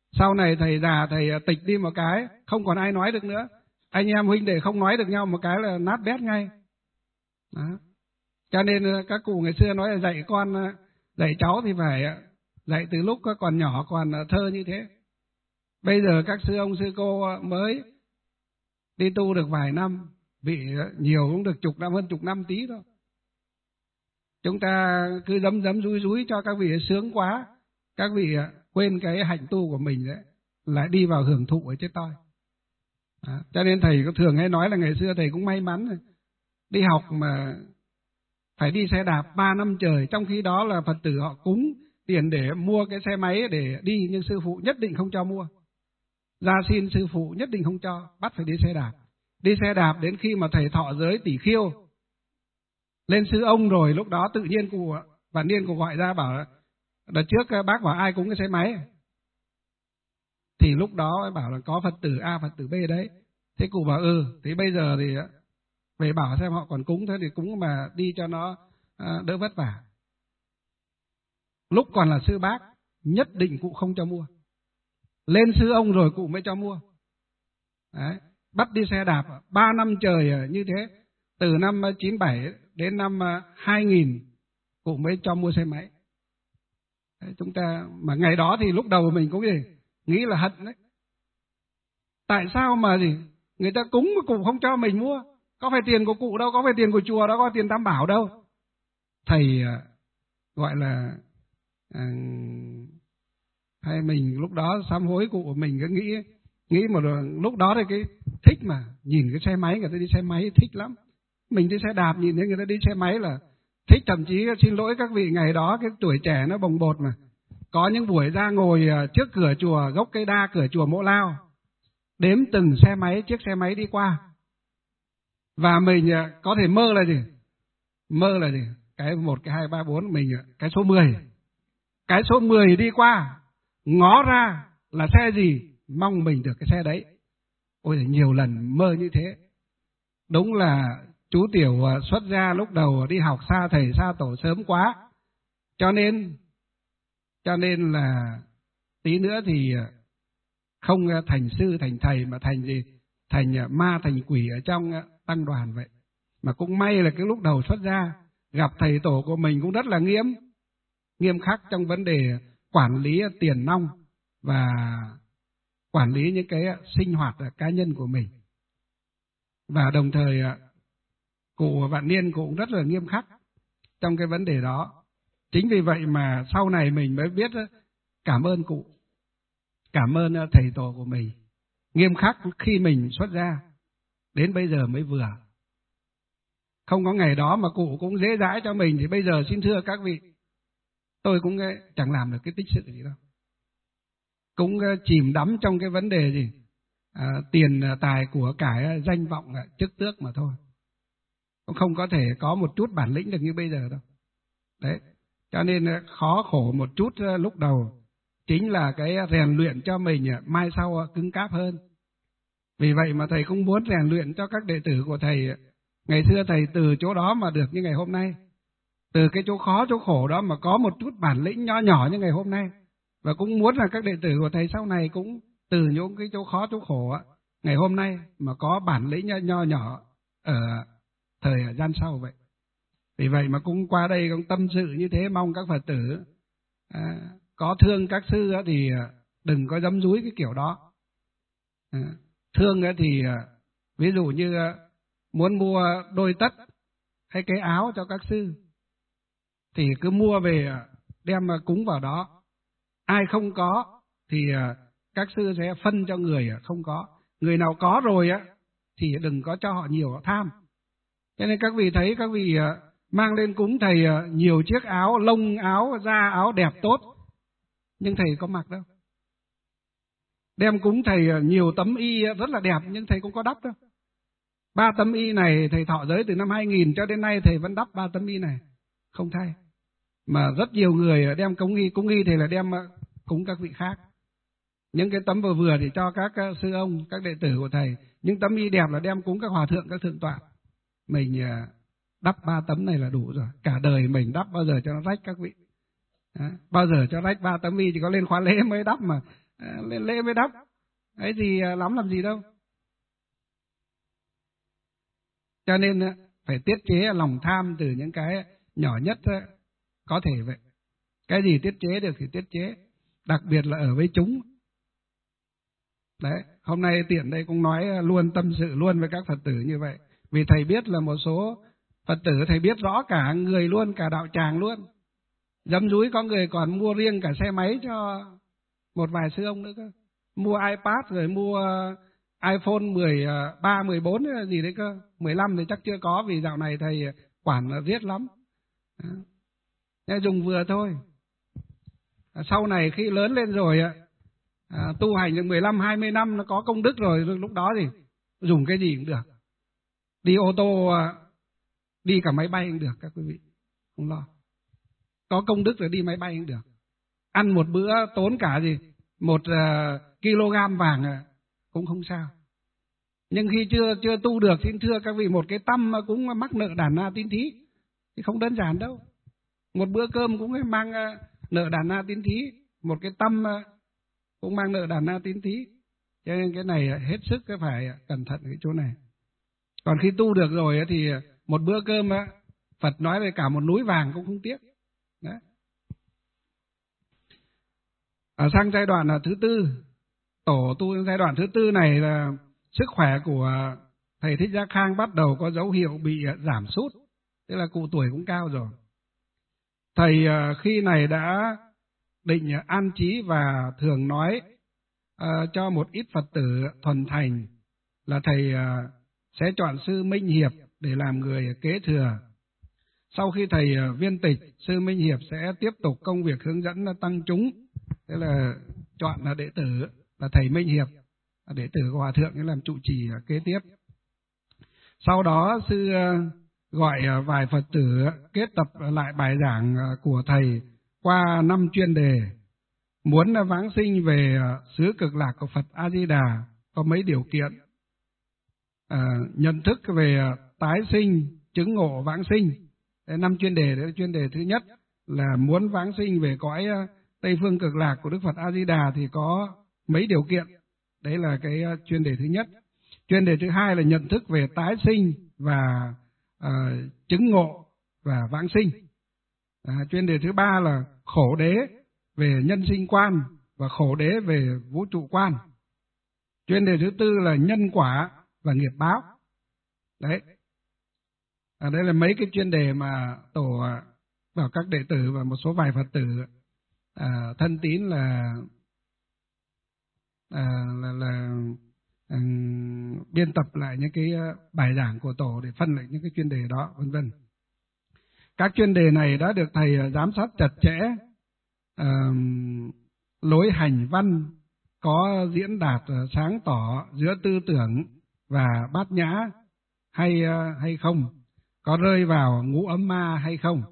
Sau này thầy già thầy tịch đi một cái, không còn ai nói được nữa. Anh em huynh đệ không nói được nhau một cái là nát bét ngay. Đó. Cho nên các cụ ngày xưa nói là dạy con, dạy cháu thì phải dạy từ lúc còn nhỏ, còn thơ như thế. Bây giờ các sư ông sư cô mới đi tu được vài năm, vị nhiều cũng được chục năm, hơn chục năm tí thôi. Chúng ta cứ dấm dúi cho các vị sướng quá, các vị quên cái hạnh tu của mình đấy, lại đi vào hưởng thụ ở chết toi. Đó. Cho nên thầy có thường hay nói là ngày xưa thầy cũng may mắn rồi. Đi học mà phải đi xe đạp 3 năm trời, trong khi đó là Phật tử họ cúng tiền để mua cái xe máy để đi, nhưng sư phụ nhất định không cho mua. Ra xin sư phụ nhất định không cho, bắt phải đi xe đạp. Đi xe đạp đến khi mà thầy thọ giới tỷ khiêu, lên sư ông rồi, lúc đó tự nhiên cụ Vạn Niên cụ gọi ra bảo là đợt trước bác bảo ai cúng cái xe máy. Thì lúc đó bảo là có Phật tử A, Phật tử B đấy. Thế cụ bảo thế bây giờ thì về bảo xem họ còn cúng, thế thì cúng mà đi cho nó đỡ vất vả. Lúc còn là sư bác, nhất định cụ không cho mua. Lên sư ông rồi cụ mới cho mua. Đấy. Bắt đi xe đạp 3 năm trời như thế. Từ năm 97 đến năm 2000 cụ mới cho mua xe máy. Đấy, chúng ta mà ngày đó thì lúc đầu mình cũng nghĩ là hận đấy. Tại sao mà người ta cúng mà cụ không cho mình mua? Có phải tiền của cụ đâu, có phải tiền của chùa đâu, có tiền Tam Bảo đâu. Thầy gọi là hay mình lúc đó sám hối cụ, mình cứ nghĩ một lúc đó thì cái thích mà nhìn cái xe máy, người ta đi xe máy thích lắm. Mình đi xe đạp nhìn thấy người ta đi xe máy là thích, thậm chí xin lỗi các vị, ngày đó cái tuổi trẻ nó bồng bột mà. Có những buổi ra ngồi trước cửa chùa Gốc Cây Đa, cửa chùa Mộ Lao, đếm từng xe máy, chiếc xe máy đi qua. Và mình có thể mơ là gì? Mơ là gì? Cái 1, cái 2, 3, 4, mình cái số 10. Cái số 10 đi qua, ngó ra là xe gì, mong mình được cái xe đấy. Ôi, nhiều lần mơ như thế. Đúng là chú Tiểu xuất gia lúc đầu đi học xa thầy xa tổ sớm quá. Cho nên là tí nữa thì không thành sư thành thầy mà thành gì? Thành ma thành quỷ ở trong tăng đoàn vậy. Mà cũng may là cái lúc đầu xuất gia gặp thầy tổ của mình cũng rất là nghiêm khắc trong vấn đề quản lý tiền nong và quản lý những cái sinh hoạt cá nhân của mình. Và đồng thời cụ Vạn Niên cũng rất là nghiêm khắc trong cái vấn đề đó. Chính vì vậy mà sau này mình mới biết cảm ơn cụ, cảm ơn thầy tổ của mình, nghiêm khắc khi mình xuất gia, đến bây giờ mới vừa. Không có ngày đó mà cụ cũng dễ dãi cho mình thì bây giờ xin thưa các vị, tôi cũng chẳng làm được cái tích sự gì đâu. Cũng chìm đắm trong cái vấn đề gì? Tiền tài của cải, danh vọng, chức tước mà thôi. Cũng không có thể có một chút bản lĩnh được như bây giờ đâu. Đấy. Cho nên khó khổ một chút lúc đầu chính là cái rèn luyện cho mình mai sau cứng cáp hơn. Vì vậy mà thầy cũng muốn rèn luyện cho các đệ tử của thầy. Ngày xưa thầy từ chỗ đó mà được như ngày hôm nay, từ cái chỗ khó chỗ khổ đó mà có một chút bản lĩnh nho nhỏ như ngày hôm nay. Và cũng muốn là các đệ tử của thầy sau này cũng từ những cái chỗ khó chỗ khổ ngày hôm nay mà có bản lĩnh nho nhỏ ở thời gian sau vậy. Vì vậy mà cũng qua đây cũng tâm sự như thế, mong các Phật tử có thương các sư thì đừng có dấm dúi cái kiểu đó. Thương thì ví dụ như muốn mua đôi tất hay cái áo cho các sư thì cứ mua về đem cúng vào đó. Ai không có thì các sư sẽ phân cho người không có. Người nào có rồi thì đừng có cho họ nhiều, họ tham. Cho nên các vị thấy các vị mang lên cúng thầy nhiều chiếc áo, lông áo, da áo đẹp tốt, nhưng thầy có mặc đâu. Đem cúng thầy nhiều tấm y rất là đẹp, nhưng thầy cũng có đắp đâu. 3 tấm y này thầy thọ giới từ năm 2000 cho đến nay thầy vẫn đắp 3 tấm y này, không thay. Mà rất nhiều người đem cúng y thì là đem cúng các vị khác. Những cái tấm vừa vừa thì cho các sư ông, các đệ tử của thầy. Những tấm y đẹp là đem cúng các hòa thượng, các thượng tọa. Mình đắp 3 tấm này là đủ rồi. Cả đời mình đắp bao giờ cho nó rách các vị. Bao giờ cho rách 3 tấm y, chỉ có lên khóa lễ mới đắp mà lên lễ mới đắp. Ấy thì lắm làm gì đâu. Cho nên phải tiết chế lòng tham từ những cái nhỏ nhất có thể vậy. Cái gì tiết chế được thì tiết chế, đặc biệt là ở với chúng. Đấy, hôm nay tiện đây cũng nói luôn, tâm sự luôn với các Phật tử như vậy. Vì thầy biết là một số Phật tử thầy biết rõ cả người luôn, cả đạo tràng luôn. Dấm dúi có người còn mua riêng cả xe máy cho một vài sư ông nữa cơ. Mua iPad rồi mua iPhone 13, 14 gì đấy cơ. 15 thì chắc chưa có vì dạo này thầy quản riết lắm. Dùng vừa thôi. Sau này khi lớn lên rồi tu hành được 15, 20 năm nó có công đức rồi, lúc đó thì dùng cái gì cũng được. Đi ô tô, đi cả máy bay cũng được các quý vị, không lo. Có công đức rồi đi máy bay cũng được. Ăn một bữa tốn cả gì 1 kg vàng cũng không sao. Nhưng khi chưa tu được xin thưa các vị, một cái tâm cũng mắc nợ đàn na tín thí thì không đơn giản đâu. Một bữa cơm cũng mang nợ đàn na tín thí, một cái tâm cũng mang nợ đàn na tín thí. Cho nên cái này hết sức phải cẩn thận cái chỗ này. Còn khi tu được rồi thì một bữa cơm Phật nói về cả một núi vàng cũng không tiếc. Đấy. Sang giai đoạn thứ tư, tổ tu giai đoạn thứ tư này là sức khỏe của thầy Thích Giác Khang bắt đầu có dấu hiệu bị giảm sút, tức là cụ tuổi cũng cao rồi. Thầy khi này đã định an trí và thường nói cho một ít Phật tử thuần thành là thầy sẽ chọn sư Minh Hiệp để làm người kế thừa. Sau khi thầy viên tịch, sư Minh Hiệp sẽ tiếp tục công việc hướng dẫn tăng chúng, tức là chọn là đệ tử là thầy Minh Hiệp, đệ tử của Hòa Thượng để làm trụ trì kế tiếp. Sau đó sư gọi vài Phật tử kết tập lại bài giảng của thầy qua 5 chuyên đề. Muốn vãng sinh về xứ cực lạc của Phật A Di Đà có mấy điều kiện: nhận thức về tái sinh, chứng ngộ vãng sinh. 5 chuyên đề đấy. Chuyên đề thứ nhất là muốn vãng sinh về cõi Tây phương cực lạc của Đức Phật A Di Đà thì có mấy điều kiện. Đấy là cái chuyên đề thứ nhất. Chuyên đề thứ hai là nhận thức về tái sinh và chứng ngộ và vãng sinh. Chuyên đề thứ ba là khổ đế về nhân sinh quan và khổ đế về vũ trụ quan. Chuyên đề thứ tư là nhân quả và nghiệp báo. Đấy. Đây là mấy cái chuyên đề mà tổ bảo các đệ tử và một số vài Phật tử thân tín là biên tập lại những cái bài giảng của tổ để phân lại những cái chuyên đề đó, vân vân. Các chuyên đề này đã được thầy giám sát chặt chẽ, lối hành văn có diễn đạt sáng tỏ giữa tư tưởng và bát nhã hay không, có rơi vào ngũ ấm ma hay không.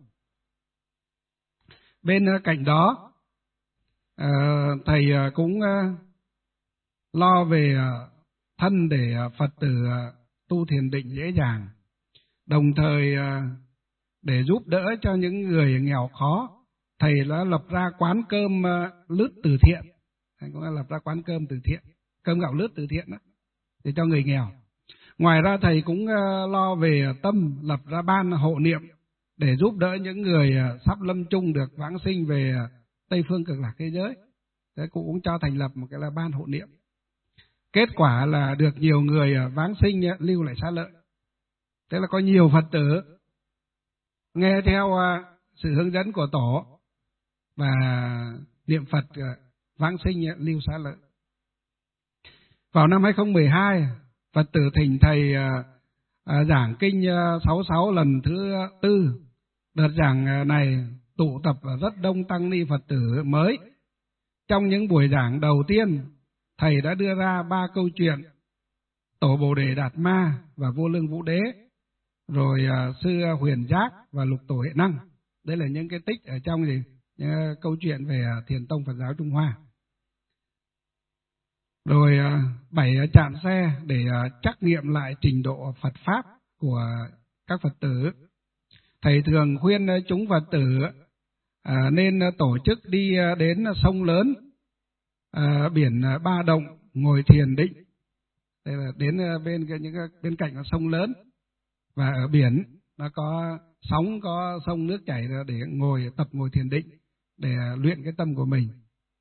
Bên cạnh đó, thầy cũng lo về thân để Phật tử tu thiền định dễ dàng, đồng thời để giúp đỡ cho những người nghèo khó, thầy đã lập ra quán cơm lứt từ thiện. Thầy cũng đã lập ra quán cơm từ thiện, cơm gạo lứt từ thiện đó, để cho người nghèo. Ngoài ra thầy cũng lo về tâm, lập ra ban hộ niệm để giúp đỡ những người sắp lâm chung được vãng sinh về Tây phương cực lạc thế giới. Thế cũng cho thành lập một cái là ban hộ niệm. Kết quả là được nhiều người vãng sinh lưu lại xá lợi. Thế là có nhiều Phật tử nghe theo sự hướng dẫn của tổ và niệm Phật vãng sinh lưu xá lợi. Vào năm 2012, Phật tử thỉnh thầy giảng kinh 66 lần thứ 4. Đợt giảng này tụ tập rất đông tăng ni Phật tử mới. Trong những buổi giảng đầu tiên, thầy đã đưa ra 3 câu chuyện: Tổ Bồ Đề Đạt Ma và Vô Lương Vũ Đế, rồi Sư Huyền Giác và Lục Tổ Hệ Năng. Đây là những cái tích ở trong câu chuyện về Thiền Tông Phật giáo Trung Hoa. Rồi 7 trạm xe để trắc nghiệm lại trình độ Phật Pháp của các Phật tử. Thầy thường khuyên chúng Phật tử nên tổ chức đi đến sông lớn biển Ba Động ngồi thiền định. Đây là đến bên cạnh có sông lớn, và ở biển nó có sóng, có sông nước chảy để ngồi thiền định, để luyện cái tâm của mình,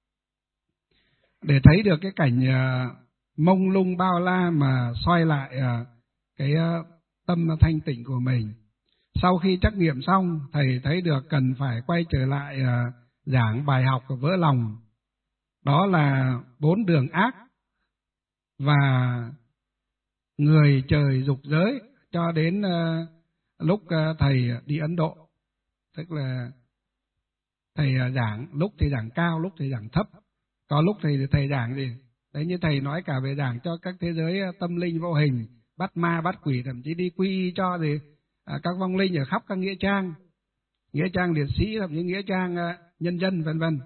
để thấy được cái cảnh mông lung bao la mà soi lại cái tâm thanh tịnh của mình. Sau khi trắc nghiệm xong, thầy thấy được cần phải quay trở lại giảng bài học của vỡ lòng, đó là 4 đường ác và người trời dục giới, cho đến lúc thầy đi Ấn Độ. Tức là thầy giảng, lúc thì giảng cao, lúc thì giảng thấp, có lúc thầy giảng gì đấy, như thầy nói cả về giảng cho các thế giới tâm linh vô hình, bắt ma bắt quỷ, thậm chí đi quy y cho các vong linh ở khắp các nghĩa trang liệt sĩ, thậm chí nghĩa trang nhân dân vân vân,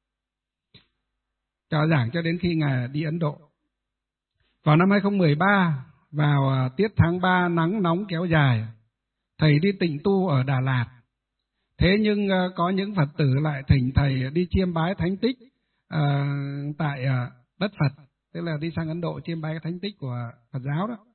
cho giảng cho đến khi ngài đi Ấn Độ. Vào năm 2013, vào tiết tháng 3 nắng nóng kéo dài, thầy đi tịnh tu ở Đà Lạt. Thế nhưng có những Phật tử lại thỉnh thầy đi chiêm bái thánh tích tại đất Phật, tức là đi sang Ấn Độ chiêm bái thánh tích của Phật giáo đó.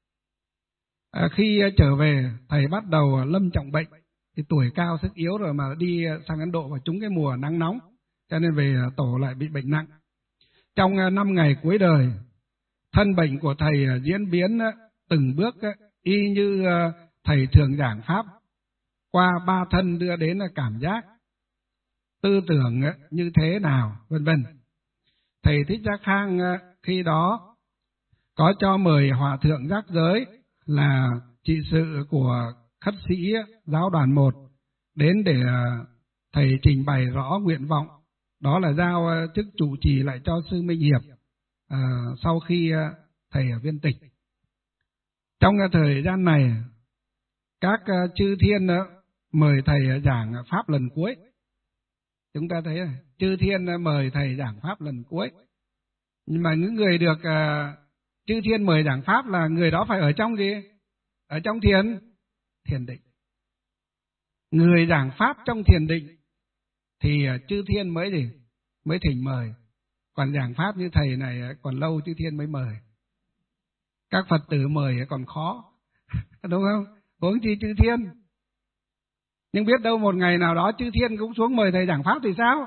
Khi trở về, thầy bắt đầu lâm trọng bệnh, thì tuổi cao sức yếu rồi mà đi sang Ấn Độ và trúng cái mùa nắng nóng, cho nên về tổ lại bị bệnh nặng. Trong 5 ngày cuối đời, thân bệnh của thầy diễn biến từng bước y như thầy thường giảng pháp, qua 3 thân đưa đến cảm giác, tư tưởng như thế nào, vân vân. Thầy Thích Giác Khang khi đó có cho mời Hòa Thượng Giác Giới là trị sự của khất sĩ giáo đoàn 1 đến để thầy trình bày rõ nguyện vọng, đó là giao chức trụ trì lại cho sư Minh Hiệp sau khi thầy ở viên tịch. Trong thời gian này, các chư thiên mời thầy giảng pháp lần cuối. Chúng ta thấy chư thiên mời thầy giảng pháp lần cuối, nhưng mà những người được chư thiên mời giảng pháp là người đó phải ở trong gì? Ở trong thiền định. Người giảng pháp trong thiền định thì chư thiên mới thỉnh mời. Còn giảng pháp như thầy này còn lâu chư thiên mới mời. Các Phật tử mời còn khó, đúng không? Huống chi chư thiên. Nhưng biết đâu một ngày nào đó chư thiên cũng xuống mời thầy giảng pháp thì sao?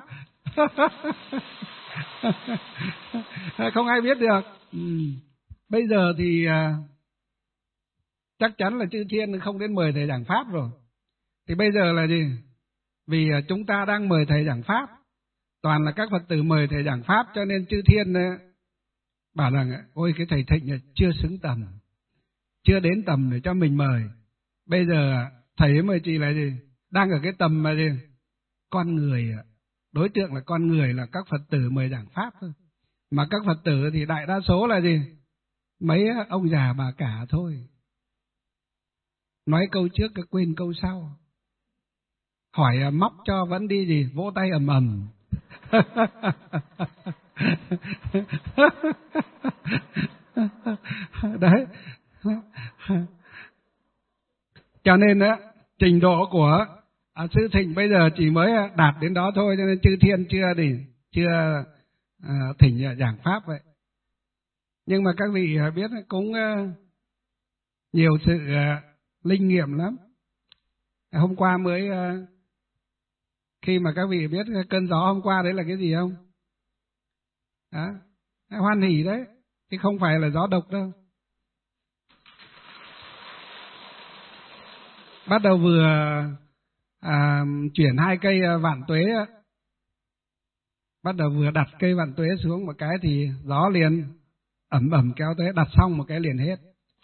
Không ai biết được. Bây giờ thì chắc chắn là chư thiên không đến mời thầy giảng pháp rồi. Thì bây giờ là gì? Vì chúng ta đang mời thầy giảng pháp, toàn là các Phật tử mời thầy giảng pháp, cho nên chư thiên bảo rằng ôi cái thầy Thịnh chưa xứng tầm, chưa đến tầm để cho mình mời. Bây giờ thầy mời chỉ là gì? Đang ở cái tầm mà gì? Con người, đối tượng là con người, là các Phật tử mời giảng pháp thôi. Mà các Phật tử thì đại đa số là gì? Mấy ông già bà cả thôi. Nói câu trước cái quên câu sau. Hỏi móc cho vẫn đi gì? Vỗ tay ầm ầm. Đấy. Cho nên trình độ của sư Thịnh bây giờ chỉ mới đạt đến đó thôi, cho nên chư thiên chưa thỉnh giảng pháp vậy. Nhưng mà các vị biết cũng nhiều sự linh nghiệm lắm. Hôm qua mới khi mà các vị biết cơn gió hôm qua đấy là cái gì không? Đó, hoan hỉ đấy, chứ không phải là gió độc đâu. Bắt đầu vừa chuyển 2 cây vạn tuế, bắt đầu vừa đặt cây vạn tuế xuống một cái thì gió liền ẩm kéo tới, đặt xong một cái liền hết.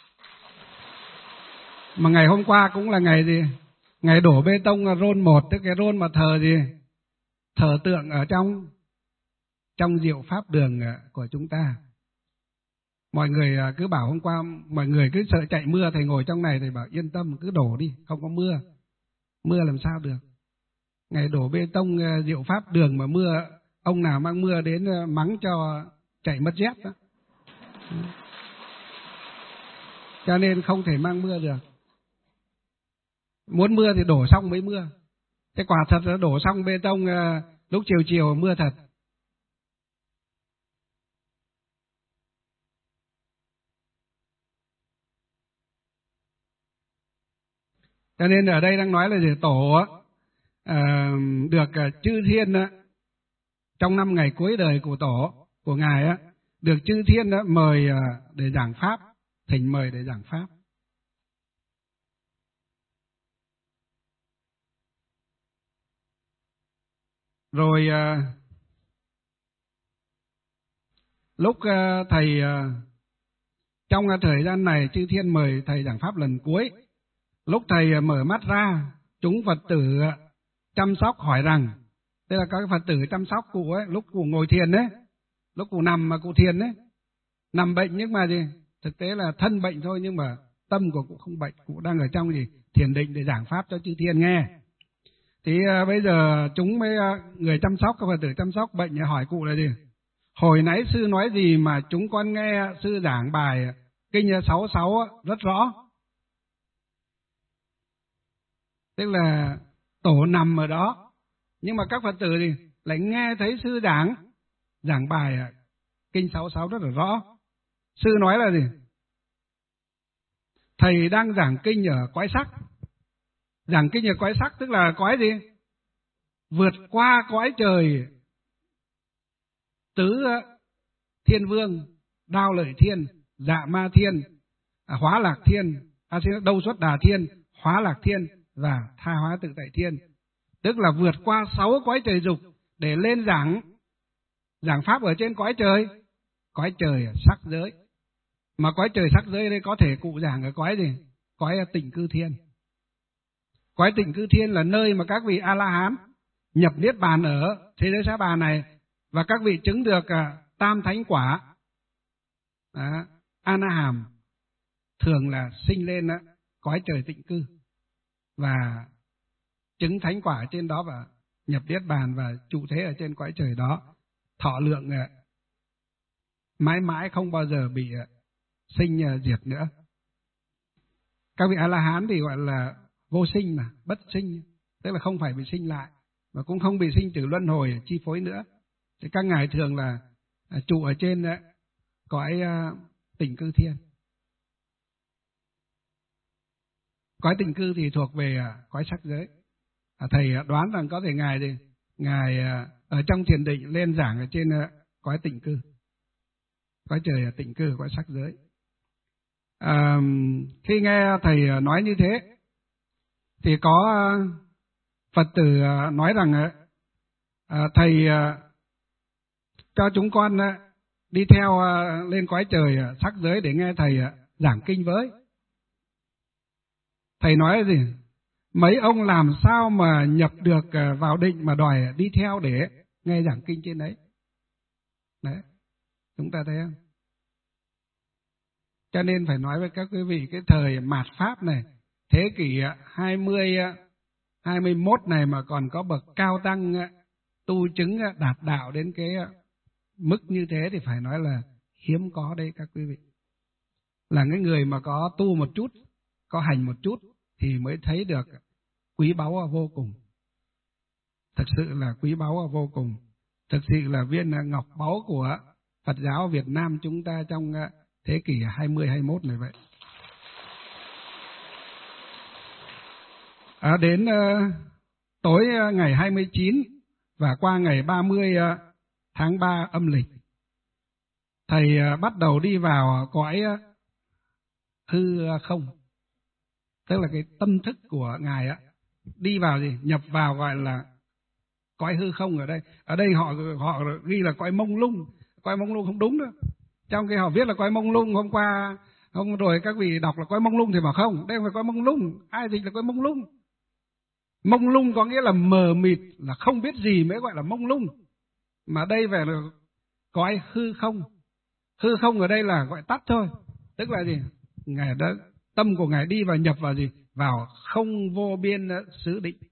Mà ngày hôm qua cũng là ngày gì? Ngày đổ bê tông rôn 1, tức cái rôn mà thờ gì? Thờ tượng ở trong diệu pháp đường của chúng ta. Mọi người cứ bảo hôm qua mọi người cứ sợ chạy mưa, thầy ngồi trong này thầy bảo yên tâm cứ đổ đi, không có mưa. Mưa làm sao được? Ngày đổ bê tông diệu pháp đường mà mưa, ông nào mang mưa đến mắng cho chạy mất dép đó. Cho nên không thể mang mưa được. Muốn mưa thì đổ xong mới mưa. Thế quả thật là đổ xong bê tông lúc chiều mưa thật. Cho nên ở đây đang nói là gì? Tổ được chư thiên trong 5 ngày cuối đời của tổ, của Ngài á, được chư thiên mời để giảng pháp, thỉnh mời để giảng pháp. Rồi lúc thầy trong thời gian này chư thiên mời thầy giảng pháp lần cuối, lúc thầy mở mắt ra, chúng Phật tử chăm sóc hỏi rằng, tức là các Phật tử chăm sóc cụ ấy, lúc cụ ngồi thiền đấy, lúc cụ nằm mà cụ thiền đấy, nằm bệnh nhưng mà gì, thực tế là thân bệnh thôi, nhưng mà tâm của cụ không bệnh, cụ đang ở trong gì, thiền định để giảng pháp cho chư thiên nghe. Thì bây giờ chúng mấy người chăm sóc, các Phật tử chăm sóc bệnh hỏi cụ là gì? Hồi nãy sư nói gì mà chúng con nghe sư giảng bài kinh 66 rất rõ. Tức là tổ nằm ở đó, nhưng mà các Phật tử thì lại nghe thấy sư giảng bài kinh 66 rất là rõ. Sư nói là gì? Thầy đang giảng kinh ở cõi sắc. Giảng kinh ở cõi sắc tức là cõi gì? Vượt qua cõi trời tứ thiên vương, đao lợi thiên, dạ ma thiên, hóa lạc thiên, đâu xuất đà thiên, hóa lạc thiên và tha hóa tự tại thiên. Tức là vượt qua 6 cõi trời dục để lên giảng pháp ở trên cõi trời sắc giới. Mà cõi trời sắc giới đây có thể cụ giảng ở cõi gì? Cõi tịnh cư thiên. Cõi tịnh cư thiên là nơi mà các vị A-la-hán nhập niết bàn ở thế giới Sa Bà này, và các vị chứng được tam thánh quả A-na-hàm thường là sinh lên cõi trời tịnh cư và chứng thánh quả trên đó và nhập niết bàn và trụ thế ở trên cõi trời đó, thọ lượng mãi mãi không bao giờ bị sinh diệt nữa. Các vị A-la-hán thì gọi là vô sinh mà, bất sinh, tức là không phải bị sinh lại và cũng không bị sinh tử luân hồi chi phối nữa. Thì các ngài thường là trụ ở trên cõi tịnh cư thiên. Cõi tịnh cư thì thuộc về cõi sắc giới. Thầy đoán rằng có thể ngài ở trong thiền định lên giảng ở trên cõi tịnh cư, cõi trời tịnh cư, cõi sắc giới. Khi nghe thầy nói như thế thì có Phật tử nói rằng thầy cho chúng con đi theo lên cõi trời sắc giới để nghe thầy giảng kinh với. Thầy nói gì? Mấy ông làm sao mà nhập được vào định mà đòi đi theo để nghe giảng kinh trên đấy. Đấy, chúng ta thấy không? Cho nên phải nói với các quý vị, cái thời mạt Pháp này, thế kỷ 20, 21 này mà còn có bậc cao tăng tu chứng đạt đạo đến cái mức như thế thì phải nói là hiếm có đây các quý vị. Là cái người mà có tu một chút, có hành một chút thì mới thấy được quý báu vô cùng. Thực sự là quý báu vô cùng. Thực sự là viên ngọc báu của Phật giáo Việt Nam chúng ta trong thế kỷ 20, 21 này vậy. Đến tối ngày 29 và qua ngày 30 tháng 3 âm lịch, thầy bắt đầu đi vào cõi hư không. Tức là cái tâm thức của ngài đi vào gì? Nhập vào gọi là cõi hư không ở đây. Ở đây họ ghi là cõi mông lung. Cõi mông lung không đúng đâu. Trong khi họ viết là cõi mông lung, hôm rồi các vị đọc là cõi mông lung thì bảo không, đây không phải cõi mông lung. Ai dịch là cõi mông lung? Mông lung có nghĩa là mờ mịt, là không biết gì mới gọi là mông lung. Mà đây phải là cõi hư không. Hư không ở đây là gọi tắt thôi. Tức là gì? Ngài đã, tâm của ngài đi vào, nhập vào gì? Vào không vô biên xứ định.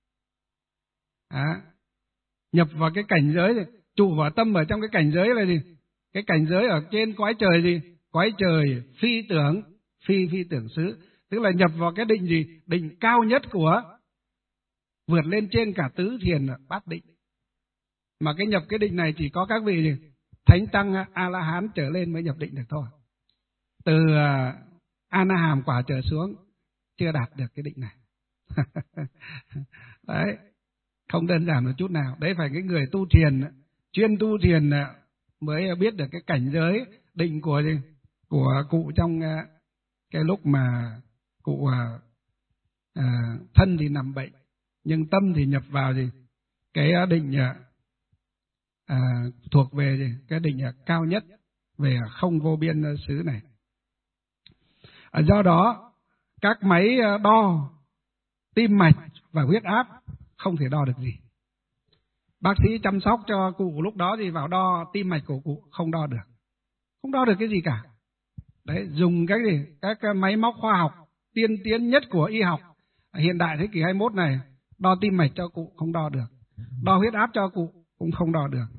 Nhập vào cái cảnh giới gì? Trụ vào tâm ở trong cái cảnh giới là gì? Cái cảnh giới ở trên cõi trời gì? Cõi trời phi tưởng, phi tưởng xứ. Tức là nhập vào cái định gì? Định cao nhất của, vượt lên trên cả tứ thiền bát định. Mà cái nhập cái định này chỉ có các vị gì? Thánh tăng A-la-hán trở lên mới nhập định được thôi. Từ A-na-hàm quả trở xuống chưa đạt được cái định này. Đấy, không đơn giản một chút nào. Đấy phải cái người tu thiền, chuyên tu thiền mới biết được cái cảnh giới định của cụ trong cái lúc mà cụ thân thì nằm bệnh, nhưng tâm thì nhập vào cái định thuộc về cái định cao nhất về không vô biên xứ này. Do đó các máy đo tim mạch và huyết áp không thể đo được gì. Bác sĩ chăm sóc cho cụ lúc đó thì vào đo tim mạch của cụ, không đo được cái gì cả. Đấy, dùng các máy móc khoa học tiên tiến nhất của y học hiện đại thế kỷ 21 này, đo tim mạch cho cụ không đo được, đo huyết áp cho cụ cũng không đo được.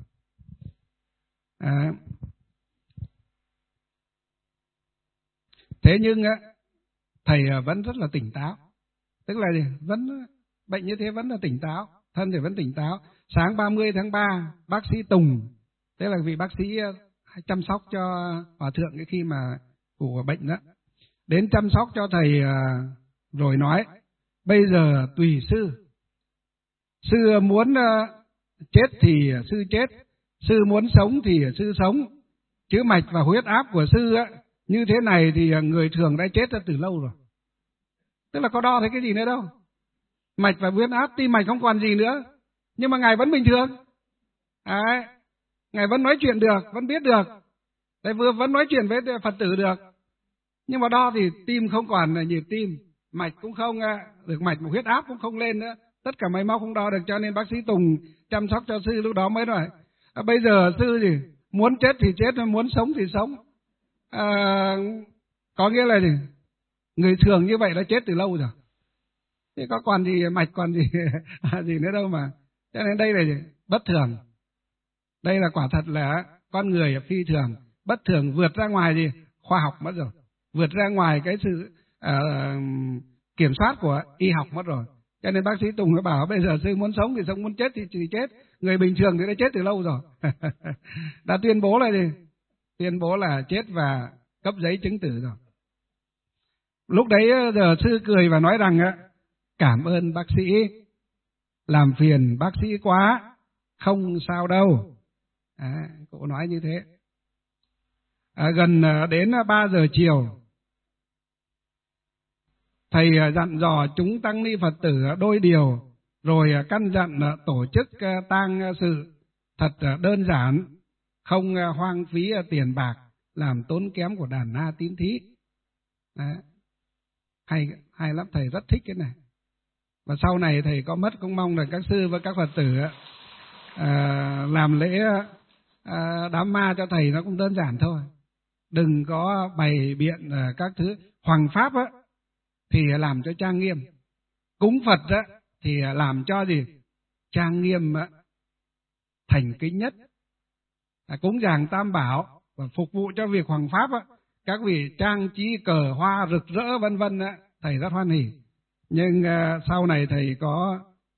Thế nhưng thầy vẫn rất là tỉnh táo, tức là vẫn bệnh như thế vẫn là tỉnh táo, thân thì vẫn tỉnh táo. Sáng 30 tháng 3, bác sĩ Tùng, tức là vị bác sĩ chăm sóc cho hòa thượng cái khi mà cụ bệnh đó, đến chăm sóc cho thầy rồi nói: bây giờ tùy sư muốn chết thì sư chết, sư muốn sống thì sư sống, chứ mạch và huyết áp của sư như thế này thì người thường đã chết ra từ lâu rồi. Tức là có đo thấy cái gì nữa đâu, mạch và huyết áp, tim mạch không còn gì nữa, nhưng mà ngài vẫn bình thường. Đấy, ngài vẫn nói chuyện được, vẫn biết được, đấy, vẫn nói chuyện với Phật tử được. Nhưng mà đo thì tim không còn nhịp tim, mạch cũng không được mạch, một huyết áp cũng không lên nữa, tất cả máy móc không đo được. Cho nên bác sĩ Tùng chăm sóc cho sư lúc đó mới nói: bây giờ sư gì muốn chết thì chết, muốn sống thì sống. Có nghĩa là gì? Người thường như vậy đã chết từ lâu rồi, thế có còn gì mạch, còn gì gì nữa đâu mà. Cho nên đây là gì? Bất thường. Đây là quả thật là con người phi thường, bất thường, vượt ra ngoài khoa học mất rồi, vượt ra ngoài cái sự kiểm soát của y học mất rồi. Cho nên bác sĩ Tùng mới bảo bây giờ sư muốn sống thì sống, muốn chết thì chết. Người bình thường thì đã chết từ lâu rồi. Đã tuyên bố là gì? Tuyên bố là chết và cấp giấy chứng tử rồi. Lúc đấy giờ sư cười và nói rằng cảm ơn bác sĩ, làm phiền bác sĩ quá, không sao đâu. Cụ nói như thế. Gần đến 3 giờ chiều, thầy dặn dò chúng tăng ni Phật tử đôi điều, rồi căn dặn tổ chức tang sự thật đơn giản, không hoang phí tiền bạc, làm tốn kém của đàn na tín thí. Hay lắm, thầy rất thích cái này. Và sau này thầy có mất cũng mong là các sư và các Phật tử làm lễ đám ma cho thầy nó cũng đơn giản thôi. Đừng có bày biện các thứ hoằng pháp thì làm cho trang nghiêm. Cúng Phật thì làm cho trang nghiêm thành kính nhất. Cúng dường Tam Bảo và phục vụ cho việc hoằng pháp các vị trang trí cờ hoa rực rỡ vân vân thầy rất hoan hỉ. Nhưng sau này thầy có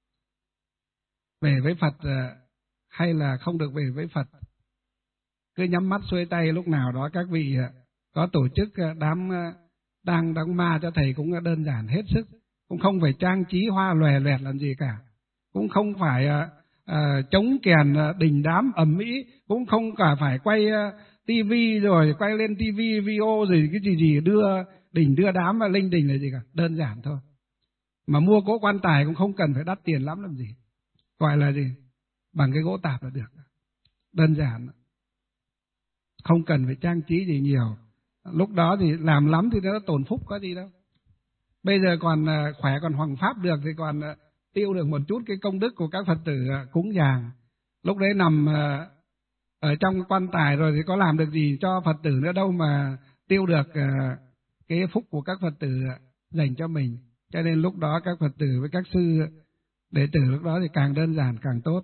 về với Phật hay là không được về với Phật, cứ nhắm mắt xuôi tay, lúc nào đó các vị có tổ chức đám ma cho thầy cũng đơn giản hết sức, cũng không phải trang trí hoa lòe loẹt làm gì cả, cũng không phải chống kèn đình đám ầm ĩ, cũng không cả phải quay tivi rồi quay lên tivi video rồi cái gì đưa đình đưa đám và linh đình là gì cả, đơn giản thôi. Mà mua cỗ quan tài cũng không cần phải đắt tiền lắm làm gì, gọi là gì, bằng cái gỗ tạp là được, đơn giản, không cần phải trang trí gì nhiều. Lúc đó thì làm lắm thì nó tổn phúc có gì đâu. Bây giờ còn khỏe, còn hoằng pháp được thì còn tiêu được một chút cái công đức của các Phật tử cúng dường. Lúc đấy nằm ở trong quan tài rồi thì có làm được gì cho Phật tử nữa đâu mà tiêu được cái phúc của các Phật tử dành cho mình. Cho nên lúc đó các Phật tử với các sư đệ tử lúc đó thì càng đơn giản càng tốt.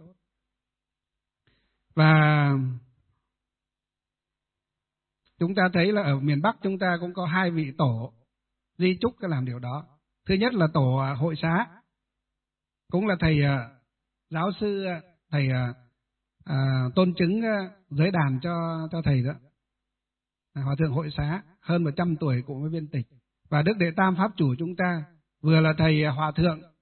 Và chúng ta thấy là ở miền Bắc chúng ta cũng có 2 vị tổ di chúc làm điều đó. Thứ nhất là tổ Hội Xá, cũng là thầy giáo sư, thầy tôn chứng giới đàn cho thầy đó, Hòa thượng Hội Xá, hơn 100 tuổi cũng mới viên tịch. Và Đức Đệ Tam Pháp Chủ chúng ta vừa là thầy Hòa thượng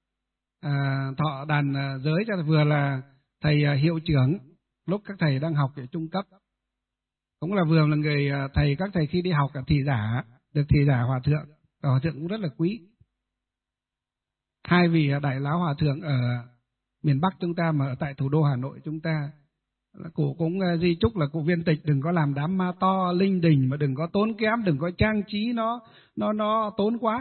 thọ đàn giới cho vừa là thầy hiệu trưởng lúc các thầy đang học ở trung cấp, cũng là vừa là người thầy các thầy khi đi học ở thị giả, được thị giả hòa thượng, và hòa thượng cũng rất là quý. Hai vị đại lão hòa thượng ở miền Bắc chúng ta mà ở tại thủ đô Hà Nội chúng ta, cụ cũng di chúc là cụ Viên Tịch đừng có làm đám ma to linh đình, mà đừng có tốn kém, đừng có trang trí nó tốn quá,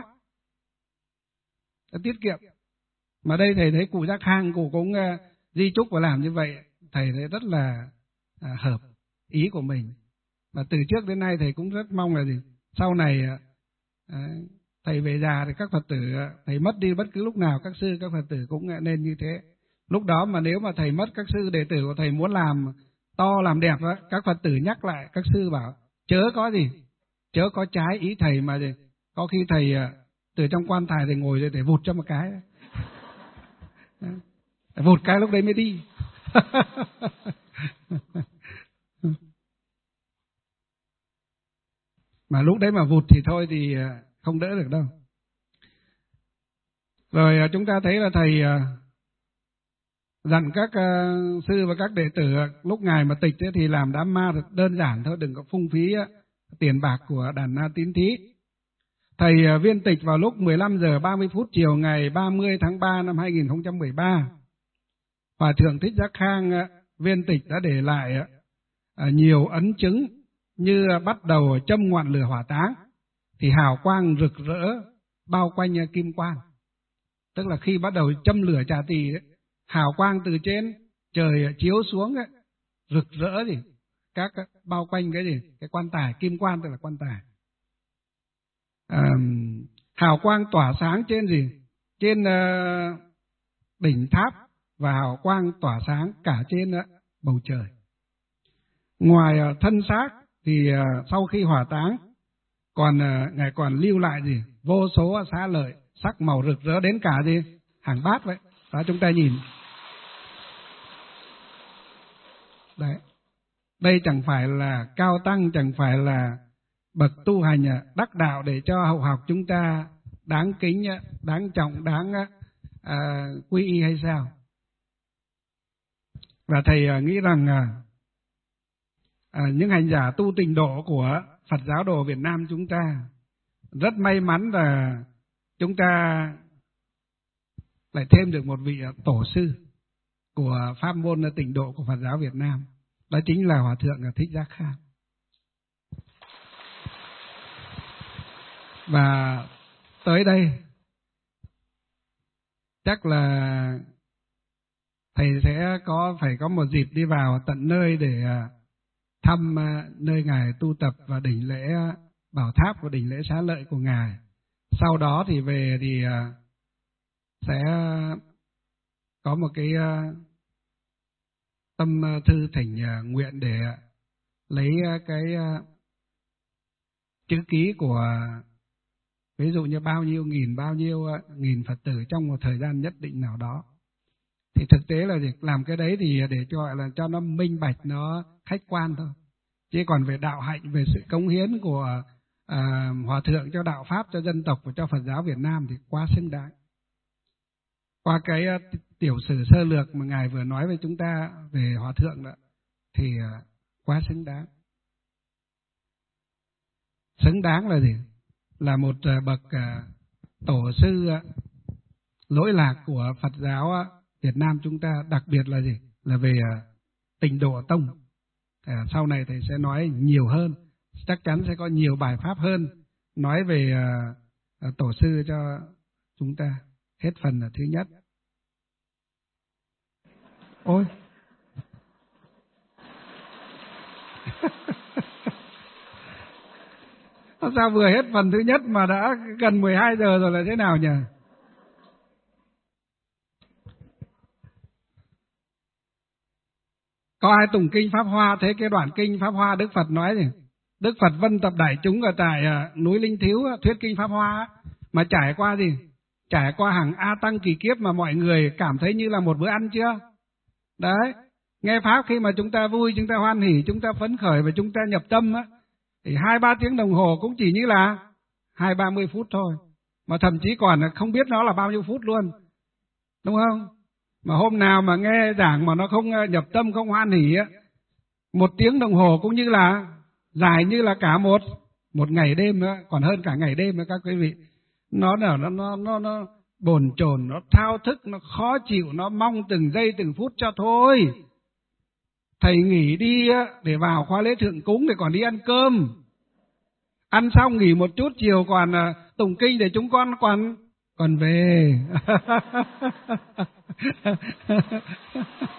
tiết kiệm. Mà đây thầy thấy cụ Giác Khang cụ cũng di chúc và làm như vậy, thầy thấy rất là hợp ý của mình. Mà từ trước đến nay thầy cũng rất mong là gì sau này thầy về già thì các Phật tử, thầy mất đi bất cứ lúc nào, các sư các Phật tử cũng nên như thế. Lúc đó mà nếu mà thầy mất, các sư đệ tử của thầy muốn làm to làm đẹp đó, các Phật tử nhắc lại, các sư bảo chớ có trái ý thầy, mà gì có khi thầy từ trong quan tài thầy ngồi để vụt cho một cái vụt cái lúc đấy mới đi. Mà lúc đấy mà vụt thì thôi thì không đỡ được đâu. Rồi chúng ta thấy là thầy dặn các sư và các đệ tử lúc ngài mà tịch thì làm đám ma thật đơn giản thôi, đừng có phung phí tiền bạc của đàn na tín thí. Thầy viên tịch vào lúc 15 giờ 30 phút chiều ngày 30 tháng 3 năm 2013. Hòa thượng Thích Giác Khang viên tịch đã để lại nhiều ấn chứng như bắt đầu châm ngọn lửa hỏa táng thì hào quang rực rỡ bao quanh kim quang. Tức là khi bắt đầu châm lửa trà tỳ, hào quang từ trên trời chiếu xuống ấy, rực rỡ gì các bao quanh cái gì cái quan tài, kim quan tức là quan tài. Hào quang tỏa sáng trên gì trên đỉnh tháp, và hào quang tỏa sáng cả trên bầu trời. Ngoài thân xác thì sau khi hỏa táng ngài còn lưu lại gì vô số xá lợi sắc màu rực rỡ đến cả gì hàng bát vậy. Đó, chúng ta nhìn đấy, đây chẳng phải là cao tăng, chẳng phải là bậc tu hành đắc đạo để cho hậu học chúng ta đáng kính, đáng trọng, đáng quy y hay sao? Và thầy nghĩ rằng những hành giả tu tịnh độ của Phật giáo đồ Việt Nam chúng ta rất may mắn là chúng ta lại thêm được một vị tổ sư của pháp môn tịnh độ của Phật giáo Việt Nam, đó chính là Hòa thượng Thích Giác Khang. Và tới đây chắc là thầy sẽ phải có một dịp đi vào tận nơi để thăm nơi ngài tu tập và đỉnh lễ bảo tháp của đỉnh lễ xá lợi của ngài. Sau đó thì về thì sẽ có một cái tâm thư thỉnh nguyện để lấy cái chữ ký của ví dụ như bao nhiêu nghìn Phật tử trong một thời gian nhất định nào đó. Thì thực tế là làm cái đấy thì để cho nó minh bạch, nó khách quan thôi. Chứ còn về đạo hạnh, về sự cống hiến của Hòa thượng cho đạo Pháp, cho dân tộc và cho Phật giáo Việt Nam thì quá xứng đáng. Qua cái tiểu sử sơ lược mà ngài vừa nói với chúng ta về Hòa thượng đó, thì quá xứng đáng. Xứng đáng là gì? Là một bậc tổ sư lỗi lạc của Phật giáo Việt Nam chúng ta, đặc biệt là gì? Là về Tịnh Độ Tông. Sau này thầy sẽ nói nhiều hơn, chắc chắn sẽ có nhiều bài pháp hơn nói về tổ sư cho chúng ta. Hết phần là thứ nhất. Ôi sao vừa hết phần thứ nhất mà đã gần 12 giờ rồi là thế nào nhỉ? Có ai tụng kinh Pháp Hoa thấy cái đoạn kinh Pháp Hoa Đức Phật nói gì? Đức Phật vân tập đại chúng ở tại núi Linh Thiếu thuyết kinh Pháp Hoa, mà trải qua gì? Trải qua hàng A Tăng kỳ kiếp mà mọi người cảm thấy như là một bữa ăn chưa? Đấy, nghe Pháp khi mà chúng ta vui, chúng ta hoan hỉ, chúng ta phấn khởi và chúng ta nhập tâm á, thì 2-3 tiếng đồng hồ cũng chỉ như là 20-30 phút thôi. Mà thậm chí còn không biết nó là bao nhiêu phút luôn. đúng không? Mà hôm nào mà nghe giảng mà nó không nhập tâm, không hoan hỉ á, 1 tiếng đồng hồ cũng như là dài như là cả một ngày đêm nữa, còn hơn cả ngày đêm nữa các quý vị. Nó bồn chồn, nó thao thức, nó khó chịu, nó mong từng giây từng phút cho thôi. Thầy nghỉ đi để vào khóa lễ thượng cúng để còn đi ăn cơm. Ăn xong nghỉ một chút, chiều còn tụng kinh để chúng con còn về.